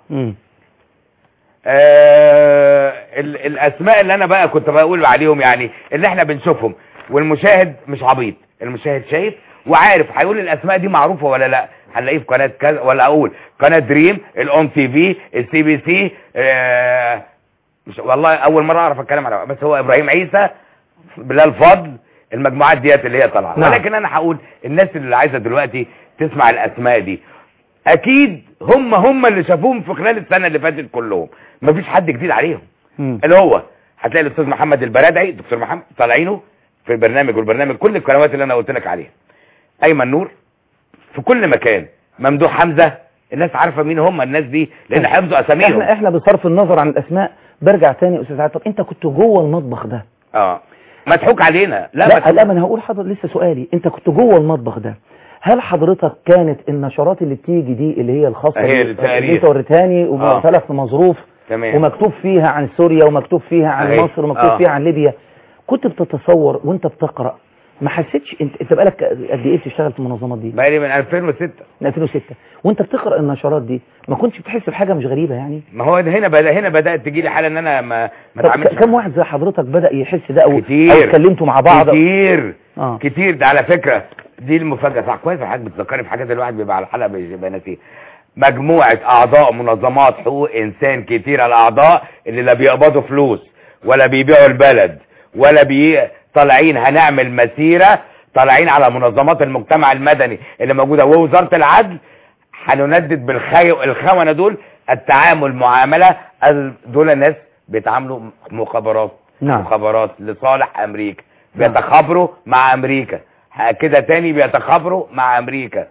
الاسماء اللي انا بقى كنت بقول عليهم يعني اللي احنا بنشوفهم، والمشاهد مش عبيط، المشاهد شايف وعارف هيقول الاسماء دي معروفه ولا لا. هنلاقيه في قناه كذا، ولا اقول قناه دريم، الاون تي في، السي بي سي، مش والله اول مره اعرف اتكلم على، بس هو ابراهيم عيسى، بلال فضل، المجموعات ديت اللي هي طالعه. نعم. ولكن انا هقول الناس اللي عايزه دلوقتي تسمع الاسماء دي اكيد هم اللي شافوهم في خلال السنه اللي فاتت كلهم، مفيش حد جديد عليهم. اللي هو هتلاقي الاستاذ محمد البرادعي، دكتور محمد طالعينه في البرنامج، والبرنامج كل القنوات اللي انا قلت لك عليها، ايمن نور في كل مكان، ممدوح حمزه، الناس عارفه مين هم الناس دي لان حفظوا اساميهم. احنا بصرف النظر عن الاسماء برجع تاني يا استاذ عاطف، انت كنت جوه المطبخ ده مضحوك علينا. لا ما انا هقول حضرتك لسه سؤالي، انت كنت جوه المطبخ ده، هل حضرتك كانت النشرات اللي بتيجي دي اللي هي الخاصه اللي انت وريتهاني ومختلف في مظروف ومكتوب فيها عن سوريا ومكتوب فيها عن مصر ومكتوب فيها عن ليبيا، كنت بتتصور وانت بتقرا ما حسيتش انت بقالك قد ايه بتشتغل في المنظمات دي؟ بقالي من 2006. من 2006 وانت بتقرا النشرات دي ما كنتش بتحس بحاجه مش غريبه يعني؟ ما هو هنا بدات تجي لي حاله ان انا ما اتعاملش. كم واحد زي حضرتك بدا يحس ده او كتير. اتكلمتوا مع بعض؟ كتير. ده على فكره دي المفاجاه. صح كويس حضرتك بتذكرني في حاجات الواحد بيبقى على الحلقه بيبقى ناسيها. مجموعه اعضاء منظمات حقوق انسان كتير، الاعضاء اللي لا بيقبضوا فلوس ولا بيبيعوا البلد ولا طالعين هنعمل مسيره، طالعين على منظمات المجتمع المدني اللي موجوده ووزاره العدل، هنندد بالخونه دول التعامل معامله دول ناس بيتعاملوا مخابرات. نعم. مخابرات لصالح امريكا. نعم. بيتخابروا مع امريكا كده تاني، بيتخابروا مع امريكا.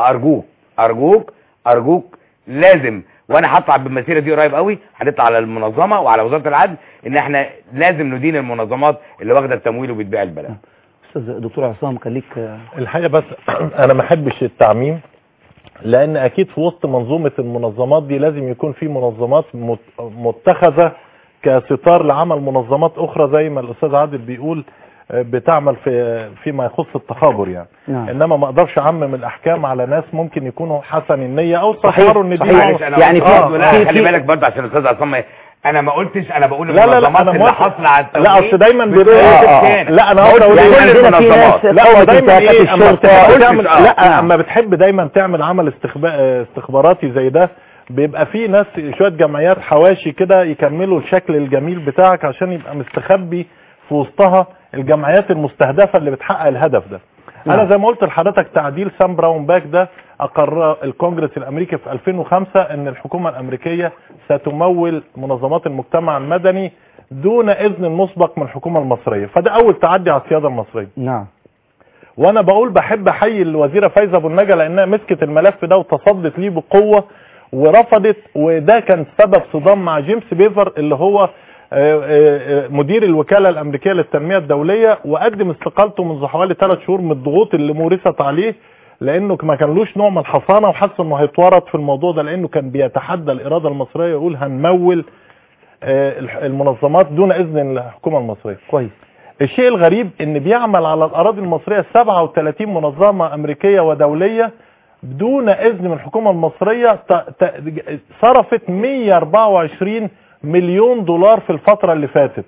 فارجوك لازم، وانا هطلع بالمسيره دي قريب قوي، هنطلع على المنظمه وعلى وزاره العدل ان احنا لازم ندين المنظمات اللي واخده التمويل وبتبيع البلد. استاذ دكتور عصام كان ليك الحقيقه، بس انا ما احبش التعميم، لان اكيد في وسط منظومه المنظمات دي لازم يكون في منظمات متخذه كستار لعمل منظمات اخرى زي ما الاستاذ عادل بيقول بتعمل فيما يخص التخابر يعني. نعم. انما ما اقدرش اعمم الاحكام على ناس ممكن يكونوا حسن النيه او تصوروا ان دي يعني خلي بالك برضه عشان الاستاذ عصام انا ما قلتش، انا بقول المنظمات اللي حاصله على التوحيد. لا اصل دايما لا انا هقول يعني كل المنظمات لا دايما لا اما بتحب دايما تعمل عمل استخباراتي زي ده بيبقى في ناس شويه جمعيات حواشي كده يكملوا الشكل الجميل بتاعك عشان يبقى مستخبي في وسطها الجمعيات المستهدفه اللي بتحقق الهدف ده. انا زي ما قلت لحضرتك تعديل سام براون باك ده اقر الكونجرس الامريكي في 2005 ان الحكومة الامريكية ستمول منظمات المجتمع المدني دون اذن مسبق من الحكومة المصرية. فده اول تعدي على السيادة المصرية. نعم. وانا بقول بحب احيي الوزيرة فايزة ابو النجا لانها مسكت الملف ده وتصدت ليه بقوة ورفضت، وده كان سبب صدام مع جيمس بيفر اللي هو مدير الوكالة الامريكية للتنمية الدولية، وقدم استقالته منذ حوالي 3 شهور من الضغوط اللي مورست عليه لانه ما كانلوش نوع من الحصانة، وحس انه هيتورط في الموضوع ده لانه كان بيتحدى الارادة المصرية، يقول هنمول المنظمات دون اذن الحكومة المصرية. كويس. الشيء الغريب ان بيعمل على الاراضي المصرية 37 منظمة امريكية ودولية بدون اذن من الحكومة المصرية، صرفت 124 مليون دولار في الفترة اللي فاتت،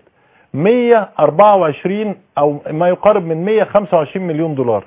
124 او ما يقارب من 125 مليون دولار.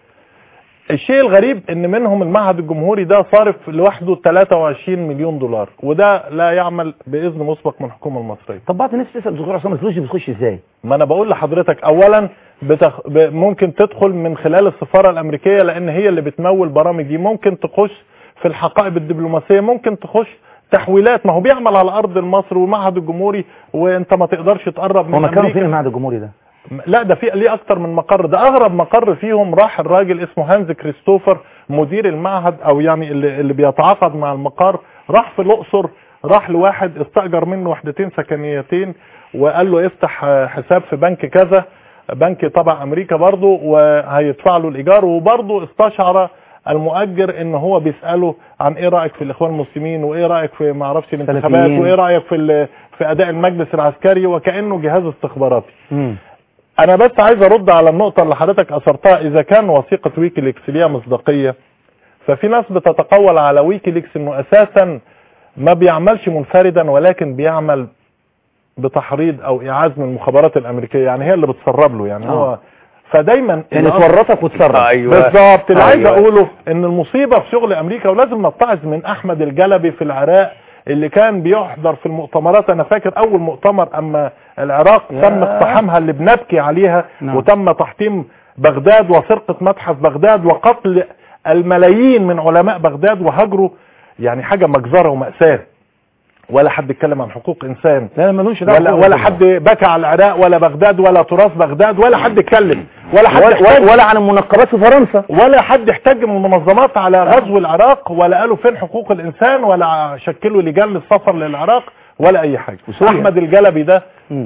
الشيء الغريب ان منهم المعهد الجمهوري ده صارف لوحده 23 مليون دولار، وده لا يعمل باذن مسبق من الحكومة المصرية. طب بعض الناس تسال دكتور عصام الفلوس دي بتخش ازاي؟ ما انا بقول لحضرتك اولا ممكن تدخل من خلال السفارة الامريكية لان هي اللي بتمول برامج دي، ممكن تخش في الحقائب الدبلوماسية، ممكن تخش تحويلات، ما هو بيعمل على ارض مصر والمعهد الجمهوري وانت ما تقدرش تقرب من امريكا. هو مكانه فين المعهد الجمهوري ده؟ لا ده في ليه اكتر من مقر، ده اغرب مقر فيهم راح الراجل اسمه هانز كريستوفر مدير المعهد او يعني اللي بيتعاقد مع المقر، راح في الاقصر، راح لواحد استأجر منه وحدتين سكنيتين وقال له افتح حساب في بنك كذا، بنك طبعا امريكا برضه، وهيدفع له الايجار، وبرضه استشعر المؤجر ان هو بيساله عن ايه رايك في الاخوان المسلمين، وايه رايك في ما اعرفش الانتخابات، وايه رايك في اداء المجلس العسكري، وكانه جهاز استخباراتي. انا بس عايز ارد على النقطه اللي حضرتك اثرتها، اذا كان وثيقه ويكيليكس ليها مصداقيه، ففي ناس بتتقول على ويكيليكس انه اساسا ما بيعملش منفردا ولكن بيعمل بتحريض او اعاز من المخابرات الامريكيه، يعني هي اللي بتسرب له، يعني هو فدايما يعني تورطك وتسرب. أيوة. بالظبط. اللي عايز اقوله ان المصيبه في شغل امريكا، ولازم نتعظ من احمد الجلبي في العراق اللي كان بيحضر في المؤتمرات. انا فاكر اول مؤتمر اما العراق تم اقتحامها اللي بنبكي عليها، وتم تحطيم بغداد وسرقه متحف بغداد وقتل الملايين من علماء بغداد وهجروا، يعني حاجه مجزره ومأساة. ولا حد اتكلم عن حقوق انسان، لا ملوش دعوه، ولا حد بكى على العراق ولا بغداد ولا تراث بغداد، ولا حد اتكلم، ولا عن المنقبات في فرنسا، ولا حد احتج من المنظمات على غزو العراق، ولا قالوا فين حقوق الانسان، ولا شكلوا لجان للسفر للعراق، ولا اي حاجه. احمد الجلبي ده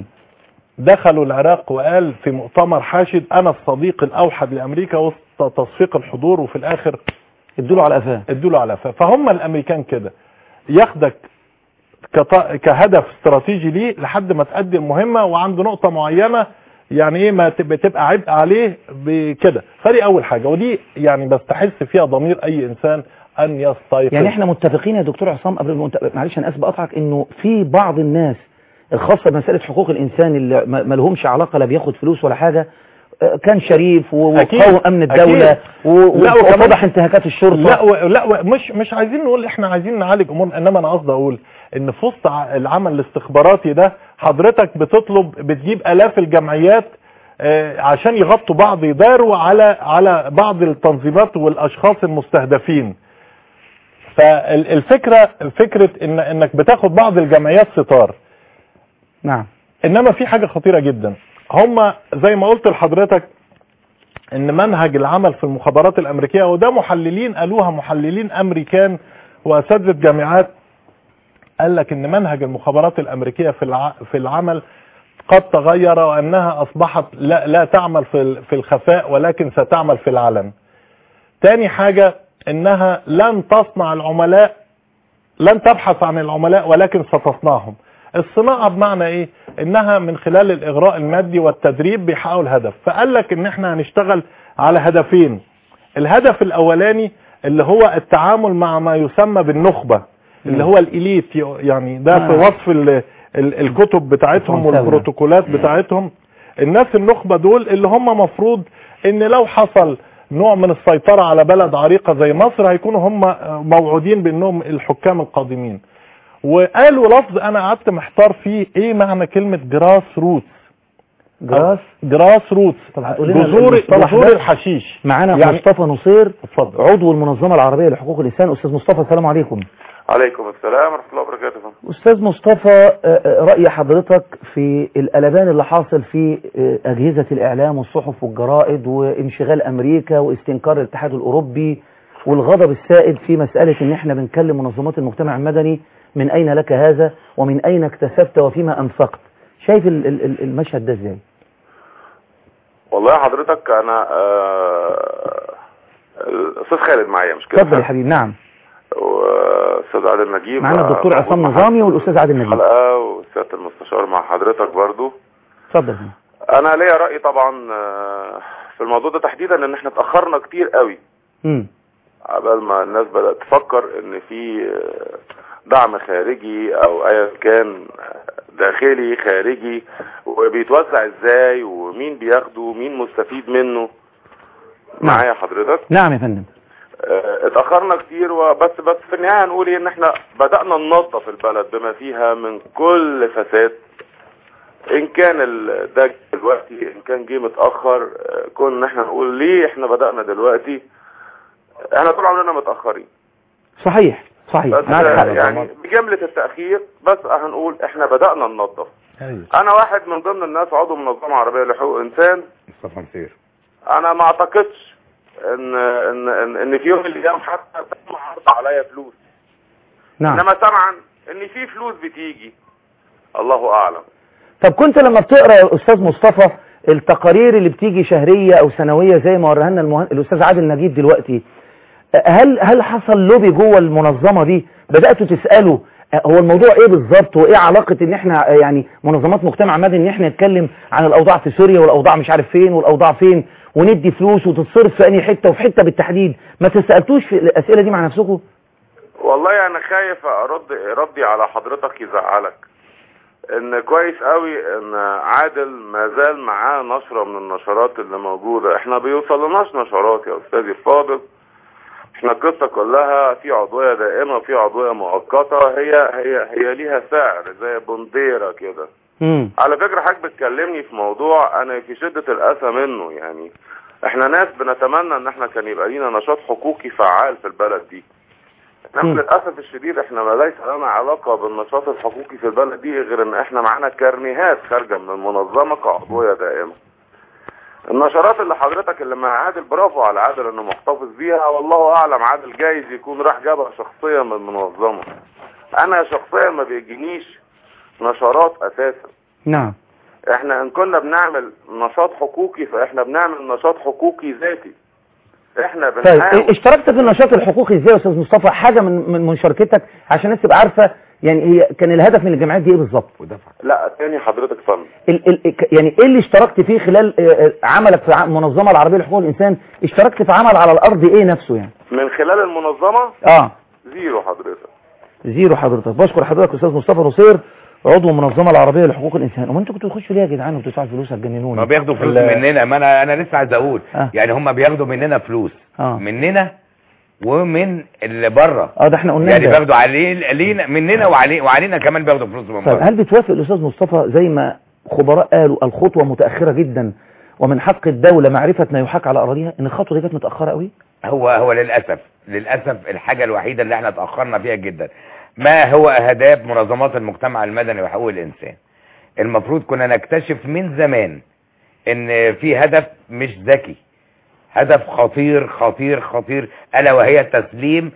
دخلوا العراق وقال في مؤتمر حاشد انا الصديق الاوحد لامريكا وسط تصفيق الحضور، وفي الاخر ادوا له على قفاه. فهم الامريكان كده ياخدك كهدف استراتيجي ليه لحد ما تأدي المهمة، وعند نقطة معينة يعني ايه ما تبقى عبء عليه بكده. فدي اول حاجة، ودي يعني بستحس فيها ضمير اي انسان ان يستيقظ. يعني احنا متفقين يا دكتور عصام قبل معلش انا اسف بقطعك، انه في بعض الناس الخاصة بمسألة حقوق الانسان اللي ما لهمش علاقة لا بياخد فلوس ولا حاجة، كان شريف وقوم امن الدولة ووضح انتهاكات الشرطة. لا مش عايزين نقول احنا عايزين نعالج امور، انما انا قصدي اقول ان في وسط العمل الاستخباراتي ده حضرتك بتجيب الاف الجمعيات عشان يغطوا بعض، يداروا على بعض التنظيمات والاشخاص المستهدفين. فالفكرة فكرة انك بتاخد بعض الجمعيات ستار. نعم. انما في حاجة خطيرة جدا، هم زي ما قلت لحضرتك ان منهج العمل في المخابرات الامريكية، وده محللين قالوها، محللين امريكان واساتذة جامعات، قال لك ان منهج المخابرات الامريكية في العمل قد تغير، وانها اصبحت لا تعمل في الخفاء ولكن ستعمل في العلن. تاني حاجة انها لن تصنع العملاء، لن تبحث عن العملاء ولكن ستصنعهم. الصناعة بمعنى ايه؟ انها من خلال الاغراء المادي والتدريب بيحققوا الهدف. فقال لك ان احنا هنشتغل على هدفين. الهدف الاولاني اللي هو التعامل مع ما يسمى بالنخبة، اللي هو الإليت، يعني ده في وصف الكتب بتاعتهم والبروتوكولات بتاعتهم. الناس النخبة دول اللي هم مفروض ان لو حصل نوع من السيطرة على بلد عريقة زي مصر هيكونوا هم موعودين بانهم الحكام القادمين. وقالوا لفظ انا قعدت محتار فيه، ايه معنى كلمة جراس روتس؟ جراس روتس، جذور الحشيش. معانا يعني مصطفى نصير، عضو المنظمة العربية لحقوق الإنسان. أستاذ مصطفى السلام عليكم. عليكم السلام ورحمة الله وبركاته. أستاذ مصطفى، رأي حضرتك في القلبان اللي حاصل في أجهزة الإعلام والصحف والجرائد وانشغال أمريكا واستنكار الاتحاد الأوروبي والغضب السائد في مسألة إن إحنا بنكلم منظمات المجتمع المدني، من أين لك هذا ومن أين اكتسبت وفيما أنفقت؟ شايف المشهد ده إزاي؟ والله حضرتك أنا الأستاذ خالد معايا مش كده؟ اتفضل يا حبيبي. نعم. واستاذ عادل نجيب معنا الدكتور عصام نظامي والاستاذ عادل نجيب حلقه، وسياده المستشار مع حضرتك برضو. اتفضل. انا ليا راي طبعا في الموضوع ده تحديدا، ان احنا اتاخرنا كتير قوي عبال ما الناس بدات تفكر ان في دعم خارجي او ايا كان داخلي خارجي، وبيتوزع ازاي ومين بياخده ومين مستفيد منه. معايا حضرتك؟ نعم يا فندم. اتأخرنا كتير، وبس في النهاية هنقول ان احنا بدأنا ننظف البلد بما فيها من كل فساد. ان كان ده دلوقتي، ان كان جه متأخر، كنا احنا نقول ليه احنا بدأنا دلوقتي. احنا طول عمرنا متأخرين. صحيح. يعني بجملة التأخير، بس هنقول احنا بدأنا ننظف. انا واحد من ضمن الناس عضو منظمة عربية لحقوق انسان. مصطفى نصير. انا ما اعتقدش ان في يوم من الايام حتى تم عرض عليا فلوس. نعم. انما سمعا ان في فلوس بتيجي، الله اعلم. طب كنت لما بتقرا يا استاذ مصطفى التقارير اللي بتيجي شهريه او سنويه زي ما وراها لنا الاستاذ عادل نجيب دلوقتي، هل حصل لوبي جوه المنظمه دي؟ بداتوا تسالوا هو الموضوع ايه بالظبط، وايه علاقه ان احنا يعني منظمات مجتمع مدني ان احنا نتكلم عن الاوضاع في سوريا والاوضاع مش عارف فين والاوضاع فين، وندي فلوس وتتصرف في انهي حته وفي حته بالتحديد؟ ما تسالتوش في الاسئله دي مع نفسكم؟ والله انا خايف ردي على حضرتك يزعلك، ان كويس قوي ان عادل ما زال معاه نشره من النشرات اللي موجوده. احنا بيوصلناش نشرات يا استاذي الفاضل. احنا القصه كلها في عضويه دائمه وفي عضويه مؤقته، هي ليها سعر زي بنديره كده. على فكره حضرتك بتكلمني في موضوع انا في شده الاسى منه. يعني احنا ناس بنتمنى ان احنا كان يبقى لينا نشاط حقوقي فعال في البلد دي. انما للاسف الشديد احنا ما ليس لنا علاقه بالنشاط الحقوقي في البلد دي غير ان احنا معانا كارنيهات خارجه من المنظمه كعضويه دائمه. النشرات اللي حضرتك اللي مع عادل، برافو على عادل انه محتفظ بيها، والله اعلم عادل جايز يكون راح جابها شخصيا من المنظمه. انا شخصيا ما بيجينيش نشرات اساسا. نعم. احنا ان كنا بنعمل نشاط حقوقي فاحنا بنعمل نشاط حقوقي ذاتي. احنا طيب اشتركت في النشاط الحقوقي ازاي يا استاذ مصطفى؟ حاجه من مشاركتك عشان الناس تبقى عارفه يعني هي كان الهدف من الجمعيات دي ايه بالظبط؟ لا تاني حضرتك فهم. يعني ايه اللي اشتركت فيه خلال عملك في المنظمه العربيه لحقوق الانسان؟ اشتركت في عمل على الارض ايه نفسه يعني؟ من خلال المنظمه؟ زيرو حضرتك. زيرو حضرتك. بشكر حضرتك استاذ مصطفى نصير، عضو المنظمه العربيه لحقوق الانسان. وما انتوا كنتوا تخشوا ليه يا جدعان وبتدفعوا فلوس؟ هتجننوني. ما بياخدوا فلوس مننا. ما انا لسه عايز اقول يعني هم بياخدوا مننا فلوس مننا ومن اللي بره. ده احنا قلنا يعني بياخدوا علينا مننا وعلينا كمان بياخدوا فلوس من بره. هل بتوافق الاستاذ مصطفى زي ما خبراء قالوا الخطوه متاخره جدا ومن حق الدوله معرفه ما يحاك على اراضيها، ان الخطوه دي كانت متاخره قوي؟ هو للاسف الحاجه الوحيده اللي احنا اتاخرنا فيها جدا ما هو اهداف منظمات المجتمع المدني وحقوق الانسان. المفروض كنا نكتشف من زمان ان في هدف مش ذكي، هدف خطير خطير خطير، الا وهي تسليم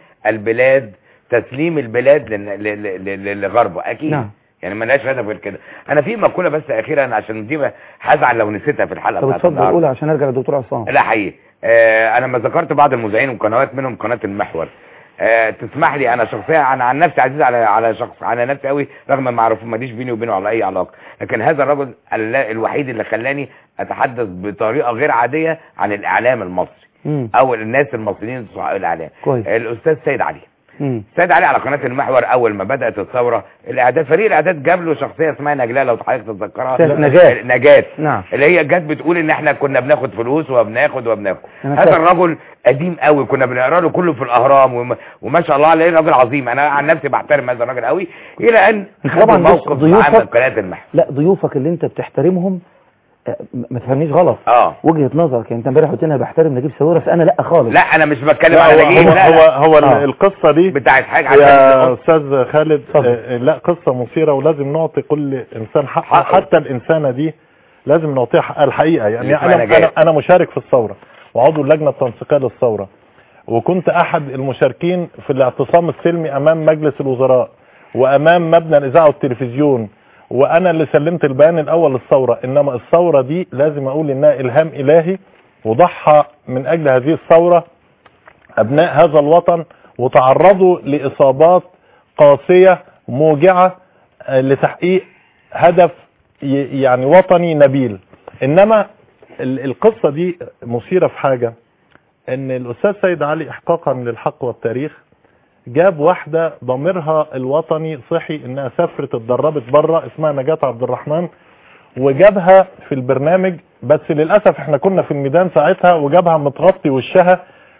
البلاد لغربه. اكيد نعم. يعني ما لهاش هدف غير كده. انا في مقوله بس اخيرا عشان دي هزعل لو نسيتها في الحلقه بتاعت النهارده. طب اتفضل قولها عشان ارجع للدكتور عصام. لا حقيقي انا لما ذكرت بعض المذيعين وقنوات منهم قناه المحور، تسمح لي انا شخصيا انا عن نفسي عزيز على نفسي قوي، رغم ما اعرف ماليش بيني وبينه على اي علاقه، لكن هذا الرجل الوحيد اللي خلاني اتحدث بطريقه غير عاديه عن الاعلام المصري او الناس المصريين صناع الاعلام. الاستاذ سيد علي. سيد علي على قناه المحور اول ما بدات الثوره، فريق الاعداد جاب له شخصيه اسمها نجلاء، لو حضرتك تتذكرها. نجاة. نعم. اللي هي جت بتقول ان احنا كنا بناخد فلوس وبناخد. هذا الرجل قديم قوي، كنا بنقرا له كله في الاهرام وما شاء الله عليه راجل عظيم. انا عن نفسي بحترم هذا الراجل قوي، الى ان طبعا موقف عام قناه المحور. لا ضيوفك اللي انت بتحترمهم ما تفهمنيش غلط. وجهة نظرك انت امبارح قلت لنا بحترم نجيب ساويرس، انا لا خالص. لا انا مش بتكلم على نجيب. هو القصة دي بتاعت حاجة يا استاذ خالد. لا قصة مثيرة ولازم نعطي كل انسان حقه، حتى الانسانة دي لازم نعطيها حقها الحقيقة. يعني انا مشارك في الثورة وعضو اللجنة التنسيقية للثورة، وكنت احد المشاركين في الاعتصام السلمي امام مجلس الوزراء وامام مبنى الاذاعة والتلفزيون، وانا اللي سلمت البيان الاول للثورة. انما الثورة دي لازم اقول انها الهام الهي، وضحى من اجل هذه الثورة ابناء هذا الوطن وتعرضوا لاصابات قاسية موجعة لتحقيق هدف يعني وطني نبيل. انما القصة دي مثيرة في حاجة، ان الاستاذ سيد علي احقاقا للحق والتاريخ جاب واحدة ضميرها الوطني صحي انها سافرت اتدربت بره اسمها نجاة عبد الرحمن، وجابها في البرنامج. بس للأسف احنا كنا في الميدان ساعتها وجابها متغطي وشها.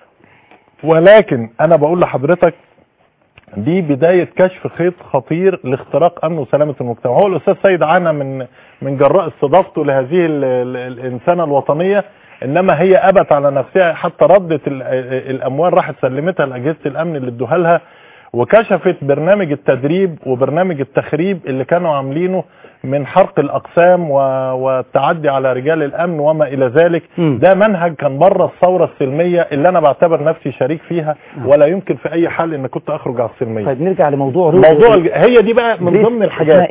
ولكن انا بقول لحضرتك دي بداية كشف خيط خطير لاختراق امن وسلامة المجتمع. هو الاستاذ سيد عانى من جراء استضافته لهذه الانسانة الوطنية، انما هي ابت على نفسها، حتى ردت الاموال راحت سلمتها لاجهزة الامن اللي ادوها لها، وكشفت برنامج التدريب وبرنامج التخريب اللي كانوا عاملينه من حرق الاقسام والتعدي على رجال الامن وما الى ذلك. ده منهج كان بره الثورة السلمية اللي انا بعتبر نفسي شريك فيها، ولا يمكن في اي حال ان كنت اخرج على السلمية. طيب نرجع لموضوع هي دي بقى من ضمن الحاجات.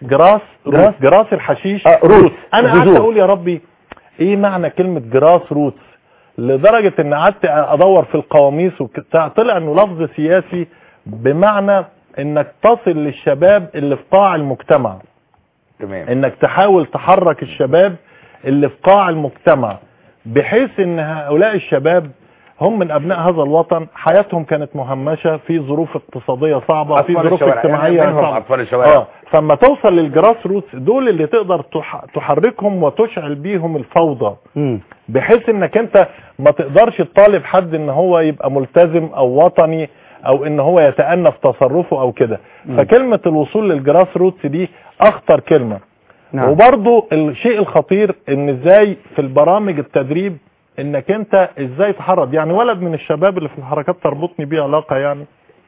جراس الحشيش. انا قعدت اقول يا ربي ايه معنى كلمة جراس روتس، لدرجة ان قعدت ادور في القواميس طلع انه لفظ سياسي بمعنى انك تصل للشباب اللي في قاع المجتمع. تمام. انك تحاول تحرك الشباب اللي في قاع المجتمع، بحيث ان هؤلاء الشباب هم من ابناء هذا الوطن، حياتهم كانت مهمشة في ظروف اقتصادية صعبة، في ظروف اجتماعية صعبة. فما توصل للجراس روتس دول اللي تقدر تحركهم وتشعل بيهم الفوضى، بحيث انك انت ما تقدرش تطالب حد ان هو يبقى ملتزم او وطني او ان هو يتأنى في تصرفه او كده. فكلمة الوصول للجراس روتس دي اخطر كلمة. وبرضو الشيء الخطير ان ازاي في البرامج التدريب انك انت ازاي تحرض. يعني ولد من الشباب اللي في الحركات تربطني بيه علاقة، يعني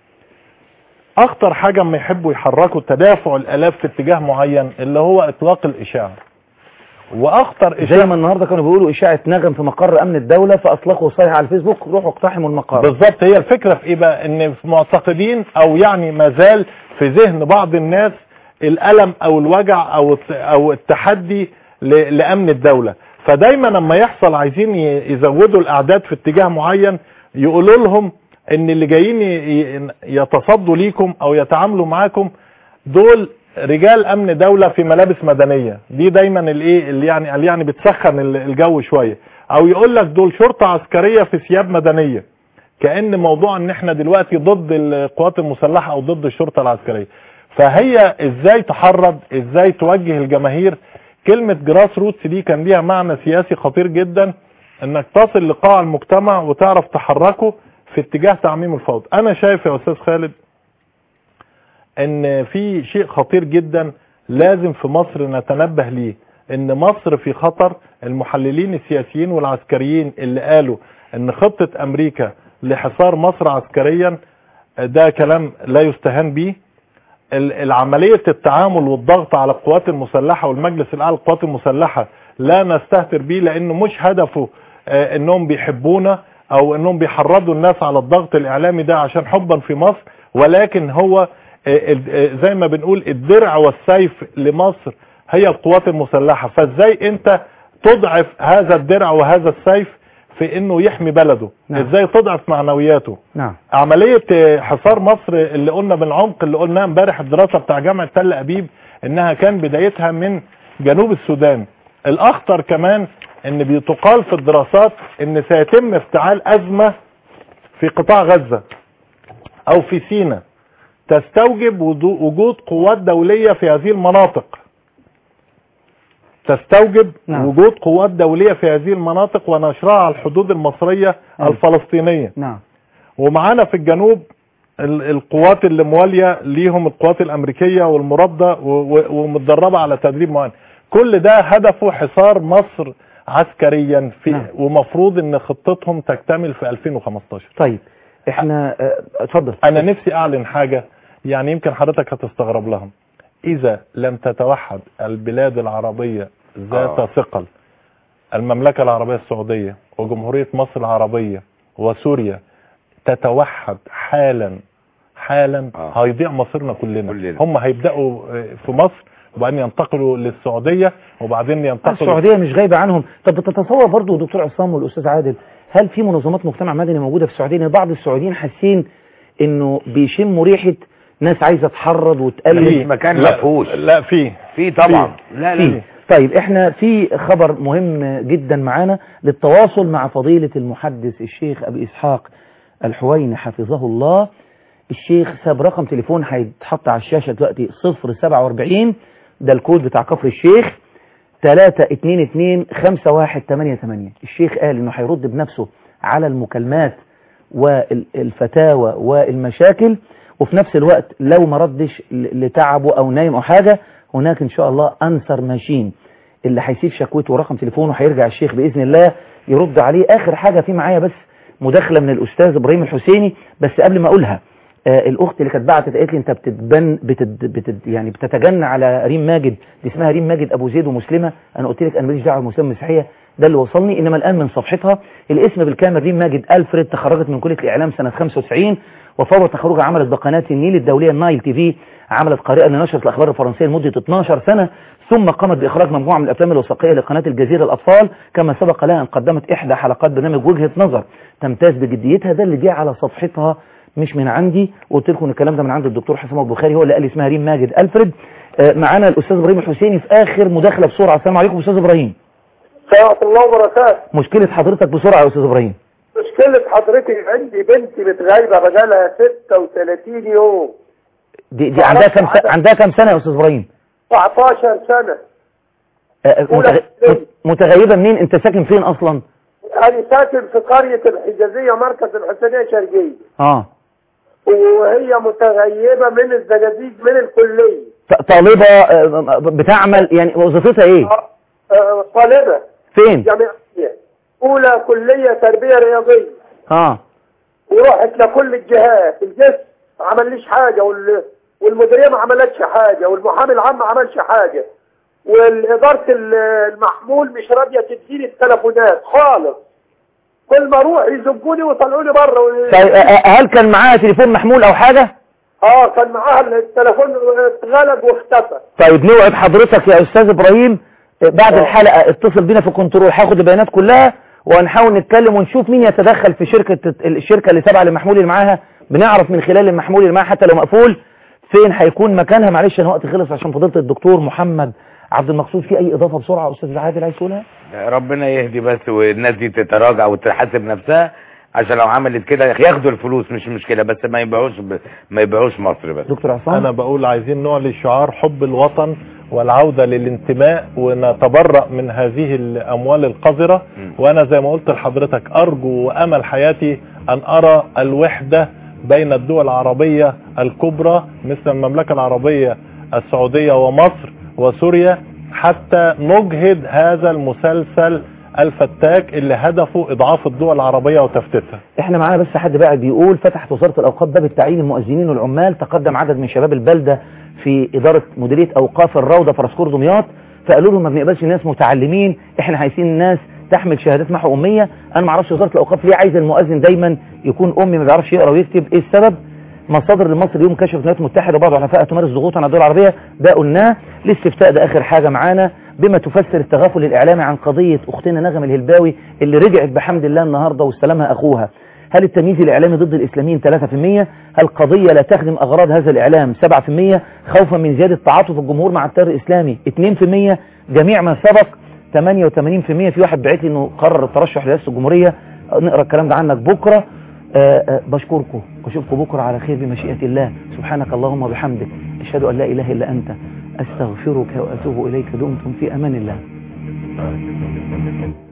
اخطر حاجة ما يحبوا يحركوا تدافع الالاف في اتجاه معين اللي هو اطلاق الاشاعة. واخطر اشاعة زي ما النهارده كانوا بيقولوا اشاعة نغم في مقر امن الدولة فاطلقوا صيحة على الفيسبوك روحوا اقتحموا المقر. بالظبط. هي الفكرة في ايه بقى، ان في معتقدين او يعني ما زال في ذهن بعض الناس الالم او الوجع او التحدي لامن الدولة. فدايما لما يحصل عايزين يزودوا الاعداد في اتجاه معين يقولوا لهم ان اللي جايين يتصدوا ليكم او يتعاملوا معاكم دول رجال امن دولة في ملابس مدنية. دي دايما اللي يعني بتسخن الجو شوية. او يقول لك دول شرطة عسكرية في ثياب مدنية، كأن موضوع ان احنا دلوقتي ضد القوات المسلحة او ضد الشرطة العسكرية. فهي ازاي تحرض، ازاي توجه الجماهير. كلمة جراس روتس دي كان ليها معنى سياسي خطير جدا، انك تصل لقاع المجتمع وتعرف تحركه في اتجاه تعميم الفوضى. انا شايف يا استاذ خالد ان في شيء خطير جدا لازم في مصر نتنبه ليه، ان مصر في خطر. المحللين السياسيين والعسكريين اللي قالوا ان خطة امريكا لحصار مصر عسكريا ده كلام لا يستهان به. العملية التعامل والضغط على القوات المسلحة والمجلس الاعلى للقوات المسلحة لا نستهتر به، لانه مش هدفه انهم بيحبونا او انهم بيحرضوا الناس على الضغط الاعلامي ده عشان حبا في مصر، ولكن هو زي ما بنقول الدرع والسيف لمصر هي القوات المسلحة. فازاي انت تضعف هذا الدرع وهذا السيف في انه يحمي بلده؟ ازاي تضعف معنوياته؟ عملية حصار مصر اللي قلنا بالعمق اللي قلناه امبارح الدراسة بتاع جامعة تل ابيب انها كان بدايتها من جنوب السودان. الاخطر كمان ان بيتقال في الدراسات ان سيتم افتعال ازمة في قطاع غزة او في سيناء تستوجب وجود قوات دولية في هذه المناطق. تستوجب وجود قوات دولية في هذه المناطق ونشرها على الحدود المصرية الفلسطينية. ومعانا في الجنوب القوات اللي موالية ليهم القوات الامريكية والمرابطة ومتدربة على تدريب معين. كل ده هدفه حصار مصر عسكريا في ومفروض ان خطتهم تكتمل في 2015. طيب احنا اتفضل. انا نفسي اعلن حاجة يعني يمكن حضرتك هتستغرب لها. اذا لم تتوحد البلاد العربية ذات ثقل، المملكة العربية السعودية وجمهورية مصر العربية وسوريا تتوحد حالا هيضيع مصيرنا كلنا. هم هيبدأوا في مصر وبعدين ينتقلوا للسعودية وبعدين ينتقلوا السعودية مش غايبة عنهم. طب تتصور برضو دكتور عصام والأستاذ عادل، هل في منظمات مجتمع مدني موجودة في السعودية؟ بعض السعوديين حاسين انه بيشموا ريحة ناس عايزة تحرض وتقلل مكان مفهوش. لا في طبعا لا. طيب احنا في خبر مهم جدا معانا للتواصل مع فضيلة المحدث الشيخ أبي إسحاق الحويني حفظه الله. الشيخ ساب رقم تليفون هيتحط على الشاشة دلوقتي 047، ده الكود بتاع كفر الشيخ 322-5188. الشيخ قال انه هيرد بنفسه على المكالمات والفتاوى والمشاكل، وفي نفس الوقت لو ما ردش لتعبه او نايم او حاجة هناك ان شاء الله انسر ماشين اللي هيسيب شكوته ورقم تليفونه هيرجع الشيخ باذن الله يرد عليه. اخر حاجة في معايا بس مداخلة من الاستاذ ابراهيم الحسيني، بس قبل ما اقولها الاخت اللي كانت بعتت قالت لي انت يعني بتتجنى على ريم ماجد، دي اسمها ريم ماجد ابو زيد ومسلمه. انا قلت لك انا ماليش دعوه بالمسلمه المسيحيه، ده اللي وصلني. انما الان من صفحتها الاسم بالكامل ريم ماجد الفريد، تخرجت من كليه الاعلام سنه 95، وفور تخرجها عملت بقناه النيل الدوليه النايل تي في، عملت قارئه لنشره الاخبار الفرنسيه لمده 12 سنه، ثم قامت باخراج مجموعه من الافلام الوثائقيه لقناه الجزيره الاطفال، كما سبق لها ان قدمت احدى حلقات برنامج وجهه نظر تمتاز بجديتها. ده اللي جه على صفحتها مش من عندي، وقلت لكم الكلام ده من عند الدكتور حسام البخاري، هو اللي قال لي اسمها ريم ماجد الفريد. معانا الاستاذ ابراهيم الحسيني في اخر مداخله بسرعه. السلام عليكم استاذ ابراهيم. السلام الله وبركاته. مشكله حضرتك بسرعه يا استاذ ابراهيم. مشكله حضرتك عندي بنتي متغيبه بقالها 36 يوم. دي عندها كام سنه يا استاذ ابراهيم؟ 19 سنه. متغيبه منين؟ انت ساكن فين اصلا؟ انا ساكن في قريه الحجازيه مركز الحسينيه شرقيه. وهي متغيبه من الزجاجيج من الكليه. طالبه بتعمل يعني وظيفتها ايه؟ طالبه فين؟ جامعيه اولى كليه تربيه رياضيه. ورحت لكل الجهات، الجسم ما عمليش حاجه والمديريه ما عملتش حاجه والمحامي العام ما عملش حاجه والاداره المحمول مش راضيه تديني التليفونات خالص. كل ما اروح يزبوني ويطلعوني بره هل كان معاها تليفون محمول او حاجه؟ كان معاها التليفون اتغلب واختفى. طيب نوعد حضرتك يا استاذ ابراهيم بعد الحلقه اتصل بينا في الكنترول، هاخد البيانات كلها وهنحاول نتكلم ونشوف مين يتدخل في الشركه اللي تابعه للمحمول اللي معاها. بنعرف من خلال المحمول اللي معاها حتى لو مقفول فين هيكون مكانها. معلش انا وقت خلص عشان فضيله الدكتور محمد عبد المقصود. في اي اضافه بسرعه استاذ عادل عايز تقولها؟ ربنا يهدي بس والناس دي تتراجع وتحاسب نفسها، عشان لو عملت كده ياخدوا الفلوس مش مشكله، بس ما يبيعوش مصر بس. دكتور عصام انا بقول عايزين نعلي شعار حب الوطن والعودة للانتماء ونتبرأ من هذه الأموال القذرة. وأنا زي ما قلت لحضرتك أرجو وأمل حياتي أن أرى الوحدة بين الدول العربية الكبرى مثل المملكة العربية السعودية ومصر وسوريا، حتى نجهد هذا المسلسل الفتاك اللي هدفه إضعاف الدول العربية وتفتيتها. احنا معانا بس حد بقى بيقول فتحت وزارة الأوقاف باب التعيين المؤذنين والعمال، تقدم عدد من شباب البلدة في إدارة مديرية أوقاف الروضة فرسكور دمياط، فقالوا لهم ما بنقبلش ناس متعلمين، احنا عايزين ناس تحمل شهادات محو أمية. أنا ما اعرفش وزارة الأوقاف ليه عايزة المؤذن دايما يكون أمي ما بيعرفش يقرأ ويكتب، إيه السبب؟ مصادر لمصر اليوم كشفت الولايات المتحدة وبعض الحلفاء تمارس ضغوطا على الدول العربية، ده قلناه. الاستفتاء ده آخر حاجة معانا، بما تفسر التغافل الإعلامي عن قضية أختنا نغم الهلباوي اللي رجعت بحمد الله النهاردة واستلمها أخوها. هل التمييز الإعلامي ضد الإسلاميين 3%؟ هل قضية لا تخدم أغراض هذا الإعلام 7%؟ خوفا من زيادة تعاطف الجمهور مع التيار الإسلامي 2%؟ جميع ما سبق 88%. في واحد بعت لي إنه قرر الترشح لرئاسة الجمهورية، نقرأ الكلام ده عنك بكرة. بشكركم واشوفكم بكرة على خير بمشيئة الله. سبحانك اللهم وبحمدك أشهد أن لا إله إلا أنت أستغفرك وأتوب إليك. دمتم في أمان الله.